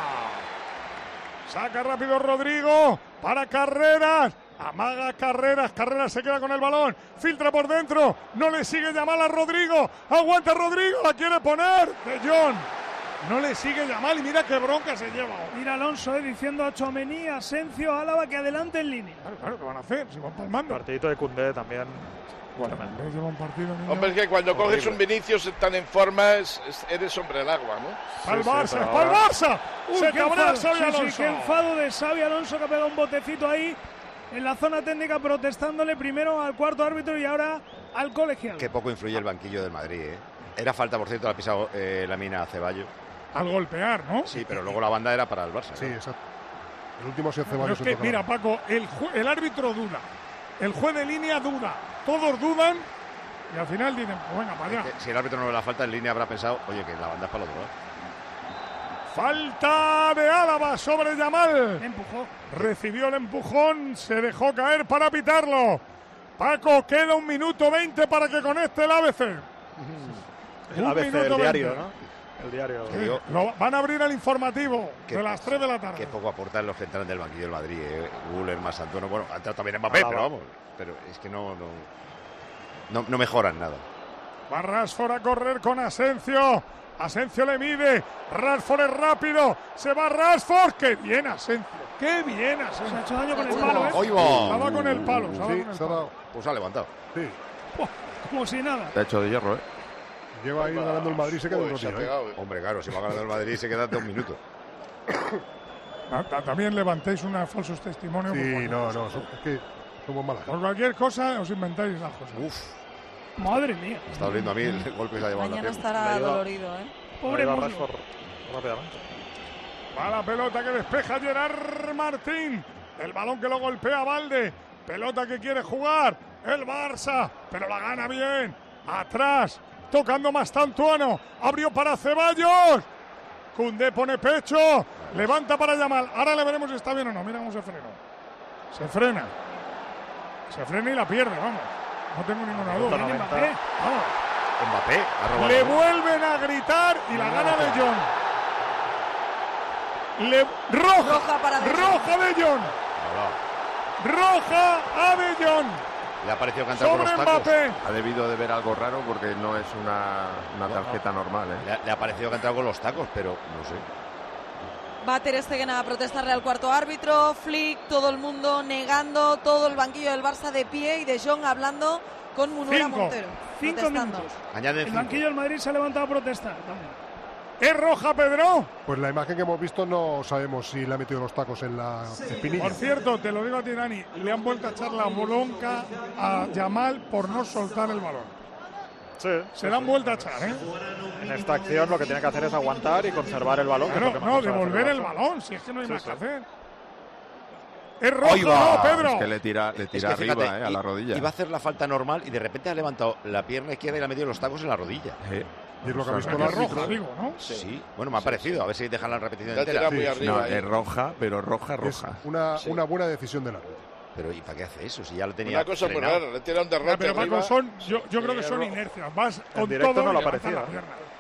Saca rápido Rodrigo para Carreras. Amaga Carreras, Carreras se queda con el balón, filtra por dentro, no le sigue Yamal a Rodrigo, aguanta Rodrigo, la quiere poner De Jong. No le sigue Yamal y mira qué bronca se lleva. Mira Alonso eh, diciendo a Tchouaméni, Asencio, Álava que adelante en línea. Claro, claro, ¿qué van a hacer? Si van palmando. Partidito de Koundé también. Les lleva un partido, niño. Hombre, es que cuando Horrible. coges un Vinicius tan en forma, es- es- eres hombre del agua, ¿no? Para el Sí, sí, Barça, pero para el ahora- Barça. Uy, Se qué cabrá enfado. Xavi Sí, sí, Alonso. qué enfado de Xavi Alonso que ha pegado un botecito ahí en la zona técnica protestándole primero al cuarto árbitro y ahora al colegiado. Qué poco influye el banquillo del Madrid, ¿eh? Era falta, por cierto, la ha pisado eh, la mina a Ceballos. Al golpear, ¿no? Sí, pero luego la banda era para el Barça. Sí, ¿no? exacto. El último se hace Pero varios es que, mira, Paco, el, ju- el árbitro duda, el juez de línea duda, todos dudan y al final dicen, pues venga, para allá. Que si el árbitro no ve la falta, en línea habrá pensado, oye, que la banda es para el otro lado. Falta de Álava sobre Yamal. Empujó. Recibió el empujón, se dejó caer para pitarlo. Paco, queda un minuto veinte para que conecte el A B C. El Un A B C, el minuto diario, veinte. ¿no? El diario. Que digo, Lo- van a abrir el informativo que- de las tres de la tarde. Qué poco aportan los que entran del banquillo del Madrid, ¿eh? Guller más Antonio. Bueno, ha entrado también Mbappé, Álava. pero vamos. Pero es que no, no, no, no mejoran nada. Va Rashford a correr con Asencio. Asencio le mide. Rashford es rápido. Se va Rashford. ¡Qué bien, Asencio! ¡Qué bien, Se ha Asencio! hecho daño con el palo, ¿eh? ¡Hoy va! Estaba con el palo. estaba Sí, con el se ha palo. dado. Pues ha levantado. Sí. Como si nada. Está hecho de hierro, ¿eh? Lleva ahí ganando el Madrid, se queda Joder, un se ha tío, ¿eh? pegado, eh. Hombre, claro, si va ganando el Madrid se queda dos minutos. Ta- ta- También levantéis unos falsos testimonios. por Sí, cualquier no, cosa. no, son- es que somos malas. Por cualquier cosa os inventáis las cosas. Uf, Madre mía. me está doliendo a mí el golpe que se ha llevado en la Mañana pierna. estará Le ayuda. dolorido, ¿eh? Pobre Ahí va muslo. Rashford rápidamente. Va la pelota que despeja Gerard Martín. El balón que lo golpea Valde. Pelota que quiere jugar el Barça, pero la gana bien. Atrás, tocando Mastantuono. Abrió para Ceballos. Koundé pone pecho. Levanta para Yamal. Ahora le veremos si está bien o no. Mira cómo se frena. Se frena. Se frena y la pierde, vamos. No tengo ninguna duda. Viene noventa. Mbappé. Vamos. Mbappé ha robado. Le vuelven a gritar y la gana de Jong. Le, roja, Roja para De Jong. roja de Jong. Roja a De Jong. Le ha parecido cantar con Sobre los tacos. Mbappé. Ha debido de ver algo raro porque no es una, una tarjeta normal, ¿eh? Le ha, le ha parecido cantar con los tacos, pero no sé. Va Ter Stegen a protestarle al cuarto árbitro, Flick, todo el mundo negando, todo el banquillo del Barça de pie y De Jong hablando con Munuera Cinco. Montero. Cinco protestando. minutos. Añaden El cinco. banquillo del Madrid se ha levantado a protestar también. ¿Es roja, Pedro? Pues la imagen que hemos visto no sabemos si le ha metido los tacos en la espinilla. Por cierto, te lo digo a ti, Dani, le han vuelto a echar la bronca a Yamal por no soltar el balón. Sí, Se la han vuelto a echar, ¿eh? en esta acción lo que tiene que hacer es aguantar y conservar el balón. que es Claro, lo que no, mejor sabe hacer devolver el Barça. balón, si es que no hay Sí, más sí. que hacer. Es roja, Ahí va. no, Pedro. Es que le tira, le Es tira que arriba, fíjate, ¿eh? A la i- rodilla. Iba a hacer la falta normal y de repente ha levantado la pierna izquierda y le ha metido los tacos en la rodilla. Eh, Y es lo que ha O visto sea, el que es roja, árbitro. digo, ¿no? Sí. Bueno, me ha parecido. A ver si dejan la repetición Ya entera. tira muy Sí, arriba. no, ahí. es roja, pero roja, Es roja. una, Sí. una buena decisión del árbitro. Pero ¿y para qué hace eso? Si ya lo tenía Una cosa muy frenado. rara, le tira un Ya, derrote pero arriba. Paco, son, yo, yo creo que Sí, son ro- inercias. Vas en con directo todo no y lo levantas parecía. la pierna.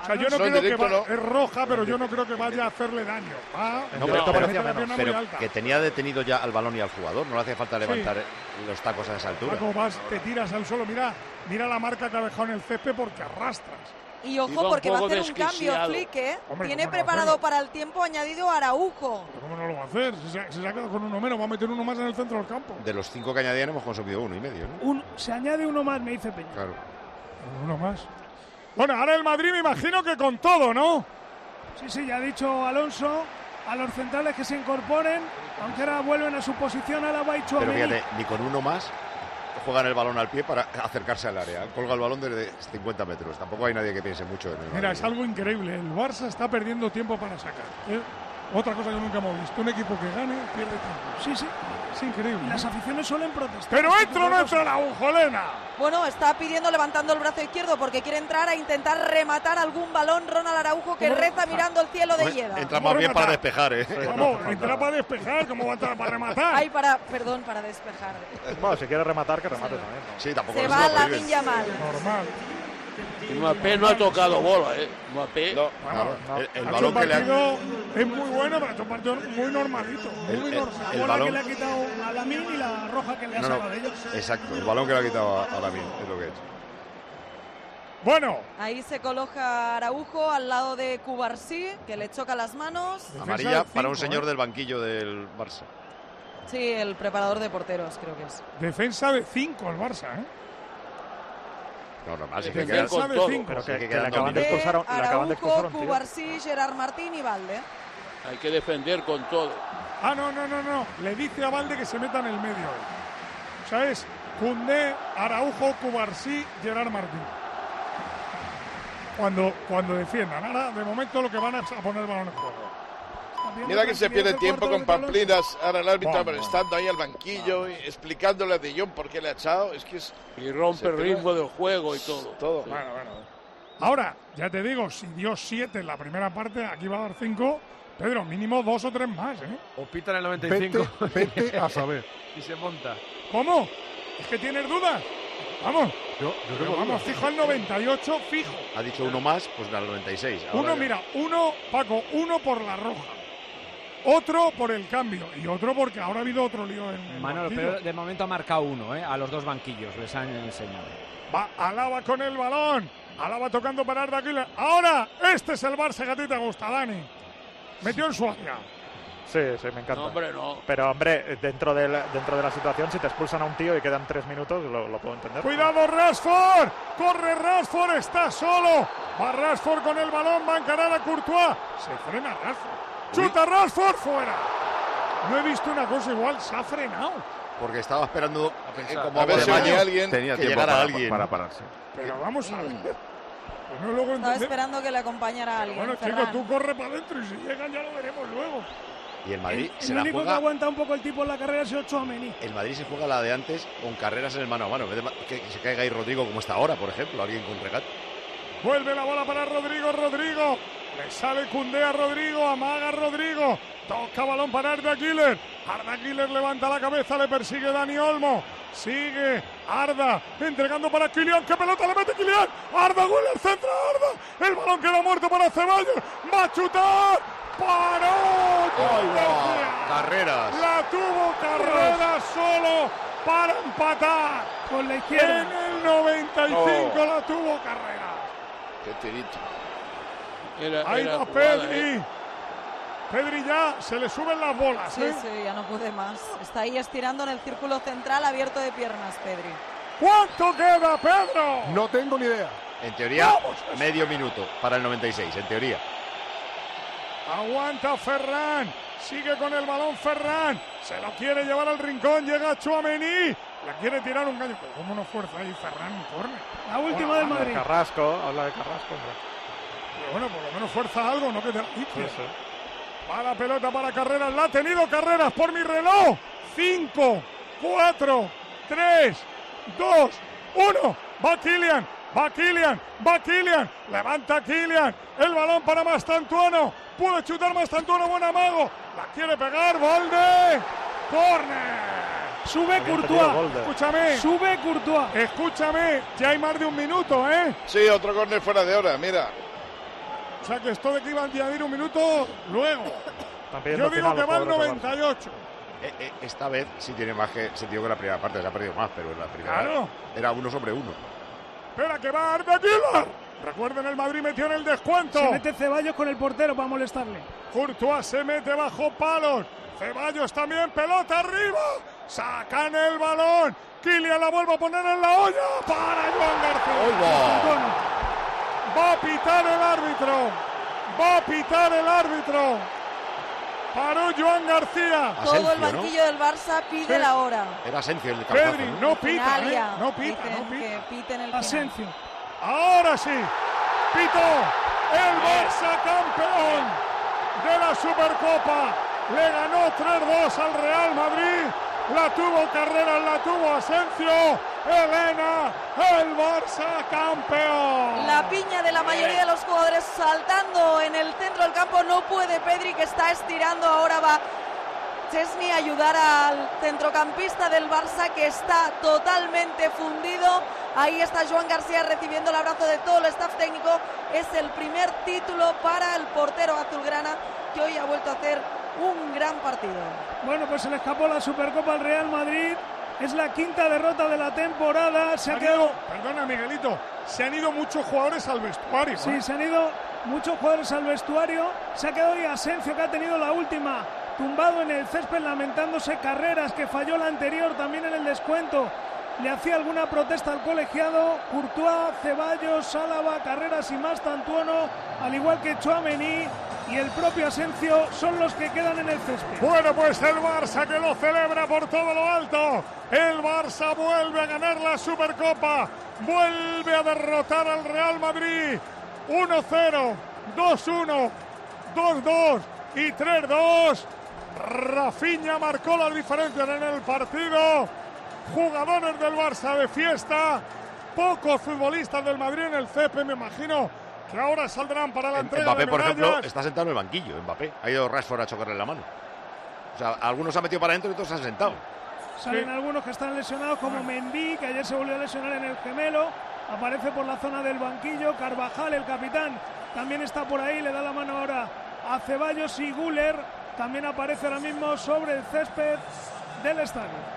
O sea, yo no, No, en creo directo que va, no. es roja, pero yo no creo que vaya a hacerle daño. Va, No, va pero, a meter la pierna muy pero alta. que tenía detenido ya al balón y al jugador. No le hacía falta Sí. levantar los tacos a esa altura. Como vas, te tiras al suelo. Mira, mira la marca que ha dejado en el césped porque arrastras. Y ojo, Iba un porque va a poco hacer un cambio, desquiciado. Flick, ¿eh? Hombre, Tiene ¿cómo no va a preparado hacerlo? para el tiempo añadido a Araujo. ¿Pero ¿Cómo no lo va a hacer? Si se, si se ha quedado con uno menos, va a meter uno más en el centro del campo. De los cinco que añadían hemos consumido uno y medio, ¿no? Un, se añade uno más, me dice Peña. Claro. Uno más. Bueno, ahora el Madrid me imagino que con todo, ¿no? Sí, sí, ya ha dicho Alonso a los centrales que se incorporen, aunque ahora vuelven a su posición a la Pero Tchouaméni. fíjate, ni con uno más juegan el balón al pie para acercarse al área. Colga el balón desde cincuenta metros. Tampoco hay nadie que piense mucho en el Mira, Madrid. es algo increíble. El Barça está perdiendo tiempo para sacar. ¿eh? Otra cosa que nunca hemos visto. Un equipo que gane pierde tiempo. Sí, sí. Es increíble. Y las aficiones suelen protestar. Pero Este entra tipo o no de entra cosas. la Ujolena. Bueno, está pidiendo levantando el brazo izquierdo porque quiere entrar a intentar rematar algún balón Ronald Araujo que ¿Cómo? reza mirando el cielo de Lleida. Entra más bien para despejar, ¿eh? Vamos, entra para despejar, ¿cómo va a entrar para rematar? Ay, para, perdón, para despejar. Bueno, si quiere rematar, que remate también. ¿no? Sí, tampoco Se nos va lo la prohíben. Yamal. Normal. Y Mbappé no ha tocado bola, ¿eh? Mbappé. No, Bueno, no, el, el Ha balón hecho que le ha... partido es muy bueno, pero ha hecho un partido muy normalito. El- Muy el- normal. La el bola balón- que le ha quitado a Lamine y la roja que le ha No, no, sacado de ellos. exacto, el balón que le ha quitado a, a Lamine, es lo que es. Bueno, Ahí se coloca Araujo al lado de Cubarsí, que le choca las manos. Amarilla de para un cinco, señor ¿eh? del banquillo del Barça. Sí, el preparador de porteros, creo que es. defensa de cinco el Barça, ¿eh? No, normal, sí que Defender queda... con Defensa de todo. cinco. Pero Sí, que, que que quedan le dos acaban de minutos. expulsar a un- le acaban de expulsar a Araujo, un tío. Cubarsí, Gerard Martín y Valde. Hay que defender con todo. Ah, no, no, no, no. Le dice a Valde que se meta en el medio. él. O sea, es Koundé, Araujo, Cubarsí, Gerard Martín. Cuando, cuando defiendan. Ahora, de momento, lo que van a es a poner el balón en juego. Mira que se pierde tiempo con Pamplinas. Ahora el árbitro Vamos. estando ahí al banquillo y explicándole a De Jong por qué le ha echado. Es que es Y rompe Se el pierde. ritmo del juego y todo. todo. Bueno, bueno. Ahora, ya te digo, si dio siete en la primera parte, aquí va a dar cinco. Pedro, mínimo dos o tres más, ¿eh? O pita en el noventa y cinco. Vete, vete a saber. Y se monta. ¿Cómo? ¿Es que tienes dudas? Vamos. Yo, yo Pero tengo vamos, dudas. fijo al noventa y ocho, fijo. Ha dicho uno más, pues al noventa y seis. Ahora Uno, ya- mira, uno, Paco, uno por la roja. Otro por el cambio. Y otro porque ahora ha habido otro lío en el Manolo, banquillo. pero de momento ha marcado uno, ¿eh? A los dos banquillos les han enseñado. Va Alaba con el balón. Alaba tocando para Arda Güler. Ahora, este es el Barça que a ti te gusta, Dani. Metió en su área. Sí, sí, me encanta. No, hombre, no. Pero, hombre, dentro de, la, dentro de la situación, si te expulsan a un tío y quedan tres minutos, lo, lo puedo entender. Cuidado, Rashford. Corre Rashford, está solo. Va Rashford con el balón, va a encarar a Courtois. Se frena Rashford. Chuta Rashford, fuera. No he visto una cosa igual, se ha frenado. Porque estaba esperando eh, como A ver agua si de venía mayo alguien. Tenía que tiempo llegara para, alguien. para pararse. Pero vamos a ver. Pues no luego Estaba entender- esperando que le acompañara alguien. Bueno, chico, Ferran. tú corre para adentro y si llegan ya lo veremos luego. Y el Madrid El, se el la único que juega. aguanta un poco el tipo en la carrera es Tchouaméni. El Madrid se juega la de antes con carreras en el mano a mano. En vez de ma- que se caiga ahí Rodrigo como está ahora, por ejemplo, alguien con regate. Vuelve la bola para Rodrigo, Rodrigo. Le sale Koundé a Rodrigo, amaga a Rodrigo. Toca balón para Arda Güler. Arda Güler levanta la cabeza, le persigue Dani Olmo. Sigue Arda, entregando para Kylian. ¡Qué pelota le mete Kylian! Arda Güler, centra Arda. El balón queda muerto para Ceballos. Va a chutar. ¡Paró! ¡Ay, Estrategia. va! Carreras. La tuvo Carrera solo para empatar. Con la En izquierda. el noventa y cinco Oh. la tuvo Carrera. Qué tirito. Era, Ahí era va jugada, Pedri. ¿eh? Pedri ya se le suben las bolas. Sí, ¿eh? sí, ya no puede más. Está ahí estirando en el círculo central abierto de piernas, Pedri. ¿Cuánto queda, Pedro? No tengo ni idea. En teoría, Vamos. medio minuto para el noventa y seis, en teoría. Aguanta Ferran. Sigue con el balón Ferran. Se lo quiere llevar al rincón. Llega Tchouaméni. La quiere tirar un gallo. Pero ¿cómo no fuerza ahí Ferran en córner? La última del Madrid. Carrasco, habla de Carrasco, hombre. Pero bueno, por lo menos fuerza algo, no que te la Sí, quites. sí. Va la pelota para Carreras. La ha tenido Carreras por mi reloj. Cinco, cuatro, tres, dos, uno. Va Kylian. Va Kylian. Va Kylian. Levanta Kylian. El balón para Mastantuono. Puede chutar Mastantuono. Buen amago. La quiere pegar. Valde. Corner. Sube Había Courtois. entendido gol de- Escúchame. Sube Courtois. Escúchame. Ya hay más de un minuto, ¿eh? Sí, otro córner fuera de hora, mira. O sea que esto de que iba a añadir un minuto luego. Yo digo que va al noventa y ocho. Eh, eh, esta vez sí tiene más que sentido que la primera parte, se ha perdido más, pero en la primera Claro. era uno sobre uno. Espera que va Arda Güler. Recuerden, el Madrid metió en el descuento. Se mete Ceballos con el portero para molestarle. Courtois se mete bajo palos. Ceballos también, pelota arriba. Sacan el balón. Kylian la vuelve a poner en la olla para Joan García. Va a pitar el árbitro. Va a pitar el árbitro. Paró Joan García. Todo el banquillo del Barça pide Sí. la hora. Era Asensio el de cabezazo, Pedri, ¿no? no pita, ¿eh? Finalia. No pita, Dicen no pita. que piten el Asensio. Ahora sí. Pitó el Barça campeón de la Supercopa. Le ganó tres dos al Real Madrid. La tuvo Carreras, la tuvo Asensio. Elena, el Barça campeón. La piña de la mayoría de los jugadores saltando en el centro del campo. No puede Pedri, que está estirando. Ahora va Chesney a ayudar al centrocampista del Barça, que está totalmente fundido. Ahí está Joan García recibiendo el abrazo de todo el staff técnico. Es el primer título para el portero azulgrana, que hoy ha vuelto a hacer un gran partido. Bueno, pues se le escapó la Supercopa al Real Madrid. Es la quinta derrota de la temporada. Se ha quedado... Perdona, Miguelito. Se han ido muchos jugadores al vestuario. Sí, ¿eh? se han ido muchos jugadores al vestuario. Se ha quedado hoy Asensio, que ha tenido la última, tumbado en el césped, lamentándose. Carreras, que falló la anterior también en el descuento. Le hacía alguna protesta al colegiado. Courtois, Ceballos, Álava, Carreras y Mastantuono, al igual que Tchouaméni y el propio Asensio, son los que quedan en el césped. Bueno, pues el Barça, que lo celebra por todo lo alto. El Barça vuelve a ganar la Supercopa. Vuelve a derrotar al Real Madrid. uno cero, dos uno, dos dos y tres dos. Rafinha marcó las diferencias en el partido. Jugadores del Barça de fiesta. Pocos futbolistas del Madrid en el césped, me imagino que ahora saldrán para la entrega Mbappé, de por medallas. ejemplo, está sentado en el banquillo. Mbappé ha ido Rashford a chocarle la mano. O sea, algunos se han metido para adentro y otros se han sentado. Salen algunos que están lesionados, como Mendy, que ayer se volvió a lesionar en el gemelo. Aparece por la zona del banquillo. Carvajal, el capitán, también está por ahí. Le da la mano ahora a Ceballos, y Güler también aparece ahora mismo sobre el césped del estadio.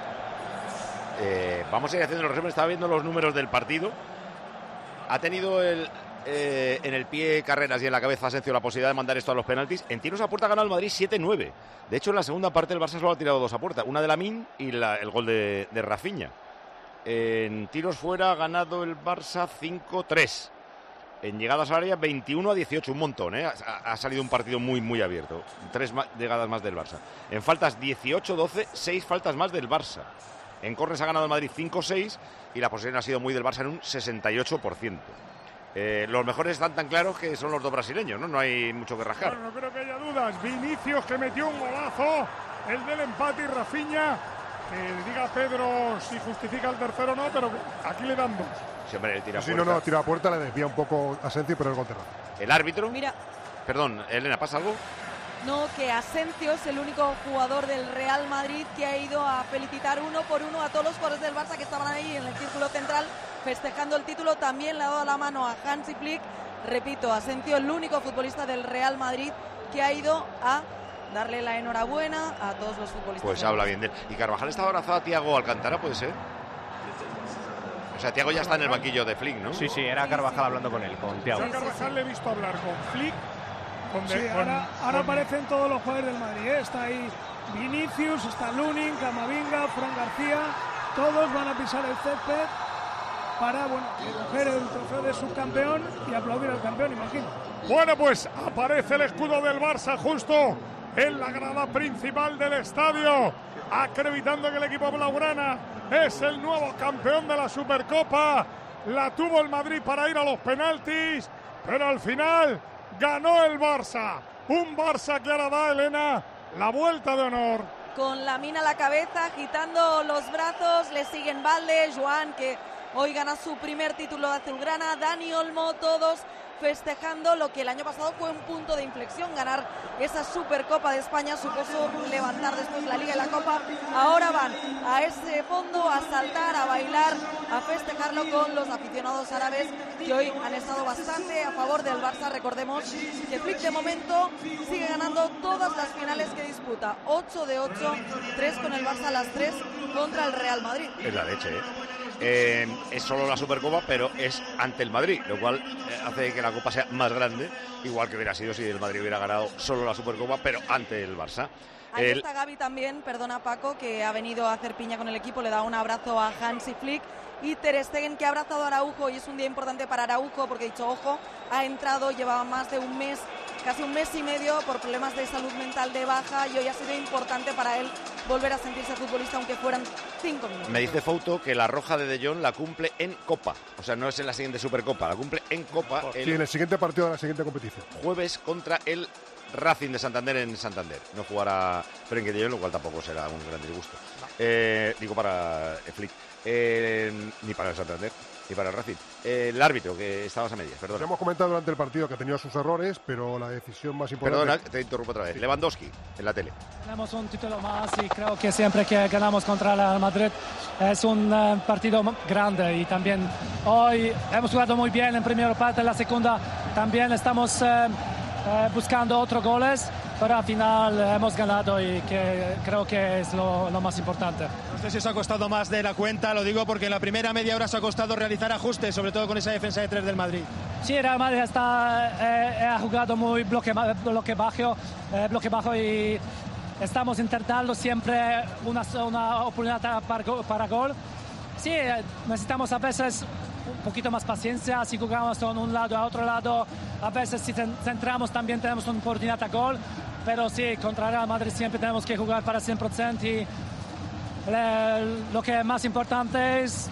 Eh, vamos a ir haciendo los resúmenes. Estaba viendo los números del partido. Ha tenido el, eh, en el pie Carreras y en la cabeza Asensio la posibilidad de mandar esto a los penaltis. En tiros a puerta ha ganado el Madrid siete nueve. De hecho, en la segunda parte el Barça solo ha tirado dos a puerta. Una de Lamine y la, el gol de, de Rafinha. En tiros fuera ha ganado el Barça cinco tres. En llegadas al área veintiuno a dieciocho, un montón, ¿eh? Ha, ha salido un partido muy, muy abierto. Tres ma- llegadas más del Barça. En faltas dieciocho doce, seis faltas más del Barça. En córneres ha ganado el Madrid cinco seis y la posesión ha sido muy del Barça en un sesenta y ocho por ciento. Eh, los mejores están tan claros que son los dos brasileños, ¿no? No hay mucho que rascar. Bueno, no creo que haya dudas. Vinicius, que metió un golazo, el del empate, y Rafinha, que diga Pedro si justifica el tercero o no, pero aquí le dan dos. Sí, hombre, el tira Sí, no, no, tira a puerta, le desvía un poco a Asensio, pero el gol terreno. El árbitro. Mira. Perdón, Elena, ¿pasa algo? No, que Asensio es el único jugador del Real Madrid que ha ido a felicitar uno por uno a todos los jugadores del Barça que estaban ahí en el círculo central festejando el título. También le ha dado la mano a Hansi Flick. Repito, Asensio, el único futbolista del Real Madrid que ha ido a darle la enhorabuena a todos los futbolistas. Pues habla bien de él. Y Carvajal está abrazado a Thiago Alcántara, ¿puede ser? O sea, Thiago ya está en el banquillo de Flick, ¿no? Sí, sí, era Carvajal hablando con él, con Thiago. Yo a Carvajal le he visto hablar con Flick. Con Sí, de- con- ahora, ahora con- aparecen todos los jugadores del Madrid, ¿eh? Está ahí Vinicius, está Lunin, Camavinga, Fran García. Todos van a pisar el césped para, bueno, coger el trofeo de subcampeón y aplaudir al campeón, imagino. Bueno, pues aparece el escudo del Barça justo en la grada principal del estadio, acreditando que el equipo blaugrana es el nuevo campeón de la Supercopa. La tuvo el Madrid para ir a los penaltis, pero al final ganó el Barça. Un Barça que ahora da, Elena, la vuelta de honor. Con Lamine a la cabeza, agitando los brazos, le siguen Valde, Joan, que hoy gana su primer título de azulgrana, Dani Olmo, todos festejando lo que el año pasado fue un punto de inflexión, ganar esa Supercopa de España supuso levantar después la Liga y la Copa. Ahora van a ese fondo a saltar, a bailar, a festejarlo con los aficionados árabes que hoy han estado bastante a favor del Barça. Recordemos que Flick de momento sigue ganando todas las finales que disputa, ocho de ocho, tres con el Barça, las tres contra el Real Madrid. Es la leche, ¿eh? Eh, es solo la Supercopa, pero es ante el Madrid, lo cual eh, hace que la Copa sea más grande, igual que hubiera sido si el Madrid hubiera ganado solo la Supercopa, pero ante el Barça. Ahí el... está Gaby también, perdona Paco, que ha venido a hacer piña con el equipo, le da un abrazo a Hansi Flick. Y Ter Stegen, que ha abrazado a Araujo, y es un día importante para Araujo porque, dicho, ojo, ha entrado, llevaba más de un mes, casi un mes y medio por problemas de salud mental de baja, y hoy ha sido importante para él volver a sentirse futbolista, aunque fueran cinco minutos. Me dice Fouto que la roja de De Jong la cumple en Copa, o sea, no es en la siguiente Supercopa, la cumple en Copa. Sí, el... en el siguiente partido de la siguiente competición. Jueves contra el Racing de Santander en Santander. No jugará Frenkie de Jong, lo cual tampoco será un gran disgusto. Eh, digo para Flick. Eh, ni para el Santander, ni para el Racing. Eh, el árbitro, que estabas a medias, perdona. Hemos comentado durante el partido que ha tenido sus errores, pero la decisión más importante... Perdona, te interrumpo otra vez. Sí. Lewandowski, en la tele. Tenemos un título más y creo que siempre que ganamos contra el Madrid es un uh, partido grande, y también hoy hemos jugado muy bien en primera parte, en la segunda también estamos uh, uh, buscando otros goles, pero al final hemos ganado y que creo que es lo, lo más importante. No sé si os ha costado más de la cuenta, lo digo porque en la primera media hora os ha costado realizar ajustes, sobre todo con esa defensa de tres del Madrid. Sí, Real Madrid está, eh, ha jugado muy bloque, bloque bajo, eh, bloque bajo y estamos intentando siempre una, una oportunidad para, para gol. Sí, necesitamos a veces un poquito más paciencia, si jugamos de un lado a otro lado, a veces si centramos también tenemos una oportunidad a gol, pero sí, contra Real Madrid siempre tenemos que jugar para cien por ciento, y le, lo que es más importante es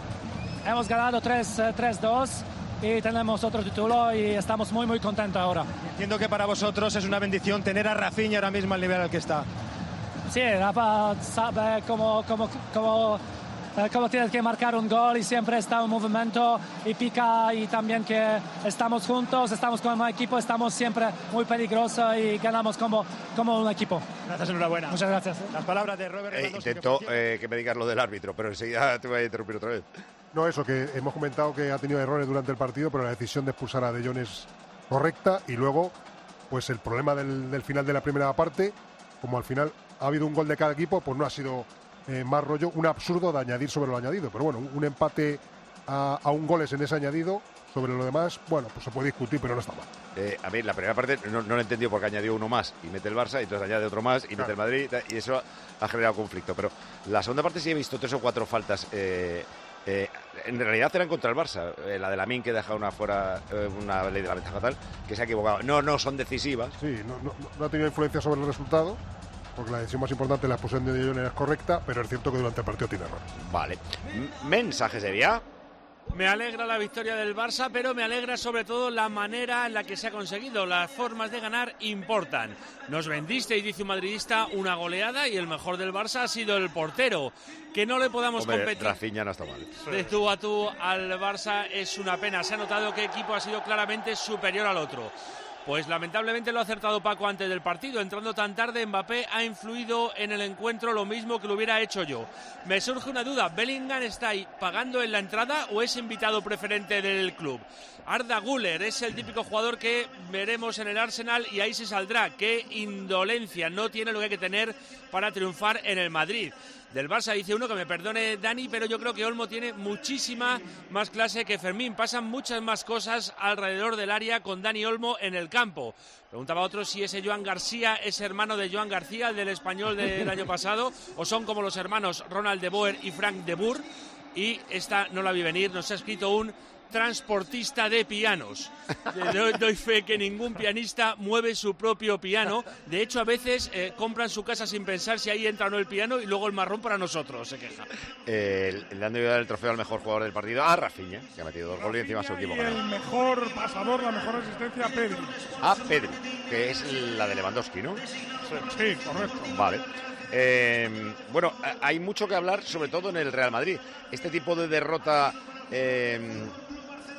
hemos ganado tres dos y tenemos otro título y estamos muy muy contentos ahora. Entiendo que para vosotros es una bendición tener a Rafinha ahora mismo al nivel al que está. Sí, Rafa sabe cómo, cómo, cómo, cómo tienes que marcar un gol y siempre está en movimiento y pica, y también que estamos juntos, estamos como un equipo, estamos siempre muy peligrosos y ganamos como, como un equipo. Gracias, enhorabuena. Muchas gracias. Las palabras de Robert eh, Intentó que, eh, que me digas lo del árbitro, pero enseguida te voy a interrumpir otra vez. No, eso, que hemos comentado que ha tenido errores durante el partido, pero la decisión de expulsar a De Jong es correcta, y luego pues el problema del, del final de la primera parte, como al final ha habido un gol de cada equipo, pues no ha sido eh, más rollo, un absurdo de añadir sobre lo añadido, pero bueno, un, un empate a, a un goles en ese añadido, sobre lo demás, bueno, pues se puede discutir, pero no está mal. Eh, a ver, la primera parte no, no lo he entendido porque añadió uno más y mete el Barça, y entonces añade otro más y mete el Madrid, y eso ha generado conflicto, pero la segunda parte sí he visto tres o cuatro faltas. Eh, Eh, en realidad eran contra el Barça, eh, la de Lamine, que deja una fuera, eh, una ley de la ventaja tal, que se ha equivocado. No, no, son decisivas. Sí, no, no, no ha tenido influencia sobre el resultado, porque la decisión más importante, la expulsión de De Jong, es correcta, pero es cierto que durante el partido tiene errores. Vale. M- mensajes de vía. Me alegra la victoria del Barça, pero me alegra sobre todo la manera en la que se ha conseguido. Las formas de ganar importan. Nos vendisteis, dice un madridista, una goleada, y el mejor del Barça ha sido el portero. Que no le podamos Hombre, competir Rafinha no está mal. de tú a tú al Barça es una pena. Se ha notado que equipo ha sido claramente superior al otro. Pues lamentablemente lo ha acertado Paco antes del partido. Entrando tan tarde, Mbappé ha influido en el encuentro lo mismo que lo hubiera hecho yo. Me surge una duda, ¿Bellingham está ahí pagando en la entrada o es invitado preferente del club? Arda Güler es el típico jugador que veremos en el Arsenal, y ahí se saldrá. Qué indolencia, no tiene lo que hay que tener para triunfar en el Madrid. Del Barça dice uno, que me perdone Dani, pero yo creo que Olmo tiene muchísima más clase que Fermín. Pasan muchas más cosas alrededor del área con Dani Olmo en el campo. Preguntaba otro si ese Joan García es hermano de Joan García, el del Español del año pasado, o son como los hermanos Ronald de Boer y Frank de Boer. Y esta no la vi venir, nos ha escrito un transportista de pianos. Doy, doy fe que ningún pianista mueve su propio piano. De hecho, a veces eh, compran su casa sin pensar si ahí entra o no el piano, y luego el marrón para nosotros, se queja. Eh, le han debido dar el trofeo al mejor jugador del partido a Rafinha, que ha metido dos goles y encima a su equipo ganado. El mejor pasador, la mejor asistencia a Pedri. A Pedri, que es la de Lewandowski, ¿no? Sí, sí, correcto. Vale. Eh, bueno, hay mucho que hablar, sobre todo en el Real Madrid. Este tipo de derrota... Eh,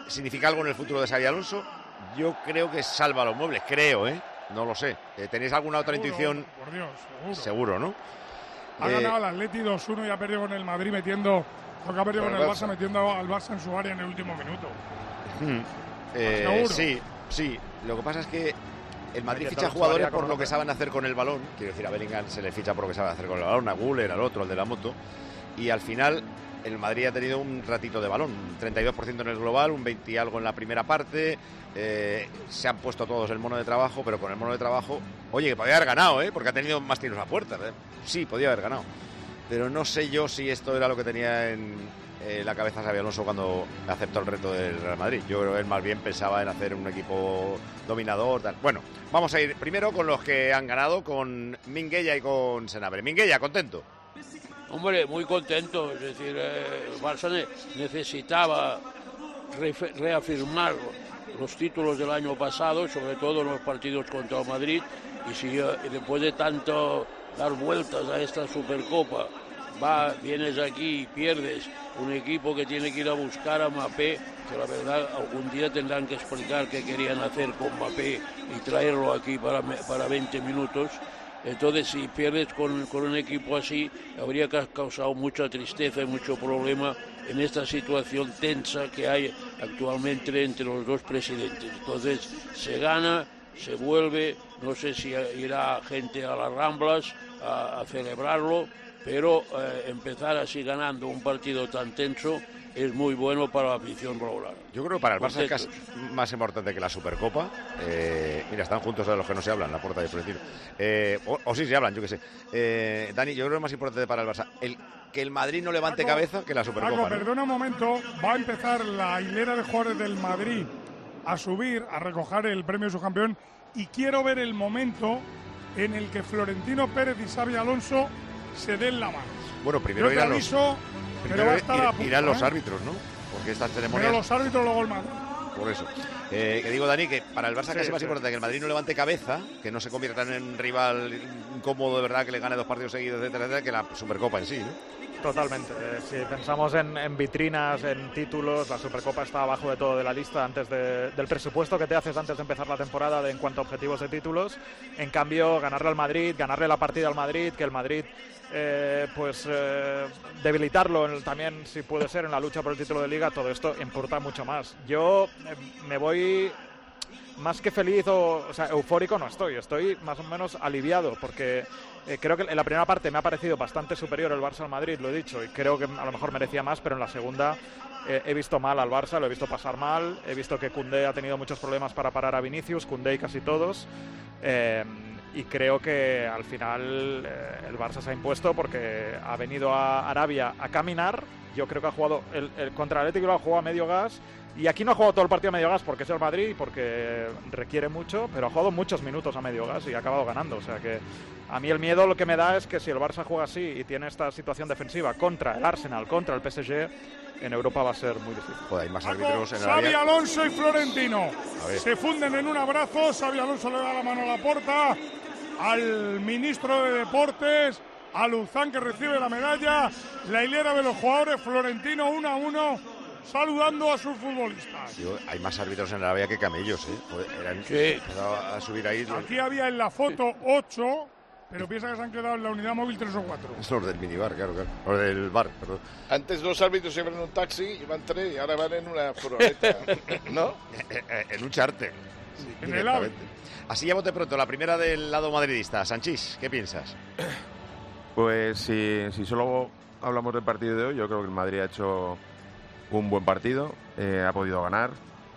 significa algo en el futuro de Xabi Alonso? Yo creo que salva los muebles, creo, ¿eh? No lo sé. Eh, ¿Tenéis alguna otra Seguro, intuición? Por Dios, seguro. Seguro, ¿no? Ha Eh, ganado el Atleti dos uno y ha perdido con el Madrid metiendo, lo que ha perdido Con con el el Barça Barça. metiendo al Barça en su área en el último minuto. Hmm. Eh, Seguro. sí, sí. Lo que pasa es que el Madrid Metiendo ficha en su jugadores área por como lo que no. saben hacer con el balón. Quiero decir, a Bellingham se le ficha por lo que sabe hacer con el balón, a Güler, al otro, al de la moto. Y al final el Madrid ha tenido un ratito de balón, un treinta y dos por ciento en el global, un veinte y algo en la primera parte. Eh, se han puesto todos el mono de trabajo, pero con el mono de trabajo, oye, que podía haber ganado, ¿eh? Porque ha tenido más tiros a puerta. ¿eh? Sí, podía haber ganado. Pero no sé yo si esto era lo que tenía en eh, la cabeza Xabi Alonso cuando aceptó el reto del Real Madrid. Yo creo que él más bien pensaba en hacer un equipo dominador. Tal. Bueno, vamos a ir primero con los que han ganado, con Minguella y con Senabre. Minguella, contento. Hombre, muy contento. Es decir, eh, el Barça ne- necesitaba refe- reafirmar los títulos del año pasado, sobre todo en los partidos contra el Madrid. Y si eh, después de tanto dar vueltas a esta Supercopa, va, vienes aquí y pierdes un equipo que tiene que ir a buscar a Mbappé, que la verdad algún día tendrán que explicar qué querían hacer con Mbappé y traerlo aquí para, me- para veinte minutos. Entonces, si pierdes con, con un equipo así, habría ca- causado mucha tristeza y mucho problema en esta situación tensa que hay actualmente entre los dos presidentes. Entonces, se gana, se vuelve, no sé si irá gente a las Ramblas a, a celebrarlo, pero eh, empezar así ganando un partido tan tenso es muy bueno para la afición blaugrana. Yo creo que para el Barça es Contentos. casi más importante que la Supercopa. Eh, mira, están juntos de los que no se hablan, la puerta de Florentino. Eh, o, o sí se hablan, yo qué sé. Eh, Dani, yo creo que es más importante para el Barça el, que el Madrid no levante Paco, cabeza que la Supercopa. Paco, ¿no? perdona un momento, va a empezar la hilera de jugadores del Madrid a subir, a recoger el premio de su campeón, y quiero ver el momento en el que Florentino Pérez y Xabi Alonso se den la mano. Bueno, primero Yo te irán los, aviso, pero primero va a estar a punto, irán los ¿eh? árbitros, ¿no? Porque estas Pero ceremonias... los árbitros luego el Madrid. Por eso. Eh, que digo, Dani, que para el Barça Sí, casi más sí. importante que el Madrid no levante cabeza, que no se convierta en un rival incómodo de verdad, que le gane dos partidos seguidos, etcétera, etcétera, que la Supercopa en sí, ¿no? Totalmente. Eh, si pensamos en, en vitrinas, en títulos, la Supercopa está abajo de todo de la lista antes de- del presupuesto que te haces antes de empezar la temporada de, en cuanto a objetivos de títulos. En cambio, ganarle al Madrid, ganarle la partida al Madrid, que el Madrid, eh, pues eh, debilitarlo en- también, si puede ser, en la lucha por el título de Liga, todo esto importa mucho más. Yo eh, me voy... Más que feliz o, o sea, eufórico no estoy, estoy más o menos aliviado porque eh, creo que en la primera parte me ha parecido bastante superior el Barça al Madrid, lo he dicho, y creo que a lo mejor merecía más, pero en la segunda eh, he visto mal al Barça, lo he visto pasar mal, he visto que Koundé ha tenido muchos problemas para parar a Vinicius, Koundé y casi todos, eh, y creo que al final eh, el Barça se ha impuesto porque ha venido a Arabia a caminar. Yo creo que ha jugado el, el contra el Atlético lo ha jugado a medio gas. Y aquí no ha jugado todo el partido a medio gas porque es el Madrid y porque requiere mucho, pero ha jugado muchos minutos a medio gas y ha acabado ganando. O sea que a mí el miedo lo que me da es que si el Barça juega así y tiene esta situación defensiva contra el Arsenal, contra el P S G, en Europa va a ser muy difícil. Joder, hay más Paco, árbitros en Xabi Arabia. Alonso y Florentino A ver. se funden en un abrazo. Xabi Alonso le da la mano a la porta al ministro de Deportes, a Luzán, que recibe la medalla. La hilera de los jugadores, Florentino uno a uno, saludando a sus futbolistas. Tío, hay más árbitros en Arabia que camellos, ¿eh? Joder, eran, empezado a subir ahí los, Aquí había en la foto ocho, pero piensa que se han quedado en la unidad móvil tres o cuatro. los del minibar, claro, claro. Los del bar, perdón. Antes los árbitros iban en un taxi, iban tres y ahora van en una furgoneta, ¿no? En un charter. En el AVE. Así ya bote pronto, la primera del lado madridista. Sanchís, ¿qué piensas? Pues si, si solo hablamos del partido de hoy, yo creo que el Madrid ha hecho un buen partido, eh, ha podido ganar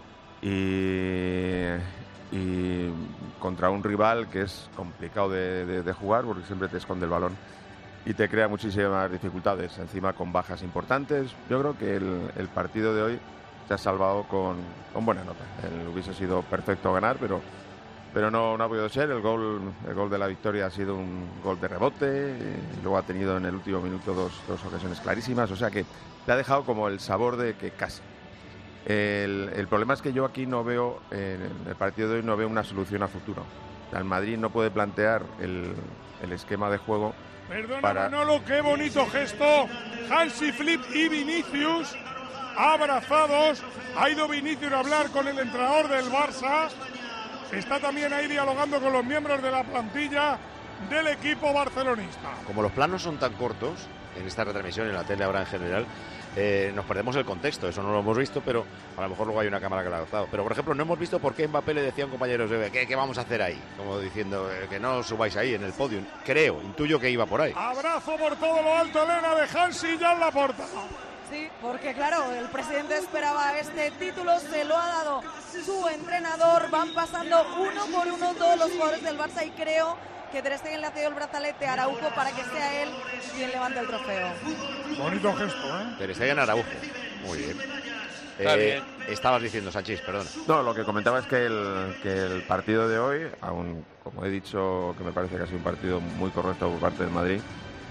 y, y contra un rival que es complicado de, de- de jugar porque siempre te esconde el balón y te crea muchísimas dificultades, encima con bajas importantes. Yo creo que el, el partido de hoy se ha salvado con, con buena nota. El, hubiese sido perfecto ganar, pero pero no, no ha podido ser. El gol, el gol de la victoria ha sido un gol de rebote, eh, y luego ha tenido en el último minuto dos, dos ocasiones clarísimas, o sea que le ha dejado como el sabor de que casi. El, el problema es que yo aquí no veo, en el partido de hoy no veo una solución a futuro. El Madrid no puede plantear el, el esquema de juego Perdona, para... Manolo, qué bonito gesto. Hansi Flick y Vinicius abrazados. Ha ido Vinicius a hablar con el entrenador del Barça. Está también ahí dialogando con los miembros de la plantilla del equipo barcelonista. Como los planos son tan cortos, en esta retransmisión, en la tele ahora en general, eh, nos perdemos el contexto. Eso no lo hemos visto, pero a lo mejor luego hay una cámara que lo ha adoptado. Pero, por ejemplo, no hemos visto por qué Mbappé le decía a un compañero de ¿qué, qué vamos a hacer ahí? Como diciendo eh, que no subáis ahí en el podium. Creo, intuyo que iba por ahí. Abrazo por todo lo alto, Elena, de Hansi ya en la porta. Sí, porque claro, el presidente esperaba este título, se lo ha dado su entrenador, van pasando uno por uno todos los jugadores del Barça y creo que Ter Stegen le ha cedido el brazalete a Araujo para que sea él quien levante el trofeo. Bonito gesto, ¿eh? Ter Stegen a Araujo. Muy bien. Está Eh, bien. Estabas diciendo, Sanchís, perdona. No, lo que comentaba es que el, que el partido de hoy, aún como he dicho, que me parece que ha sido un partido muy correcto por parte del Madrid,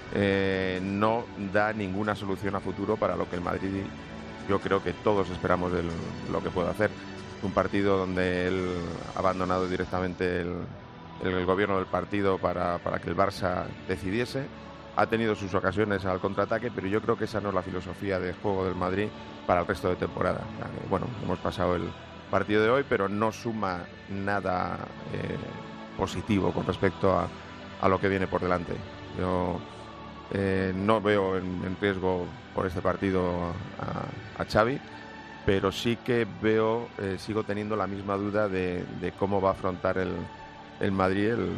eh, no da ninguna solución a futuro para lo que el Madrid, yo creo que todos esperamos de lo que puede hacer. Un partido donde él ha abandonado directamente el, el gobierno del partido para, para que el Barça decidiese. Ha tenido sus ocasiones al contraataque, pero yo creo que esa no es la filosofía de juego del Madrid para el resto de temporada. Bueno, hemos pasado el partido de hoy, pero no suma nada eh, positivo con respecto a, a lo que viene por delante. Yo eh, no veo en, en riesgo por este partido a, a Xavi, pero sí que veo, eh, sigo teniendo la misma duda de, de cómo va a afrontar el, el Madrid el,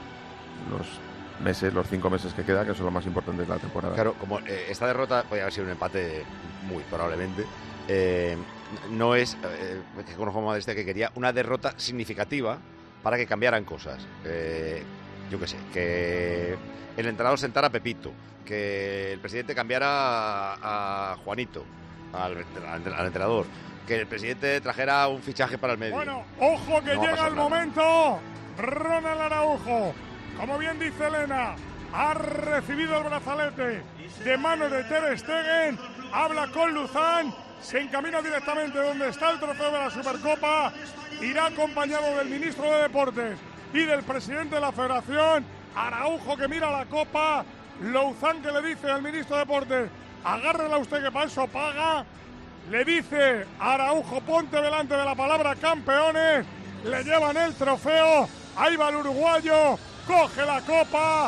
los meses, los cinco meses que queda, que son los más importantes de la temporada. Claro, como eh, esta derrota podría haber sido un empate muy probablemente, eh, no es, eh, que conozco a Madrid que quería una derrota significativa para que cambiaran cosas. Eh, yo qué sé, que el entrenador sentara a Pepito, que el presidente cambiara a, a Juanito, al, al, al entrenador, que el presidente trajera un fichaje para el medio. Bueno, ojo que No va a llega pasar el nada. momento. Ronald Araujo, como bien dice Elena, ha recibido el brazalete de mano de Ter Stegen, habla con Luzán, se encamina directamente donde está el trofeo de la Supercopa, irá acompañado del ministro de Deportes y del presidente de la Federación. Araujo que mira la copa, Luzán que le dice al ministro de Deportes, agárrela usted que para eso paga, le dice a Araujo, ponte delante de la palabra campeones, le llevan el trofeo, ahí va el uruguayo, coge la copa,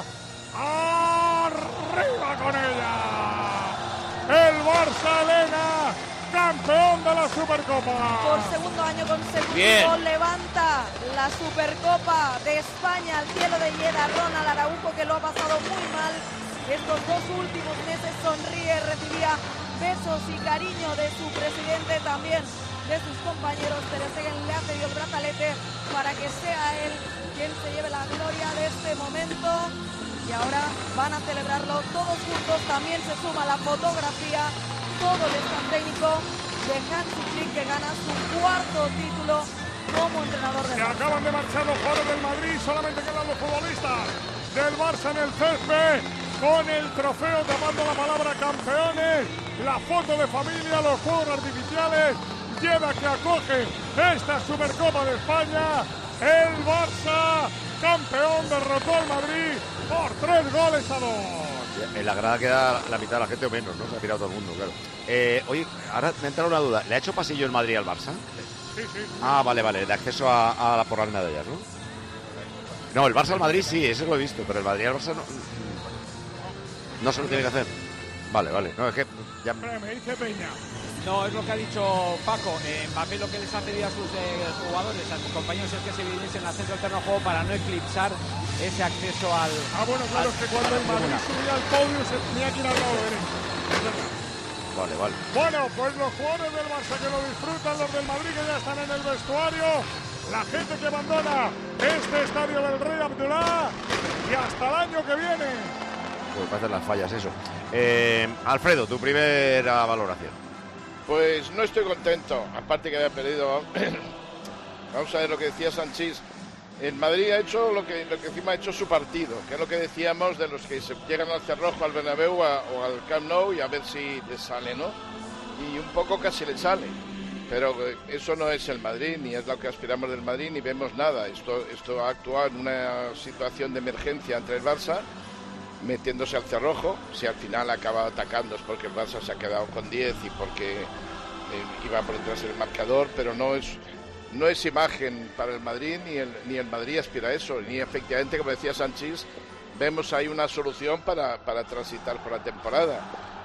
arriba con ella, el Barça, Elena, campeón de la Supercopa. Por segundo año consecutivo Bien. levanta la Supercopa de España al cielo de Lleida. Ronald Araujo, que lo ha pasado muy mal estos dos últimos meses, sonríe, recibía besos y cariño de su presidente, también de sus compañeros. Ter Stegen le ha cedido el brazalete para que sea él quien se lleve la gloria de este momento. Y ahora van a celebrarlo todos juntos. También se suma la fotografía, todo el staff técnico de Hansi Flick, que gana su cuarto título como entrenador de Se Barça. acaban de marchar los jugadores del Madrid, solamente quedan los futbolistas del Barça en el césped, con el trofeo tapando la palabra campeones, la foto de familia, los fuegos artificiales, lleva que acoge esta Supercopa de España. El Barça, campeón, derrotó al Madrid por tres goles a dos. En la grada queda la mitad de la gente o menos, ¿no? Se ha tirado todo el mundo, claro. Eh, oye, ahora me entra una duda. ¿Le ha hecho pasillo el Madrid al Barça? Sí, sí. Ah, vale, vale, de acceso a, a la por las medallas, ¿no? No, el Barça al Madrid sí, eso lo he visto, pero el Madrid al Barça no, no se lo tiene que hacer. Vale, vale, no, es que ya... Me dice Peña. No, es lo que ha dicho Paco. Eh, Mbappé lo que les ha pedido a sus eh, jugadores, a sus compañeros, es que se viniesen al centro del terreno de juego para no eclipsar ese acceso al... Ah, bueno, claro, al- es que cuando el Madrid subía al podio se tenía que ir al lado derecho. Vale, vale. Bueno, pues los jugadores del Barça que lo disfrutan, los del Madrid que ya están en el vestuario, la gente que abandona este estadio del Rey Abdullah y hasta el año que viene. Pues parecen las fallas eso. Eh, Alfredo, tu primera valoración. Pues no estoy contento, aparte que había perdido. Vamos a ver lo que decía Sanchís. El Madrid ha hecho lo que, lo que encima ha hecho su partido, que es lo que decíamos de los que se llegan al Cerrojo, al Bernabéu a- o al Camp Nou y a ver si les sale, ¿no? Y un poco casi le sale. Pero eh, eso no es el Madrid, ni es lo que aspiramos del Madrid, ni vemos nada. Esto, esto ha actuado en una situación de emergencia entre el Barça, metiéndose al cerrojo. Si al final acaba atacando es porque el Barça se ha quedado con diez y porque eh, iba por detrás del marcador, pero no es no es imagen para el Madrid, ni el, ni el Madrid aspira a eso, ni efectivamente, como decía Sánchez, vemos ahí una solución para, para transitar por la temporada.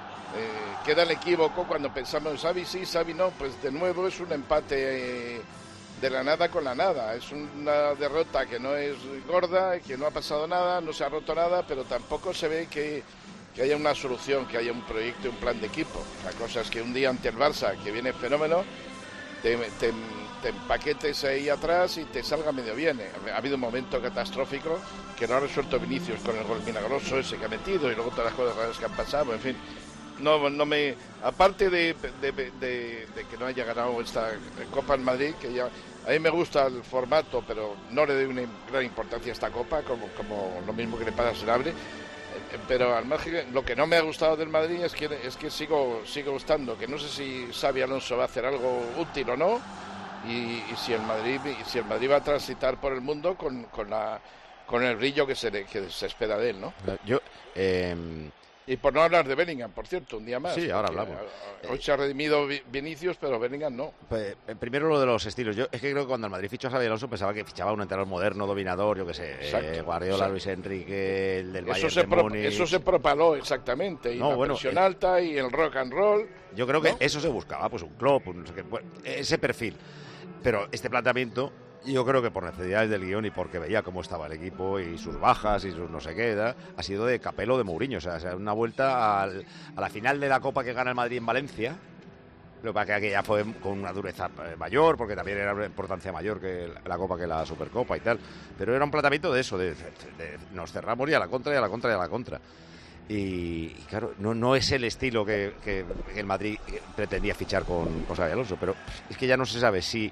Eh, queda el equívoco cuando pensamos en Xavi sí, Xavi no, pues de nuevo es un empate eh, de la nada con la nada, es una derrota que no es gorda, que no ha pasado nada, no se ha roto nada, pero tampoco se ve que, que haya una solución, que haya un proyecto, un plan de equipo. La cosa es que un día ante el Barça, que viene fenómeno, te, te, te empaquetes ahí atrás y te salga medio bien. Ha habido un momento catastrófico que no ha resuelto Vinicius con el gol milagroso ese que ha metido y luego todas las cosas raras que han pasado, en fin. No, no me, aparte de, de, de, de que no haya ganado esta Copa en Madrid, que ya a mí me gusta el formato, pero no le doy una gran importancia a esta Copa, como, como lo mismo que le pasa a Sanabria. Pero al margen, lo que no me ha gustado del Madrid es que es que sigo sigo gustando, que no sé si Xabi Alonso va a hacer algo útil o no, y, y si el Madrid y si el Madrid va a transitar por el mundo con, con la con el brillo que se que se espera de él, ¿no? Yo eh... Y por no hablar de Bellingham, por cierto, un día más. Sí, ahora hablamos. Hoy se ha redimido Vinicius, pero Bellingham no. Pues, primero lo de los estilos. Yo es que creo que cuando el Madrid fichó a Xabi Alonso pensaba que fichaba un entrenador moderno, dominador, yo qué sé, exacto, eh, Guardiola, exacto. Luis Enrique, el del Bayern de Múnich. Eso se propaló exactamente. Y no, la bueno, presión eh, alta y el rock and roll. Yo creo que ¿no? eso se buscaba, pues un club, un no sé qué, pues, ese perfil. Pero este planteamiento, yo creo que por necesidades del guión y porque veía cómo estaba el equipo y sus bajas y sus no sé qué, ¿da? Ha sido de Capello de Mourinho, o sea, o sea una vuelta al, a la final de la Copa que gana el Madrid en Valencia. Lo que pasa que aquella fue con una dureza mayor, porque también era una importancia mayor que la Copa que la Supercopa y tal. Pero era un planteamiento de eso, de, de, de nos cerramos y a la contra y a la contra y a la contra. Y, y claro, no, no es el estilo que, que el Madrid pretendía fichar con, con Xabi Alonso, pero es que ya no se sabe si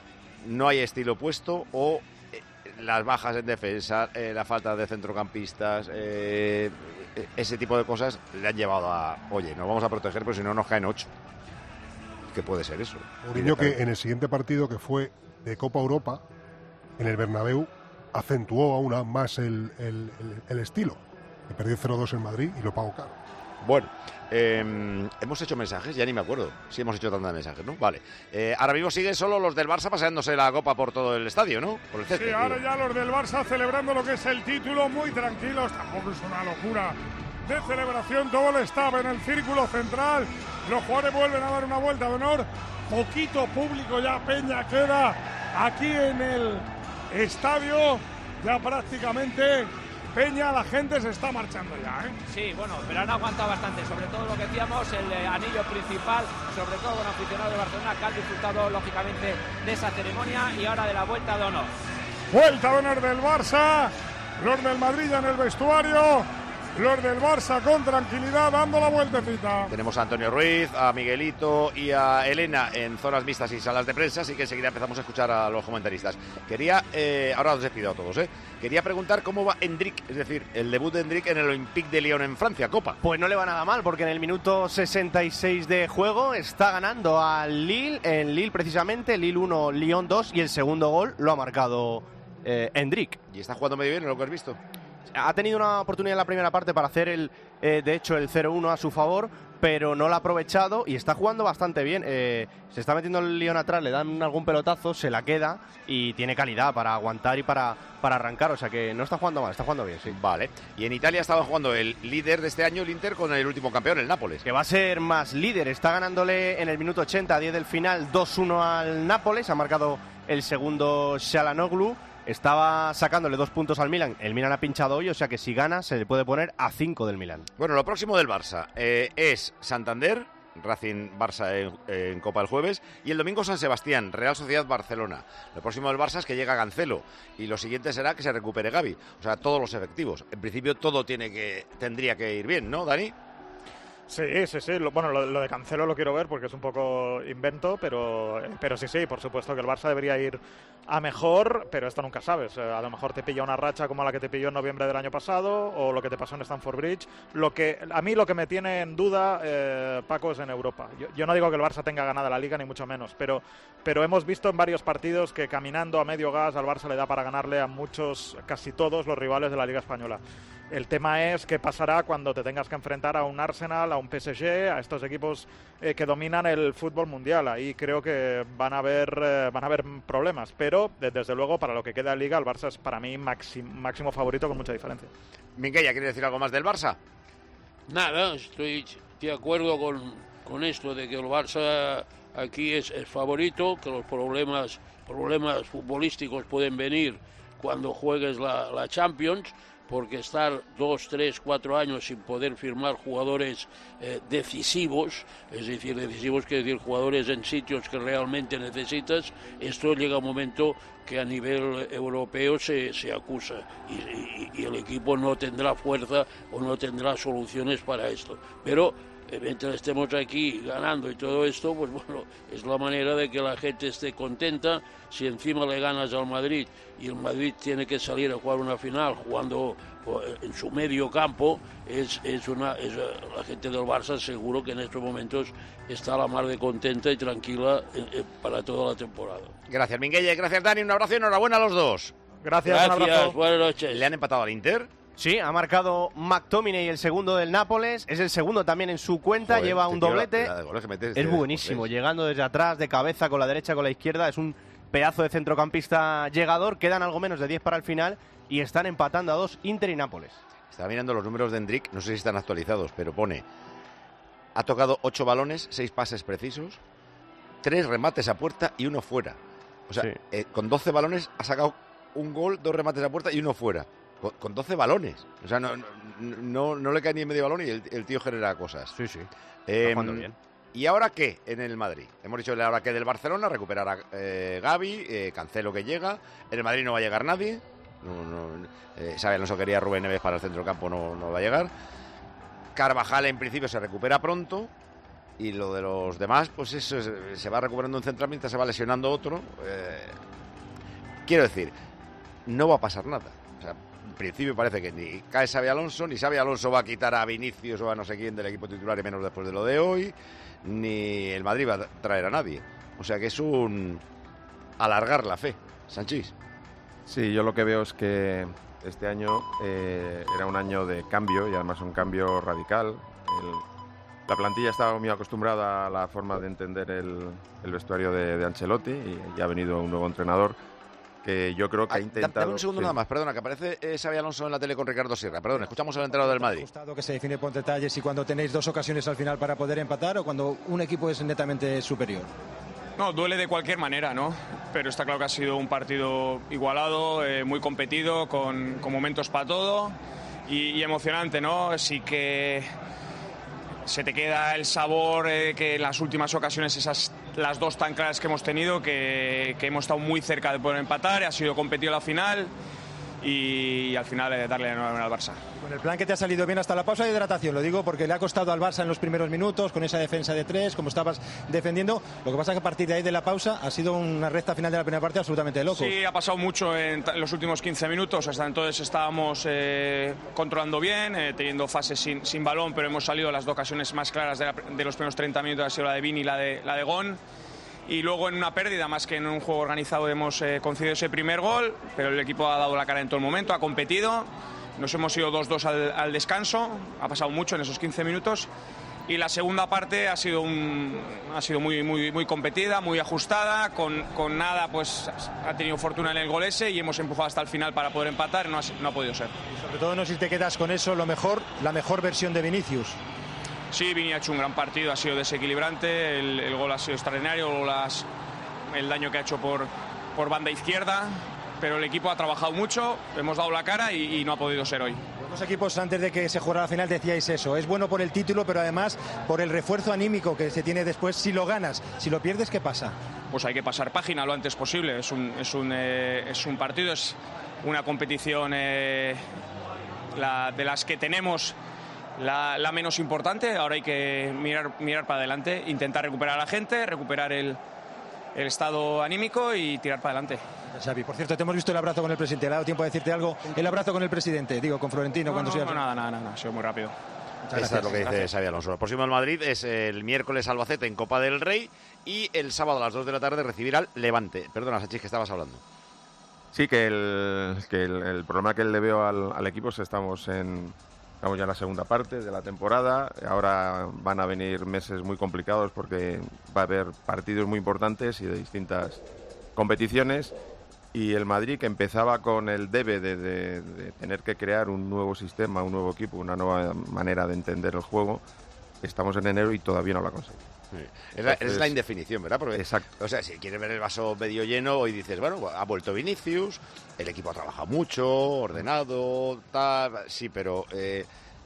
no hay estilo puesto o eh, las bajas en defensa, eh, la falta de centrocampistas, eh, ese tipo de cosas le han llevado a, oye, nos vamos a proteger, pero si no nos caen ocho. ¿Qué puede ser eso? Mourinho, que en el siguiente partido, que fue de Copa Europa, en el Bernabéu, acentuó aún más el, el, el, el estilo. Que perdió cero dos en Madrid y lo pagó caro. Bueno, eh, hemos hecho mensajes, ya ni me acuerdo si hemos hecho tantos mensajes, ¿no? Vale. Eh, ahora mismo siguen solo los del Barça paseándose la copa por todo el estadio, ¿no? Por el césped, sí, ahora digo. ya los del Barça celebrando lo que es el título, muy tranquilos, tampoco es una locura de celebración, todo el staff en el círculo central, los jugadores vuelven a dar una vuelta de honor, poquito público ya, Peña queda aquí en el estadio, ya prácticamente... Peña, la gente se está marchando ya, ¿eh? Sí, bueno, pero han aguantado bastante, sobre todo lo que decíamos, el eh, anillo principal, sobre todo con aficionados de Barcelona que han disfrutado lógicamente de esa ceremonia y ahora de la vuelta de honor. Vuelta de honor del Barça, los del Madrid ya en el vestuario, los del Barça con tranquilidad dando la vueltecita. Tenemos a Antonio Ruiz, a Miguelito y a Elena en zonas mixtas y salas de prensa, así que enseguida empezamos a escuchar a los comentaristas. Quería, eh, ahora os despido a todos, ¿eh? Quería preguntar cómo va Endrick, es decir, el debut de Endrick en el Olympique de Lyon en Francia, Copa. Pues no le va nada mal, porque en el minuto sesenta y seis de juego está ganando al Lille, en Lille precisamente, Lille uno, Lyon dos, y el segundo gol lo ha marcado eh, Endrick. ¿Y está jugando medio bien en lo que has visto? Ha tenido una oportunidad en la primera parte para hacer, el, eh, de hecho, el cero uno a su favor, pero no lo ha aprovechado y está jugando bastante bien. Eh, se está metiendo el Lyon atrás, le dan algún pelotazo, se la queda y tiene calidad para aguantar y para, para arrancar. O sea que no está jugando mal, está jugando bien, sí. Vale. Y en Italia estaba jugando el líder de este año, el Inter, con el último campeón, el Nápoles. Que va a ser más líder. Está ganándole en el minuto ochenta, a diez del final, dos uno al Nápoles. Ha marcado el segundo Çalhanoğlu. Estaba sacándole dos puntos al Milan. El Milan ha pinchado hoy, o sea que si gana se le puede poner a cinco del Milan. Bueno, lo próximo del Barça eh, es Santander, Racing Barça en, en Copa el jueves, y el domingo San Sebastián, Real Sociedad Barcelona. Lo próximo del Barça es que llega Cancelo y lo siguiente será que se recupere Gavi. O sea, todos los efectivos. En principio todo tiene que tendría que ir bien, ¿no, Dani? Sí, sí, sí. Lo, bueno, lo, lo de Cancelo lo quiero ver porque es un poco invento, pero, pero sí, sí, por supuesto que el Barça debería ir a mejor, pero esto nunca sabes. A lo mejor te pilla una racha como la que te pilló en noviembre del año pasado o lo que te pasó en Stamford Bridge. Lo que, a mí lo que me tiene en duda, eh, Paco, es en Europa. Yo, yo no digo que el Barça tenga ganada la Liga, ni mucho menos, pero, pero hemos visto en varios partidos que caminando a medio gas al Barça le da para ganarle a muchos, casi todos los rivales de la Liga Española. El tema es qué pasará cuando te tengas que enfrentar a un Arsenal, a un P S G, a estos equipos eh, que dominan el fútbol mundial. Ahí creo que van a haber, eh, van a haber problemas, pero de, desde luego para lo que queda de Liga, el Barça es para mí máximo, máximo favorito con mucha diferencia. Minguella, ¿quieres decir algo más del Barça? Nada, estoy de acuerdo con, con esto de que el Barça aquí es, es favorito, que los problemas, problemas futbolísticos pueden venir cuando juegues la, la Champions, porque estar dos, tres, cuatro años sin poder firmar jugadores eh, decisivos, es decir, decisivos quiere decir jugadores en sitios que realmente necesitas, esto llega un momento que a nivel europeo se, se acusa y, y, y el equipo no tendrá fuerza o no tendrá soluciones para esto. Pero mientras estemos aquí ganando y todo esto, pues bueno, es la manera de que la gente esté contenta. Si encima le ganas al Madrid y el Madrid tiene que salir a jugar una final jugando en su medio campo, es, es una es, la gente del Barça seguro que en estos momentos está a la mar de contenta y tranquila eh, eh, para toda la temporada. Gracias, Minguella, gracias, Dani, un abrazo y enhorabuena a los dos. Gracias, Gracias, un abrazo. Buenas noches. ¿Le han empatado al Inter? Sí, ha marcado McTominay, el segundo del Nápoles. Es el segundo también en su cuenta. Joder, lleva un doblete. La, la de goles que metes, es buenísimo, goles. Llegando desde atrás, de cabeza, con la derecha, con la izquierda. Es un pedazo de centrocampista llegador. Quedan algo menos de diez para el final y están empatando a dos Inter y Nápoles. Estaba mirando los números de Endrick, no sé si están actualizados, pero pone: ha tocado ocho balones, seis pases precisos, tres remates a puerta y uno fuera. O sea, sí. eh, con doce balones ha sacado un gol, dos remates a puerta y uno fuera. Con, con doce balones. O sea, no, no, no, no le cae ni en medio balón y el, el tío genera cosas. Sí, sí. Eh, Está jugando bien. ¿Y ahora qué en el Madrid? Hemos dicho el ahora qué del Barcelona, recuperar a eh, Gavi, eh, Cancelo que llega. En el Madrid no va a llegar nadie. No, no, eh, Xabi Alonso quería a Rubén Neves para el centrocampo, no, no va a llegar. Carvajal en principio se recupera pronto. Y lo de los demás, pues eso es, se va recuperando un central mientras se va lesionando otro. Eh, quiero decir, no va a pasar nada. O sea, en principio parece que ni cae Xabi Alonso, ni Xabi Alonso va a quitar a Vinicius o a no sé quién del equipo titular, y menos después de lo de hoy, ni el Madrid va a traer a nadie. O sea que es un alargar la fe. Sanchís. Sí, yo lo que veo es que este año eh, era un año de cambio y además un cambio radical. El, la plantilla estaba muy acostumbrada a la forma de entender el, el vestuario de, de Ancelotti y ya ha venido un nuevo entrenador que yo creo que ha intentado... Dame un segundo sí. nada más, perdona, que aparece eh, Xabi Alonso en la tele con Ricardo Sierra. Perdón, escuchamos al entrenador del Madrid. Que se define por detalles y cuando tenéis dos ocasiones al final para poder empatar o cuando un equipo es netamente superior. No, duele de cualquier manera, ¿no? Pero está claro que ha sido un partido igualado, eh, muy competido, con, con momentos para todo y, y emocionante, ¿no? Sí que se te queda el sabor eh, que en las últimas ocasiones, esas las dos tan claras que hemos tenido, que, que hemos estado muy cerca de poder empatar, ha sido competido la final y, y al final eh, darle la enhorabuena al Barça. Con el plan que te ha salido bien hasta la pausa de hidratación, lo digo porque le ha costado al Barça en los primeros minutos, con esa defensa de tres, como estabas defendiendo. Lo que pasa es que a partir de ahí de la pausa ha sido una recta final de la primera parte absolutamente loco. Sí, ha pasado mucho en, en los últimos quince minutos. Hasta entonces estábamos eh, controlando bien, eh, teniendo fases sin, sin balón, pero hemos salido las dos ocasiones más claras de, la, de los primeros treinta minutos, ha sido la de Vini y la de, la de Gon. Y luego en una pérdida, más que en un juego organizado, hemos eh, concedido ese primer gol, pero el equipo ha dado la cara en todo el momento, ha competido. Nos hemos ido dos dos al, al descanso, ha pasado mucho en esos quince minutos. Y la segunda parte ha sido, un, ha sido muy, muy, muy competida, muy ajustada, con, con nada pues ha tenido fortuna en el gol ese y hemos empujado hasta el final para poder empatar, no ha, no ha podido ser. Y sobre todo no sé si te quedas con eso, lo mejor, la mejor versión de Vinicius. Sí, Vini ha hecho un gran partido, ha sido desequilibrante, el, el gol ha sido extraordinario, las, el daño que ha hecho por, por banda izquierda, pero el equipo ha trabajado mucho, hemos dado la cara y, y no ha podido ser hoy. Los equipos antes de que se jugara la final decíais eso, es bueno por el título, pero además por el refuerzo anímico que se tiene después si lo ganas, si lo pierdes, ¿qué pasa? Pues hay que pasar página lo antes posible, es un, es un, eh, es un partido, es una competición eh, la, de las que tenemos... La, la menos importante, ahora hay que mirar, mirar para adelante, intentar recuperar a la gente, recuperar el, el estado anímico y tirar para adelante. Xavi, por cierto, te hemos visto el abrazo con el presidente, ¿le ha dado tiempo a decirte algo? El abrazo con el presidente, digo, con Florentino. No, cuando no, sea... no, nada, nada, nada, ha sido muy rápido. Eso es lo que dice Xabi Alonso. El próximo del Madrid es el miércoles Albacete en Copa del Rey y el sábado a las dos de la tarde recibirá al Levante. Perdona, Sanchís, que estabas hablando. Sí, que el, que el, el problema que le veo al, al equipo es que estamos en... Estamos ya en la segunda parte de la temporada, ahora van a venir meses muy complicados porque va a haber partidos muy importantes y de distintas competiciones, y el Madrid, que empezaba con el debe de, de, de tener que crear un nuevo sistema, un nuevo equipo, una nueva manera de entender el juego, estamos en enero y todavía no lo ha conseguido. Sí. Es, la, es la indefinición, ¿verdad? Porque, exacto. O sea, si quieres ver el vaso medio lleno, hoy dices, bueno, ha vuelto Vinicius, el equipo ha trabajado mucho, ordenado, tal, sí, pero eh,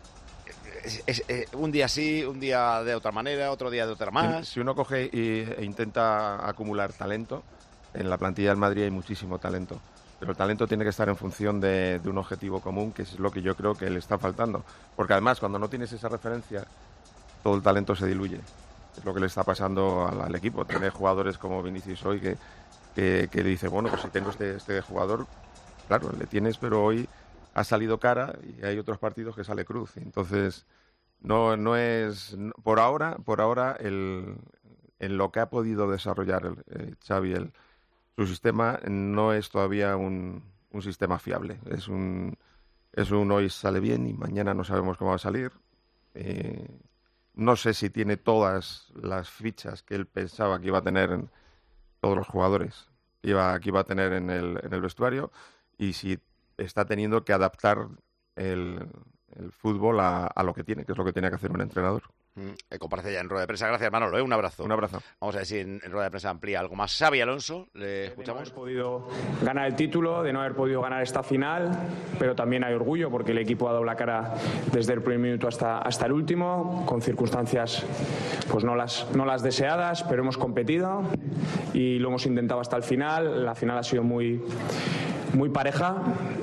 es, es, es, un día sí, un día de otra manera, otro día de otra más. Si, si uno coge y, e intenta acumular talento, en la plantilla del Madrid hay muchísimo talento, pero el talento tiene que estar en función de, de un objetivo común, que es lo que yo creo que le está faltando, porque además cuando no tienes esa referencia, todo el talento se diluye. Es lo que le está pasando al, al equipo. Tiene jugadores como Vinicius hoy que, que, que le dice, bueno, pues si tengo este, este jugador, claro, le tienes, pero hoy ha salido cara y hay otros partidos que sale cruz. Entonces, no, no es... Por ahora, por ahora el, en lo que ha podido desarrollar el, eh, Xavi, el, su sistema, no es todavía un, un sistema fiable. Es un, es un hoy sale bien y mañana no sabemos cómo va a salir. Eh, No sé si tiene todas las fichas que él pensaba que iba a tener en todos los jugadores, que iba, que iba a tener en el, en el vestuario, y si está teniendo que adaptar el, el fútbol a, a lo que tiene, que es lo que tiene que hacer un entrenador. Mm, comparece ya en rueda de prensa. Gracias, Manolo. ¿eh? Un abrazo. Un abrazo. Vamos a ver si en, en rueda de prensa amplía algo más. Xavi Alonso, le escuchamos. De no haber podido ganar el título, de no haber podido ganar esta final, pero también hay orgullo porque el equipo ha dado la cara desde el primer minuto hasta, hasta el último, con circunstancias pues no las, no las deseadas, pero hemos competido y lo hemos intentado hasta el final. La final ha sido muy, muy pareja,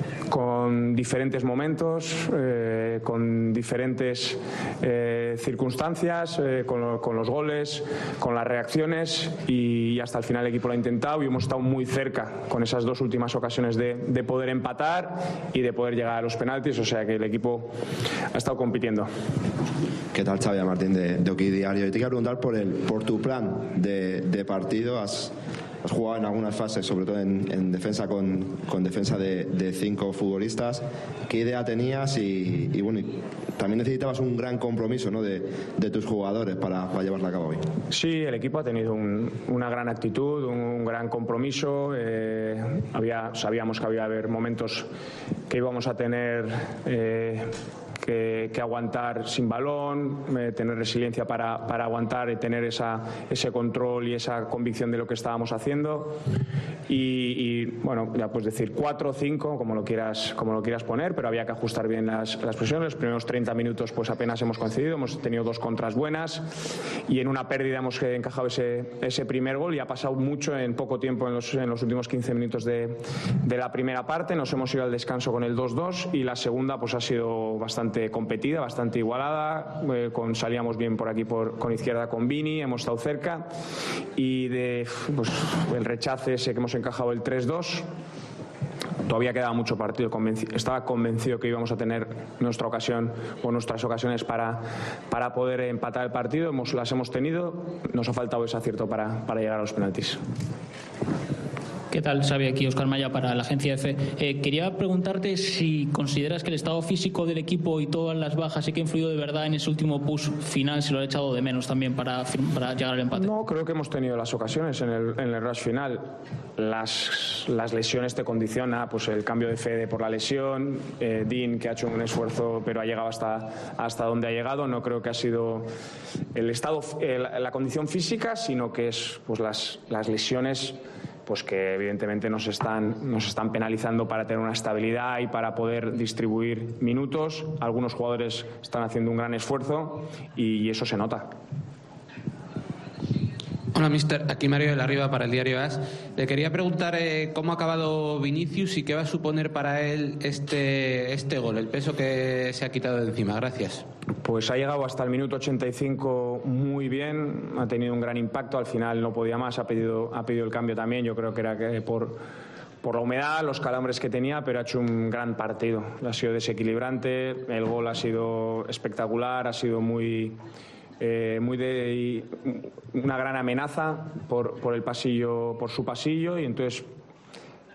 con diferentes momentos, eh, con diferentes eh, circunstancias, eh, con, lo, con los goles, con las reacciones, y hasta el final el equipo lo ha intentado y hemos estado muy cerca con esas dos últimas ocasiones de, de poder empatar y de poder llegar a los penaltis, o sea que el equipo ha estado compitiendo. ¿Qué tal, Xavi? Martín de, de Oki Diario. Y te quiero preguntar por, el, por tu plan de, de partido. Has, has jugado en algunas fases, sobre todo en, en defensa con, con defensa de, de cinco futbolistas. ¿Qué idea tenías? Y, y bueno, y también necesitabas un gran compromiso, ¿no?, de, de tus jugadores para, para llevarla a cabo hoy. Sí, el equipo ha tenido un, una gran actitud, un, un gran compromiso. Eh, había, sabíamos que había haber momentos que íbamos a tener eh, que, que aguantar sin balón, eh, tener resiliencia para, para aguantar y tener esa, ese control y esa convicción de lo que estábamos haciendo. Y, y bueno, ya puedes decir cuatro o cinco, como lo quieras, como lo quieras poner, pero había que ajustar bien las, las presiones. Los primeros treinta minutos pues apenas hemos concedido, hemos tenido dos contras buenas y en una pérdida hemos encajado ese, ese primer gol, y ha pasado mucho en poco tiempo en los, en los últimos quince minutos de, de la primera parte. Nos hemos ido al descanso con el dos dos y la segunda pues ha sido bastante competida, bastante igualada, eh, con, salíamos bien por aquí por, con izquierda con Vini, hemos estado cerca, y de pues, el rechace ese que hemos encajado el tres dos. Todavía quedaba mucho partido. Convenci- estaba convencido que íbamos a tener nuestra ocasión o nuestras ocasiones para, para poder empatar el partido. Hemos, las hemos tenido. Nos ha faltado ese acierto para, para llegar a los penaltis. ¿Qué tal, Xavi? Aquí Óscar Maya para la agencia F. Eh, quería preguntarte si consideras que el estado físico del equipo y todas las bajas sí que ha influido de verdad en ese último push final, si lo ha echado de menos también para, para llegar al empate. No, creo que hemos tenido las ocasiones en el, en el rush final. Las, las lesiones te condiciona, pues el cambio de Fede por la lesión, eh, Dean, que ha hecho un esfuerzo pero ha llegado hasta, hasta donde ha llegado. No creo que ha sido el estado, el, la condición física, sino que es pues las, las lesiones, pues que evidentemente nos están, nos están penalizando para tener una estabilidad y para poder distribuir minutos. Algunos jugadores están haciendo un gran esfuerzo y eso se nota. Hola, mister. Aquí Mario de la Riva para el diario AS. Le quería preguntar eh, cómo ha acabado Vinicius y qué va a suponer para él este, este gol, el peso que se ha quitado de encima. Gracias. Pues ha llegado hasta el minuto ochenta y cinco muy bien, ha tenido un gran impacto, al final no podía más, ha pedido, ha pedido el cambio también. Yo creo que era que por, por la humedad, los calambres que tenía, pero ha hecho un gran partido. Ha sido desequilibrante, el gol ha sido espectacular, ha sido muy... Eh, muy de una gran amenaza por, por el pasillo, por su pasillo, y entonces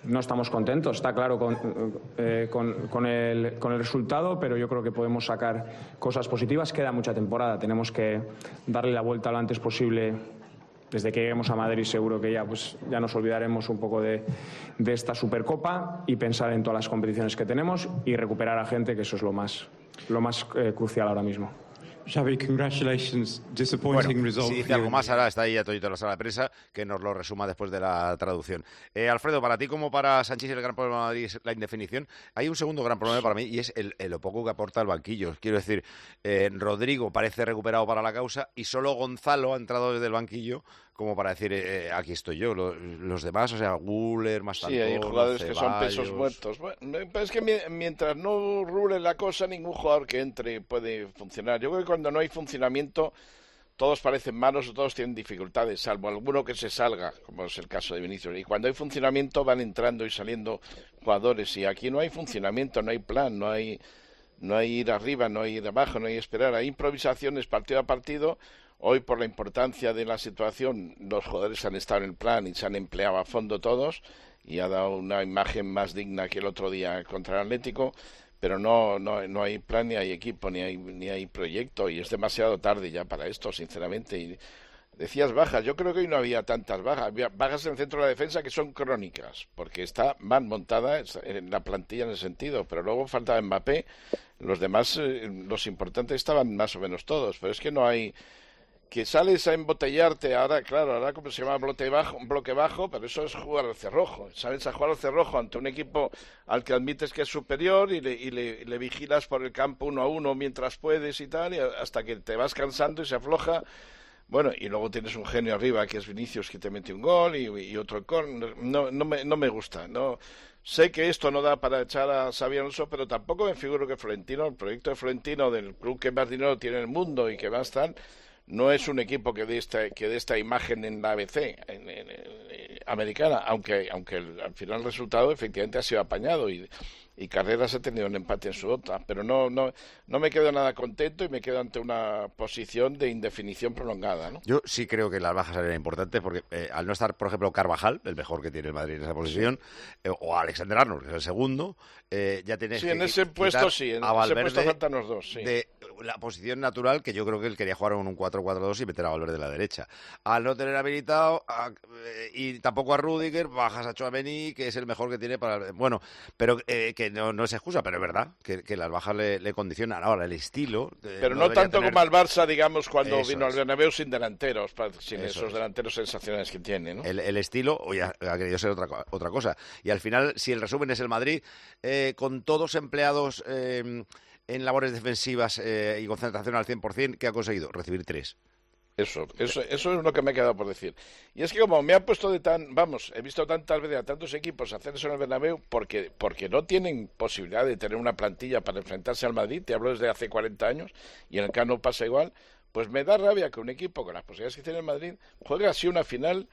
no estamos contentos, está claro con, eh, con, con, el, con el resultado, pero yo creo que podemos sacar cosas positivas. Queda mucha temporada, tenemos que darle la vuelta lo antes posible. Desde que lleguemos a Madrid seguro que ya, pues, ya nos olvidaremos un poco de, de esta Supercopa y pensar en todas las competiciones que tenemos y recuperar a gente, que eso es lo más, lo más eh, crucial ahora mismo. Xavi, congratulations. Disappointing Bueno, result. si dice algo más, ahora está ahí a todito la sala de prensa, que nos lo resuma después de la traducción. Eh, Alfredo, para ti como para Sánchez el gran problema de Madrid es la indefinición. Hay un segundo gran problema para mí y es el, el lo poco que aporta el banquillo. Quiero decir, eh, Rodrigo parece recuperado para la causa y solo Gonzalo ha entrado desde el banquillo como para decir, eh, aquí estoy yo. Los, los demás, o sea, Guller, Mastantón, Sí, hay jugadores Ceballos. que son pesos muertos. Bueno, pero es que mientras no rule la cosa, ningún jugador que entre puede funcionar. Yo creo que cuando no hay funcionamiento, todos parecen malos o todos tienen dificultades, salvo alguno que se salga, como es el caso de Vinicius. Y cuando hay funcionamiento van entrando y saliendo jugadores. Y aquí no hay funcionamiento, no hay plan, no hay, no hay ir arriba, no hay ir abajo, no hay esperar. Hay improvisaciones partido a partido. Hoy, por la importancia de la situación, los jugadores han estado en el plan y se han empleado a fondo todos y ha dado una imagen más digna que el otro día contra el Atlético, pero no, no, no hay plan, ni hay equipo, ni hay, ni hay proyecto y es demasiado tarde ya para esto, sinceramente. Y decías bajas, yo creo que hoy no había tantas bajas, había bajas en el centro de la defensa que son crónicas, porque está mal montada en la plantilla en ese sentido, pero luego faltaba Mbappé, los demás, eh, los importantes estaban más o menos todos, pero es que no hay... Que sales a embotellarte, ahora, claro, ahora como se llama bloque bajo, un bloque bajo, pero eso es jugar al cerrojo. Sales a jugar al cerrojo ante un equipo al que admites que es superior y le, y le, y le vigilas por el campo uno a uno mientras puedes y tal, y hasta que te vas cansando y se afloja. Bueno, y luego tienes un genio arriba que es Vinicius que te mete un gol y, y otro córner. No, no, me, no me gusta, no. Sé que esto no da para echar a Xabi Alonso, pero tampoco me figuro que Florentino, el proyecto de Florentino, del club que más dinero tiene en el mundo y que va a estar... No es un equipo que dé esta, que dé esta imagen en la A B C en, en, en, americana, aunque aunque el, al final el resultado efectivamente ha sido apañado y, y Carreras ha tenido un empate en su otra, pero no no no me quedo nada contento y me quedo ante una posición de indefinición prolongada, ¿no? Yo sí creo que las bajas eran importantes porque eh, al no estar, por ejemplo, Carvajal, el mejor que tiene el Madrid en esa posición, sí. eh, o Alexander Arnold, que es el segundo, eh, ya tienes sí, que en ese puesto sí, en ese puesto faltan los dos, sí. De la posición natural, que yo creo que él quería jugar en un cuatro cuatro dos y meter a Valverde de la derecha. Al no tener habilitado a, eh, y tampoco a Rüdiger, bajas a Tchouaméni, que es el mejor que tiene para... Bueno, pero eh, que no, no es excusa, pero es verdad que, que las bajas le, le condicionan. Ahora, el estilo... Eh, pero no, no tanto tener... como al Barça, digamos, cuando Eso vino es. al Bernabéu sin delanteros, sin Eso esos es. delanteros sensacionales que tiene, ¿no? El, el estilo, hoy ha, ha querido ser otra, otra cosa. Y al final, si el resumen es el Madrid, eh, con todos empleados... Eh, en labores defensivas eh, y concentración al cien por ciento, ¿qué ha conseguido? Recibir tres. Eso, eso, eso es lo que me he quedado por decir. Y es que como me han puesto de tan... Vamos, he visto tantas veces a tantos equipos hacer eso en el Bernabéu porque, porque no tienen posibilidad de tener una plantilla para enfrentarse al Madrid, te hablo desde hace cuarenta años, y en el Camp Nou pasa igual, pues me da rabia que un equipo con las posibilidades que tiene el Madrid juegue así una final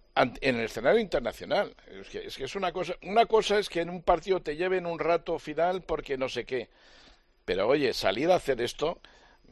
en el escenario internacional. Es que, es que es una cosa... Una cosa es que en un partido te lleven un rato final porque no sé qué. Pero oye, salir a hacer esto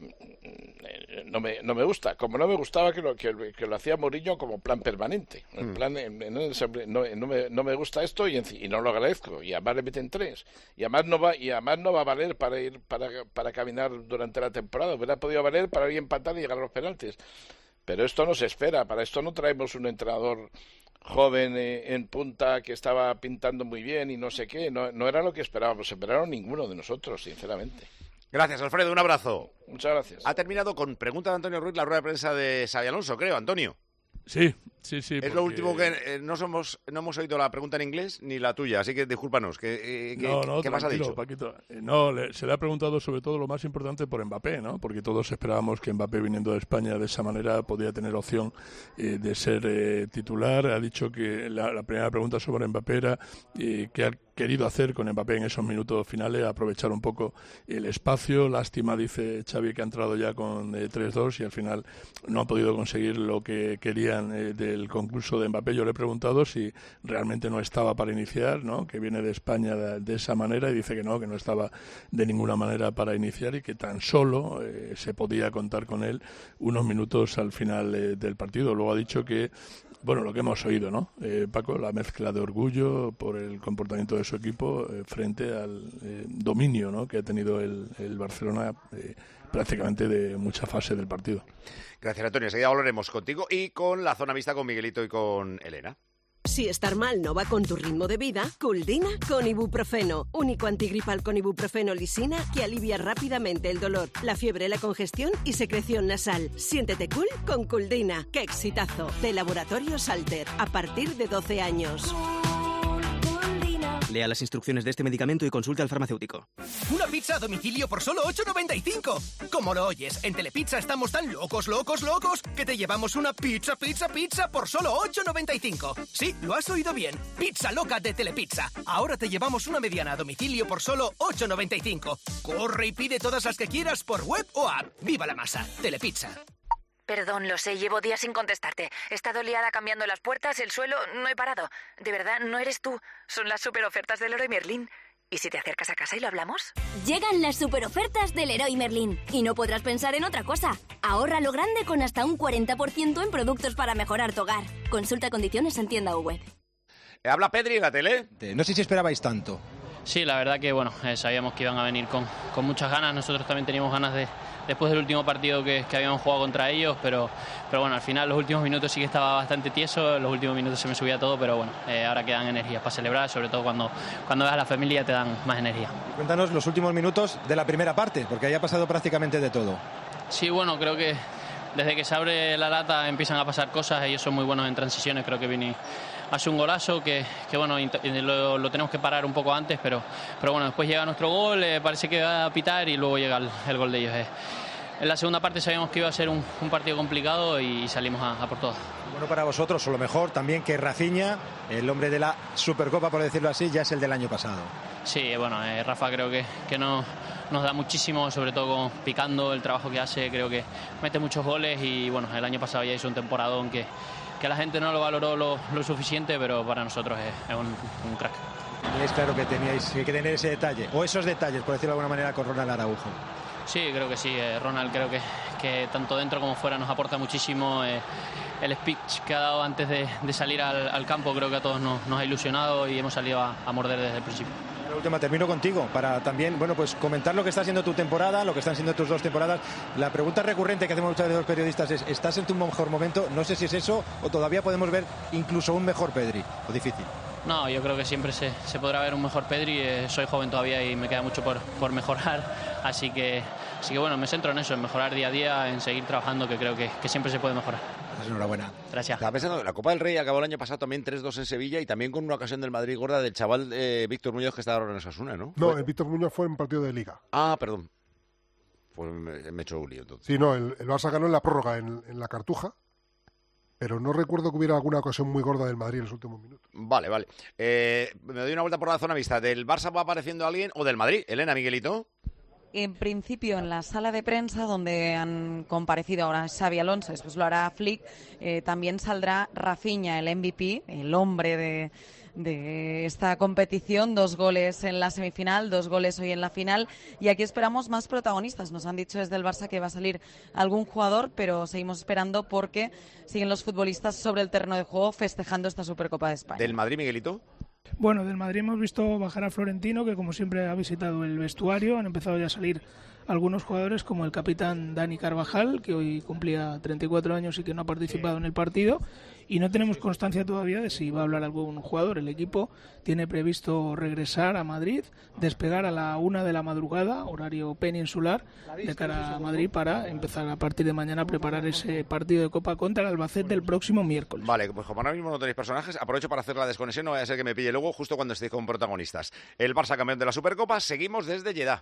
no me, no me gusta, como no me gustaba que lo, que, que lo hacía Mourinho como plan permanente. En plan, en, en, en, no, no, me, no me gusta esto y, en, y no lo agradezco. Y además le meten tres. Y además no va, y además no va a valer para ir para, para caminar durante la temporada. Hubiera podido valer para ir a empatar y llegar a los penaltis. Pero esto no se espera. Para esto no traemos un entrenador joven eh, en punta que estaba pintando muy bien y no sé qué. No, no era lo que esperábamos. Esperaron ninguno de nosotros, sinceramente. Gracias, Alfredo. Un abrazo. Muchas gracias. Ha terminado con pregunta de Antonio Ruiz la rueda de prensa de Xabi Alonso, creo, Antonio. Sí, sí, sí. Es porque... lo último que eh, no somos, no hemos oído la pregunta en inglés ni la tuya, así que discúlpanos. ¿Qué, eh, no, qué, no, ¿qué más ha dicho? Paquito. No, le, se le ha preguntado sobre todo lo más importante por Mbappé, ¿no? Porque todos esperábamos que Mbappé, viniendo de España de esa manera, podía tener opción eh, de ser eh, titular. Ha dicho que la, la primera pregunta sobre Mbappé era eh, qué ha querido hacer con Mbappé en esos minutos finales, aprovechar un poco el espacio. Lástima, dice Xavi, que ha entrado ya con eh, tres dos y al final no ha podido conseguir lo que querían eh, del concurso de Mbappé. Yo le he preguntado si realmente no estaba para iniciar, ¿no? Que viene de España de, de esa manera, y dice que no, que no estaba de ninguna manera para iniciar y que tan solo eh, se podía contar con él unos minutos al final eh, del partido. Luego ha dicho que Bueno, lo que hemos oído, ¿no? Eh, Paco, la mezcla de orgullo por el comportamiento de su equipo eh, frente al eh, dominio, ¿no?, que ha tenido el, el Barcelona eh, prácticamente de mucha fase del partido. Gracias, Antonio. Enseguida hablaremos contigo y con la zona vista con Miguelito y con Elena. Si estar mal no va con tu ritmo de vida, Culdina con ibuprofeno. Único antigripal con ibuprofeno lisina que alivia rápidamente el dolor, la fiebre, la congestión y secreción nasal. Siéntete cool con Culdina. ¡Qué exitazo! De Laboratorio Salter. A partir de doce años. Lea las instrucciones de este medicamento y consulte al farmacéutico. Una pizza a domicilio por solo ocho noventa y cinco. Como lo oyes, en Telepizza estamos tan locos, locos, locos, que te llevamos una pizza, pizza, pizza por solo ocho noventa y cinco. Sí, lo has oído bien. Pizza loca de Telepizza. Ahora te llevamos una mediana a domicilio por solo ocho noventa y cinco. Corre y pide todas las que quieras por web o app. ¡Viva la masa! Telepizza. Perdón, lo sé, llevo días sin contestarte. He estado liada cambiando las puertas, el suelo, no he parado. De verdad, no eres tú. Son las super ofertas del Leroy Merlin. ¿Y si te acercas a casa y lo hablamos? Llegan las super ofertas del Leroy Merlin y no podrás pensar en otra cosa. Ahorra lo grande con hasta un cuarenta por ciento en productos para mejorar tu hogar. Consulta condiciones en tienda o web. ¿Habla Pedri en la tele? No sé si esperabais tanto. Sí, la verdad que bueno, eh, sabíamos que iban a venir con, con muchas ganas. Nosotros también teníamos ganas de, después del último partido que, que habíamos jugado contra ellos, pero, pero bueno, al final los últimos minutos sí que estaba bastante tieso, los últimos minutos se me subía todo, pero bueno, eh, ahora quedan energías para celebrar, sobre todo cuando, cuando ves a la familia te dan más energía. Cuéntanos los últimos minutos de la primera parte, porque ahí ha pasado prácticamente de todo. Sí, bueno, creo que desde que se abre la lata empiezan a pasar cosas, ellos son muy buenos en transiciones, creo que Vini hace un golazo que, que bueno, lo, lo tenemos que parar un poco antes, pero, pero bueno, después llega nuestro gol, eh, parece que va a pitar y luego llega el, el gol de ellos. Eh. En la segunda parte sabíamos que iba a ser un, un partido complicado y salimos a, a por todo. Bueno, para vosotros, o lo mejor también que Rafinha, el hombre de la Supercopa, por decirlo así, ya es el del año pasado. Sí, bueno, eh, Rafa creo que, que no, nos da muchísimo, sobre todo picando el trabajo que hace, creo que mete muchos goles y bueno, el año pasado ya hizo un temporadón que, que la gente no lo valoró lo, lo suficiente, pero para nosotros es, es un, un crack. Y es claro que teníais que tener ese detalle, o esos detalles, por decirlo de alguna manera, con Ronald Araujo. Sí, creo que sí. Eh, Ronald creo que, que tanto dentro como fuera nos aporta muchísimo. Eh, el speech que ha dado antes de, de salir al, al campo creo que a todos nos, nos ha ilusionado y hemos salido a, a morder desde el principio. La última, termino contigo para también, bueno, pues comentar lo que está siendo tu temporada, lo que están siendo tus dos temporadas. La pregunta recurrente que hacemos muchas veces los periodistas es: ¿estás en tu mejor momento? No sé si es eso o todavía podemos ver incluso un mejor Pedri, o difícil. No, yo creo que siempre se, se podrá ver un mejor Pedri. Eh, soy joven todavía y me queda mucho por, por mejorar, así que, así que bueno, me centro en eso, en mejorar día a día, en seguir trabajando, que creo que, que siempre se puede mejorar. Enhorabuena. Gracias. Estaba pensando, la Copa del Rey acabó el año pasado también tres dos en Sevilla y también con una ocasión del Madrid gorda del chaval eh, Víctor Muñoz, que está ahora en Osasuna, ¿no? No, ¿Fue? el Víctor Muñoz fue en partido de Liga. Ah, perdón. Pues me, me he hecho un lío entonces. Sí, no, el, el Barça ganó en la prórroga, en, en la Cartuja, pero no recuerdo que hubiera alguna ocasión muy gorda del Madrid en los últimos minutos. Vale, vale. Eh, me doy una vuelta por la zona vista. ¿Del Barça va apareciendo alguien o del Madrid? Elena, Miguelito. En principio, en la sala de prensa, donde han comparecido ahora Xavi Alonso, después lo hará Flick, eh, también saldrá Rafinha, el M V P, el hombre de, de esta competición. Dos goles en la semifinal, dos goles hoy en la final. Y aquí esperamos más protagonistas. Nos han dicho desde el Barça que va a salir algún jugador, pero seguimos esperando porque siguen los futbolistas sobre el terreno de juego festejando esta Supercopa de España. ¿Del Madrid, Miguelito? Bueno, del Madrid hemos visto bajar a Florentino, que como siempre ha visitado el vestuario. Han empezado ya a salir algunos jugadores como el capitán Dani Carvajal, que hoy cumplía treinta y cuatro años y que no ha participado en el partido. Y no tenemos constancia todavía de si va a hablar algún jugador. El equipo tiene previsto regresar a Madrid, despegar a la una de la madrugada, horario peninsular, de cara a Madrid, para empezar a partir de mañana a preparar ese partido de Copa contra el Albacete el próximo miércoles. Vale, pues como ahora mismo no tenéis personajes, aprovecho para hacer la desconexión, no vaya a ser que me pille luego justo cuando estéis con protagonistas. El Barça campeón de la Supercopa, seguimos desde Jeddah.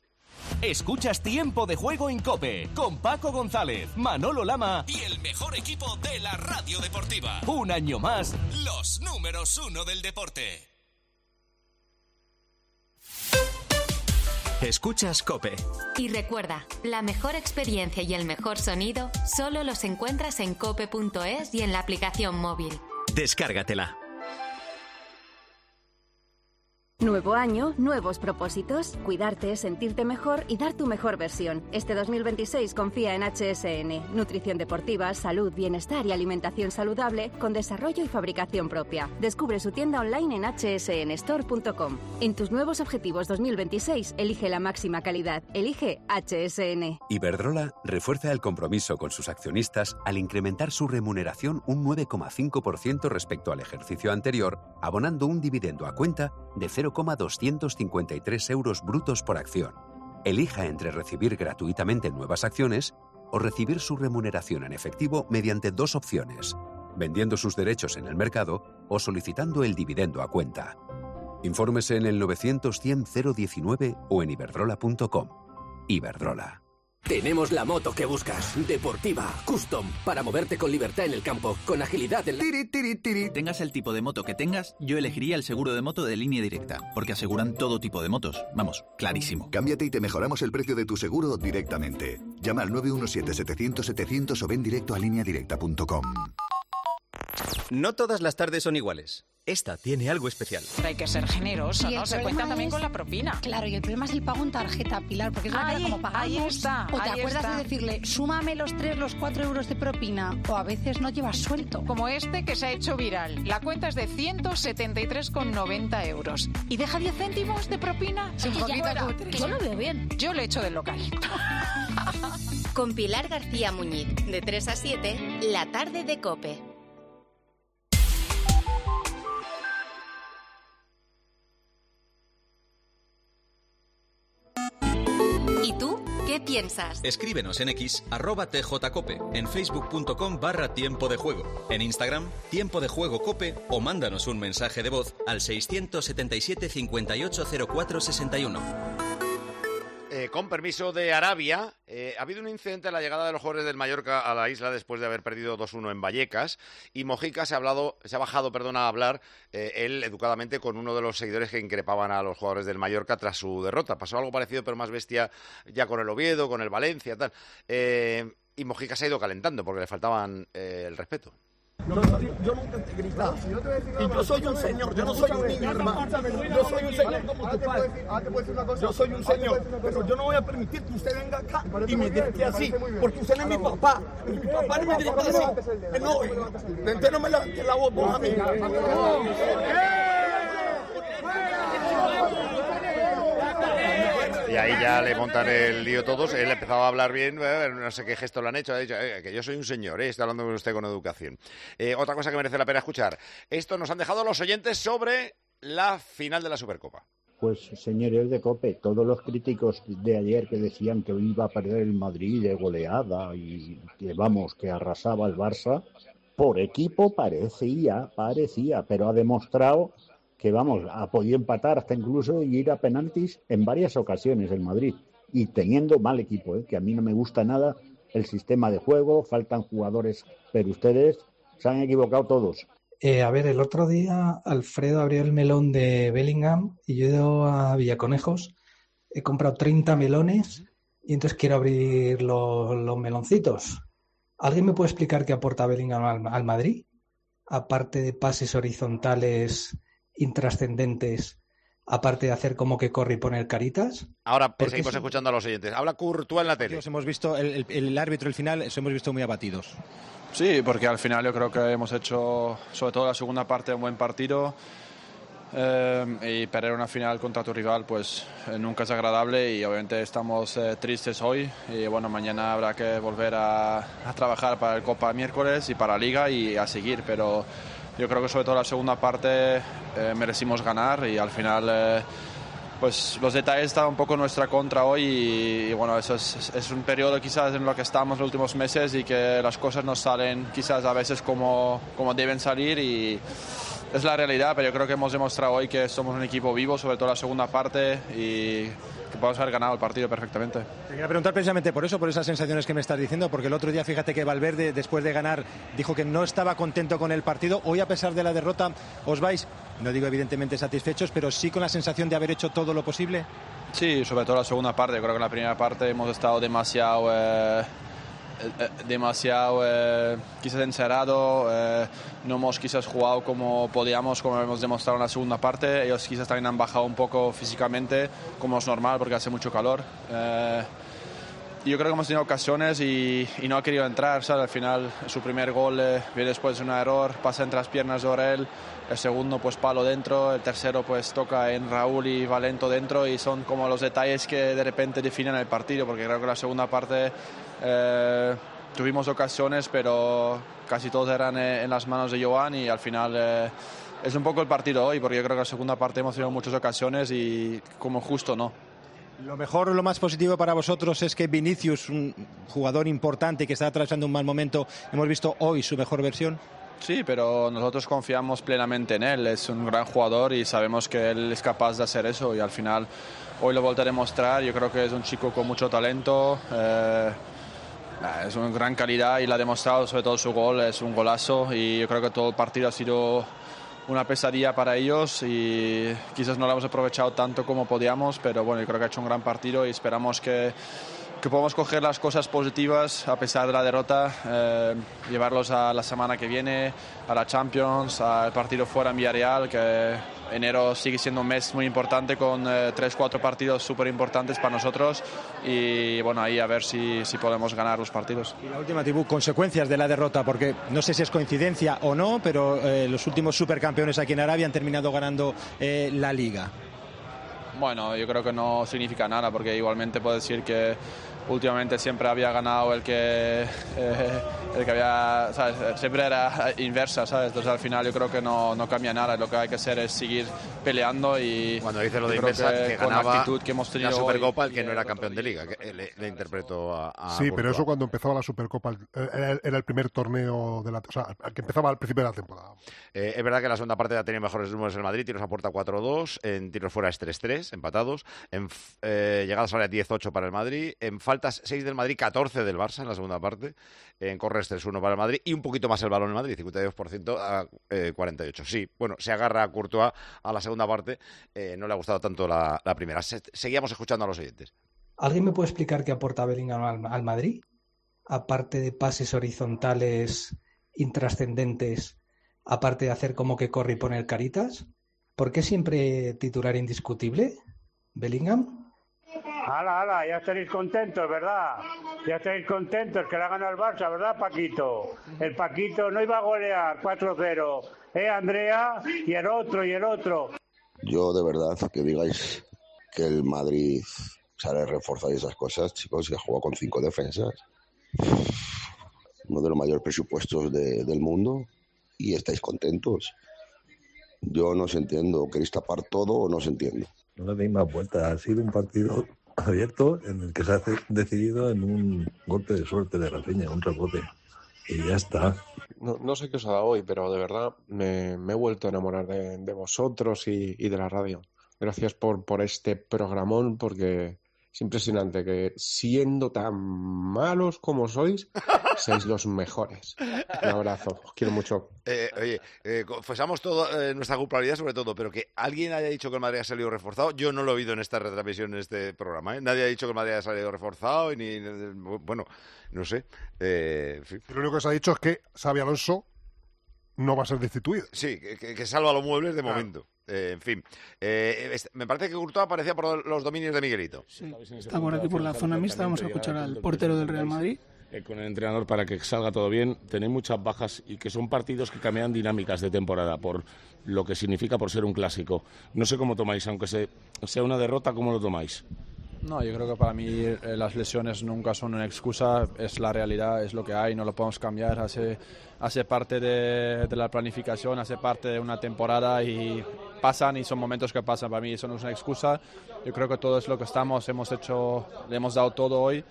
Escuchas Tiempo de Juego en COPE con Paco González, Manolo Lama y el mejor equipo de la radio deportiva. Un año más, los números uno del deporte. Escuchas COPE. Y recuerda, la mejor experiencia y el mejor sonido solo los encuentras en cope punto es y en la aplicación móvil. Descárgatela. Nuevo año, nuevos propósitos. Cuidarte, sentirte mejor y dar tu mejor versión. Este dos mil veintiséis confía en H S N. Nutrición deportiva, salud, bienestar y alimentación saludable con desarrollo y fabricación propia. Descubre su tienda online en h s n store punto com. En tus nuevos objetivos dos mil veintiséis, elige la máxima calidad. Elige H S N. Iberdrola refuerza el compromiso con sus accionistas al incrementar su remuneración un nueve coma cinco por ciento respecto al ejercicio anterior, abonando un dividendo a cuenta de cero coma doscientos cincuenta y tres euros brutos por acción. Elija entre recibir gratuitamente nuevas acciones o recibir su remuneración en efectivo mediante dos opciones: vendiendo sus derechos en el mercado o solicitando el dividendo a cuenta. Infórmese en el novecientos cien cero diecinueve o en iberdrola punto com. Iberdrola. Tenemos la moto que buscas, deportiva, custom, para moverte con libertad en el campo, con agilidad en la... Tiri, tiri, tiri. Tengas el tipo de moto que tengas, yo elegiría el seguro de moto de Línea Directa, porque aseguran todo tipo de motos. Vamos, clarísimo. Cámbiate y te mejoramos el precio de tu seguro directamente. Llama al nueve uno siete, setecientos, setecientos o ven directo a línea directa punto com. No todas las tardes son iguales. Esta tiene algo especial. Hay que ser generoso, Y ¿no? el Se cuenta problema también es- con la propina. Claro, y el problema es el pago en tarjeta, Pilar, porque es verdad que Ahí- como pagamos, ahí está, o te ahí acuerdas está. de decirle, súmame los tres, los cuatro euros de propina, o a veces no llevas suelto. Como este que se ha hecho viral. La cuenta es de ciento setenta y tres con noventa euros. ¿Y deja diez céntimos de propina? Es un Ya poquito fuera. cutre. Yo lo veo bien. Yo le echo del local. Con Pilar García Muñiz, de tres a siete, la tarde de COPE. ¿Y tú? ¿Qué piensas? Escríbenos en X, arroba tjcope, en facebook.com barra tiempo de juego, en Instagram, tiempo de juego cope, o mándanos un mensaje de voz al seiscientos setenta y siete, cincuenta y ocho, cero cuatro sesenta y uno. Eh, con permiso de Arabia, eh, ha habido un incidente en la llegada de los jugadores del Mallorca a la isla después de haber perdido dos uno en Vallecas, y Mojica se ha, hablado, se ha bajado perdón, a hablar, eh, él educadamente, con uno de los seguidores que increpaban a los jugadores del Mallorca tras su derrota. Pasó algo parecido, pero más bestia, ya con el Oviedo, con el Valencia, tal. Eh, y Mojica se ha ido calentando porque le faltaban eh, el respeto. Yo, yo nunca te he gritado. Y yo soy un señor, yo no soy un niño, hermano. Yo soy un señor como tu padre. Yo soy un señor, pero yo no voy a permitir que usted venga acá y me grite así, porque usted no es mi papá. Mi papá no me grita así. No, usted no me levante la voz vos a mí. Y ahí ya le montan el lío todos. Él empezaba a hablar bien, eh, no sé qué gesto le han hecho. Ha dicho eh, que yo soy un señor, eh, está hablando con usted con educación. Eh, otra cosa que merece la pena escuchar. Esto nos han dejado los oyentes sobre la final de la Supercopa. Pues señores de COPE, todos los críticos de ayer que decían que iba a perder el Madrid de goleada y que vamos, que arrasaba el Barça, por equipo parecía, parecía, pero ha demostrado que vamos, ha podido empatar hasta incluso y ir a penaltis en varias ocasiones el Madrid, y teniendo mal equipo, ¿eh? Que a mí no me gusta nada el sistema de juego, faltan jugadores, pero ustedes se han equivocado todos. Eh, a ver, el otro día Alfredo abrió el melón de Bellingham y yo he ido a Villaconejos, he comprado treinta melones y entonces quiero abrir los, los meloncitos. ¿Alguien me puede explicar qué aporta Bellingham al, al Madrid? Aparte de pases horizontales intrascendentes, aparte de hacer como que corre y poner caritas. Ahora Porque seguimos sí. escuchando a los oyentes. Habla Courtois en la tele. Os hemos visto, el, el, el árbitro, el final, os hemos visto muy abatidos. Sí, porque al final yo creo que hemos hecho, sobre todo la segunda parte, un buen partido. Eh, y perder una final contra tu rival pues eh, nunca es agradable, y obviamente estamos eh, tristes hoy, y bueno, mañana habrá que volver a, a trabajar para el Copa miércoles y para la Liga y a seguir, pero yo creo que sobre todo la segunda parte eh, merecimos ganar, y al final eh, pues los detalles están un poco en nuestra contra hoy, y, y bueno, eso es, es un periodo quizás en lo que estamos los últimos meses y que las cosas no salen quizás a veces como, como deben salir, y es la realidad, pero yo creo que hemos demostrado hoy que somos un equipo vivo, sobre todo la segunda parte, y que podemos haber ganado el partido perfectamente. Te quería preguntar precisamente por eso, por esas sensaciones que me estás diciendo, porque el otro día fíjate que Valverde, después de ganar, dijo que no estaba contento con el partido. Hoy, a pesar de la derrota, os vais, no digo evidentemente satisfechos, pero sí con la sensación de haber hecho todo lo posible. Sí, sobre todo la segunda parte. Yo creo que en la primera parte hemos estado demasiado... Eh, eh, demasiado eh, quizás encerrado, eh, no hemos quizás jugado como podíamos, como hemos demostrado en la segunda parte. Ellos quizás también han bajado un poco físicamente, como es normal porque hace mucho calor. Eh, yo creo que hemos tenido ocasiones y, y no ha querido entrar, ¿sabes? Al final su primer gol eh, viene después de un error, pasa entre las piernas de Orel, el segundo pues palo dentro, el tercero pues toca en Raúl y Valento dentro, y son como los detalles que de repente definen el partido, porque creo que la segunda parte eh, tuvimos ocasiones pero casi todos eran eh, en las manos de Joan, y al final eh, es un poco el partido hoy, porque yo creo que en la segunda parte hemos tenido muchas ocasiones y como justo no. Lo mejor, lo más positivo para vosotros es que Vinicius, un jugador importante que está atravesando un mal momento, hemos visto hoy su mejor versión. Sí, pero nosotros confiamos plenamente en él. Es un gran jugador y sabemos que él es capaz de hacer eso, y al final hoy lo volverá a demostrar. Yo creo que es un chico con mucho talento, eh, es una gran calidad y lo ha demostrado, sobre todo su gol, es un golazo, y yo creo que todo el partido ha sido una pesadilla para ellos y quizás no lo hemos aprovechado tanto como podíamos, pero bueno, yo creo que ha hecho un gran partido y esperamos que, que podamos coger las cosas positivas a pesar de la derrota, eh, llevarlos a la semana que viene, a la Champions, al partido fuera en Villarreal, que enero sigue siendo un mes muy importante con eh, tres, cuatro partidos súper importantes para nosotros, y bueno, ahí a ver si, si podemos ganar los partidos. Y la última, Tibú, consecuencias de la derrota, porque no sé si es coincidencia o no, pero eh, los últimos supercampeones aquí en Arabia han terminado ganando eh, la Liga. Bueno, yo creo que no significa nada, porque igualmente puedo decir que últimamente siempre había ganado el que, eh, el que había, ¿sabes? Siempre era inversa, ¿sabes? Entonces al final yo creo que no, no cambia nada, lo que hay que hacer es seguir peleando, y cuando dice lo de inversa, que, que con ganaba la actitud que hemos tenido la Supercopa hoy, el que no era campeón de Liga, que le, le interpretó a, a Sí, Courtois. pero eso cuando empezaba la Supercopa era, era el primer torneo de la, o sea, que empezaba al principio de la temporada. Eh, es verdad que la segunda parte ha tenido mejores números el Madrid, tiros a puerta cuatro dos, en tiros fuera es tres tres, empatados, en eh, llegadas a área diez ocho para el Madrid, en faltas seis del Madrid, catorce del Barça en la segunda parte, en corres tres uno para el Madrid y un poquito más el balón en Madrid, cincuenta y dos por ciento a eh, cuarenta y ocho. Sí, bueno, se agarra a Courtois a la segunda parte, eh, no le ha gustado tanto la, la primera. Se, seguíamos escuchando a los oyentes. ¿Alguien me puede explicar qué aporta Bellingham al, al Madrid? Aparte de pases horizontales intrascendentes, aparte de hacer como que corre y poner caritas, ¿por qué siempre titular indiscutible Bellingham? ¡Hala, hala! Ya estaréis contentos, ¿verdad? Ya estaréis contentos que le ha ganado el Barça, ¿verdad, Paquito? El Paquito no iba a golear cuatro cero. ¿Eh, Andrea? Y el otro, y el otro. Yo, de verdad, que digáis que el Madrid sale reforzado y esas cosas, chicos, que ha jugado con cinco defensas. Uno de los mayores presupuestos de, del mundo, y estáis contentos. Yo no os entiendo. ¿Queréis tapar todo o no os entiendo? No le deis más vueltas. Ha sido un partido abierto en el que se ha decidido en un golpe de suerte de Rafinha, un rebote. Y ya está. No, no sé qué os ha dado hoy, pero de verdad me, me he vuelto a enamorar de, de vosotros y, y de la radio. Gracias por, por este programón, porque es impresionante que siendo tan malos como sois, sois los mejores. Un abrazo, os quiero mucho. Eh, oye, eh, confesamos todo, eh, nuestra culpabilidad sobre todo, pero que alguien haya dicho que el Madrid ha salido reforzado, yo no lo he oído en esta retransmisión, en este programa, ¿eh? Nadie ha dicho que el Madrid haya salido reforzado, y ni, bueno, no sé. Eh, en fin. Lo único que se ha dicho es que Xabi Alonso no va a ser destituido. Sí, que, que salva los muebles de claro. momento. Eh, en fin, eh, me parece que Courtois aparecía por los dominios de Miguelito. Sí, está por aquí por la zona mixta. Vamos a escuchar al portero del Real Madrid. Eh, con el entrenador para que salga todo bien. Tenéis muchas bajas y que son partidos que cambian dinámicas de temporada por lo que significa por ser un clásico. No sé cómo tomáis, aunque se, sea una derrota, ¿cómo lo tomáis? No, yo creo que para mí eh, las lesiones nunca son una excusa, es la realidad, es lo que hay, no lo podemos cambiar, hace, hace parte de, de la planificación, hace parte de una temporada y pasan y son momentos que pasan. Para mí eso no es una excusa, yo creo que todo es lo que estamos, hemos hecho, le hemos dado todo hoy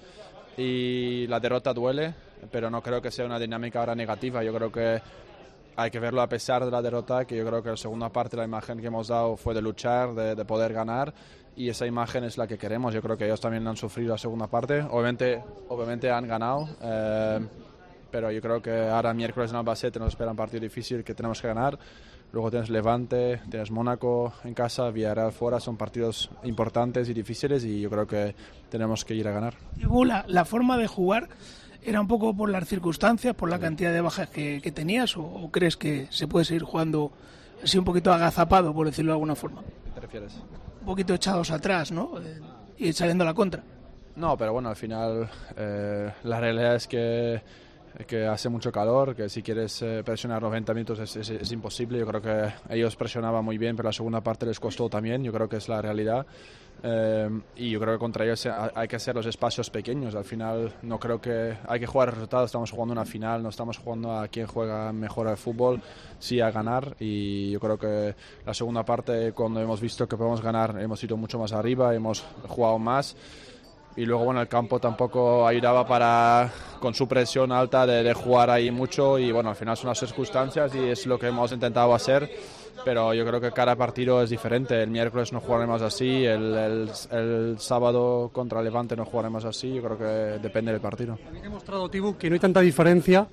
y la derrota duele, pero no creo que sea una dinámica ahora negativa, yo creo que hay que verlo a pesar de la derrota, que yo creo que la segunda parte de la imagen que hemos dado fue de luchar, de, de poder ganar, y esa imagen es la que queremos. Yo creo que ellos también han sufrido la segunda parte, obviamente, obviamente han ganado, eh, pero yo creo que ahora miércoles en Albacete nos espera un partido difícil que tenemos que ganar. Luego tienes Levante, tienes Mónaco en casa, Villarreal fuera, son partidos importantes y difíciles y yo creo que tenemos que ir a ganar. La, la forma de jugar ¿Era un poco por las circunstancias, por la cantidad de bajas que, que tenías, o, o crees que se puede seguir jugando así un poquito agazapado, por decirlo de alguna forma? ¿Qué te refieres? Un poquito echados atrás, ¿no? Eh, y saliendo a la contra. No, pero bueno, al final eh, la realidad es que, que hace mucho calor, que si quieres eh, presionar noventa minutos es, es, es imposible. Yo creo que ellos presionaban muy bien, pero la segunda parte les costó también. Yo creo que es la realidad. Eh, y yo creo que contra ellos hay que hacer los espacios pequeños. Al final no creo que hay que jugar resultados. Estamos jugando una final, no estamos jugando a quién juega mejor al fútbol, sí a ganar. Y yo creo que la segunda parte, cuando hemos visto que podemos ganar, hemos ido mucho más arriba, hemos jugado más. Y luego, bueno, el campo tampoco ayudaba para, con su presión alta, de, de jugar ahí mucho. Y bueno, al final son las circunstancias y es lo que hemos intentado hacer. Pero yo creo que cada partido es diferente. El miércoles no jugaremos así, el, el, el sábado contra Levante no jugaremos así. Yo creo que depende del partido. También he demostrado, Tibu, que no hay tanta diferencia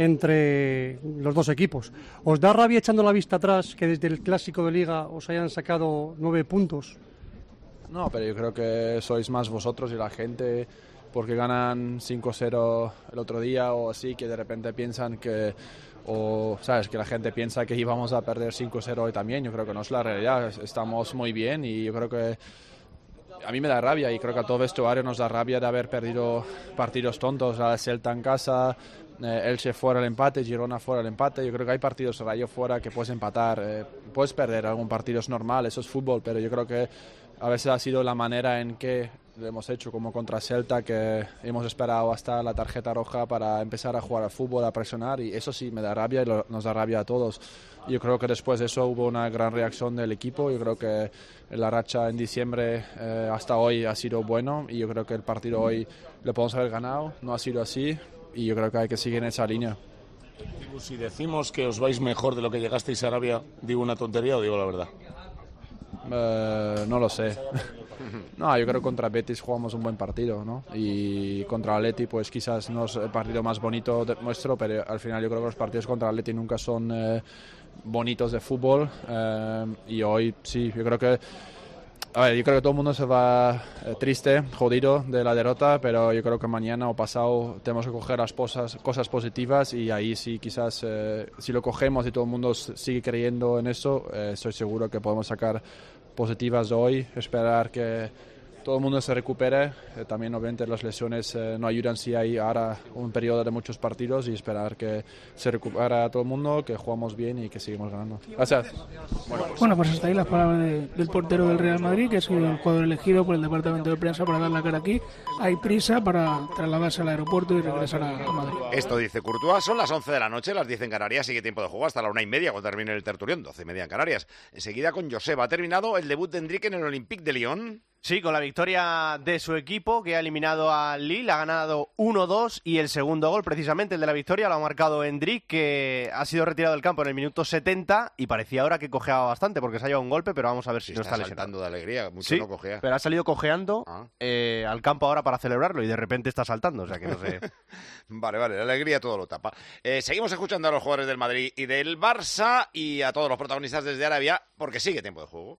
entre los dos equipos. ¿Os da rabia, echando la vista atrás, que desde el Clásico de Liga os hayan sacado nueve puntos? No, pero yo creo que sois más vosotros y la gente, porque ganan cinco cero el otro día o así, que de repente piensan que, o sabes, que la gente piensa que íbamos a perder cinco cero hoy también. Yo creo que no es la realidad, estamos muy bien y yo creo que a mí me da rabia y creo que a todo vestuario nos da rabia de haber perdido partidos tontos, a Celta en casa, eh, Elche fuera el empate, Girona fuera el empate. Yo creo que hay partidos, Rayo fuera, que puedes empatar, eh, puedes perder algún partido, es normal, eso es fútbol, pero yo creo que a veces ha sido la manera en que lo hemos hecho, como contra Celta, que hemos esperado hasta la tarjeta roja para empezar a jugar al fútbol, a presionar, y eso sí me da rabia y lo, nos da rabia a todos. Yo creo que después de eso hubo una gran reacción del equipo. Yo creo que la racha en diciembre eh, hasta hoy ha sido bueno y yo creo que el partido hoy lo podemos haber ganado, no ha sido así y yo creo que hay que seguir en esa línea. Si decimos que os vais mejor de lo que llegasteis a Arabia, ¿digo una tontería o digo la verdad? Eh, no lo sé. No, yo creo que contra Betis jugamos un buen partido, ¿no? Y contra Atleti pues quizás no es el partido más bonito de nuestro, pero al final yo creo que los partidos contra Atleti nunca son eh, bonitos de fútbol eh, y hoy sí, yo creo que a ver, yo creo que todo el mundo se va eh, triste, jodido de la derrota, pero yo creo que mañana o pasado tenemos que coger las cosas, cosas positivas y ahí sí quizás eh, si lo cogemos y todo el mundo sigue creyendo en eso, eh, estoy seguro que podemos sacar positivas de hoy, esperar que todo el mundo se recupere, eh, también obviamente las lesiones eh, no ayudan si hay ahora un periodo de muchos partidos y esperar que se recupere todo el mundo, que jugamos bien y que seguimos ganando. Gracias. Bueno, pues, bueno, pues hasta ahí las palabras de, del portero del Real Madrid, que es el jugador elegido por el departamento de prensa para dar la cara aquí. Hay prisa para trasladarse al aeropuerto y regresar a, a Madrid. Esto dice Courtois, son las once de la noche, las diez en Canarias, sigue tiempo de juego hasta la una y media cuando termine el tertulión, doce y media en Canarias. Enseguida con Joseba ha terminado el debut de Enrique en el Olympique de Lyon. Sí, con la victoria de su equipo, que ha eliminado al Lille, ha ganado uno dos y el segundo gol, precisamente el de la victoria, lo ha marcado Endrick, que ha sido retirado del campo en el minuto setenta y parecía ahora que cojeaba bastante porque se ha llevado un golpe, pero vamos a ver si sí, no está, está lesionado. saltando de alegría, mucho sí, no cojea. Pero ha salido cojeando ah. eh, al campo ahora para celebrarlo y de repente está saltando, o sea que no sé. Vale, vale, la alegría todo lo tapa. Eh, seguimos escuchando a los jugadores del Madrid y del Barça y a todos los protagonistas desde Arabia porque sigue tiempo de juego.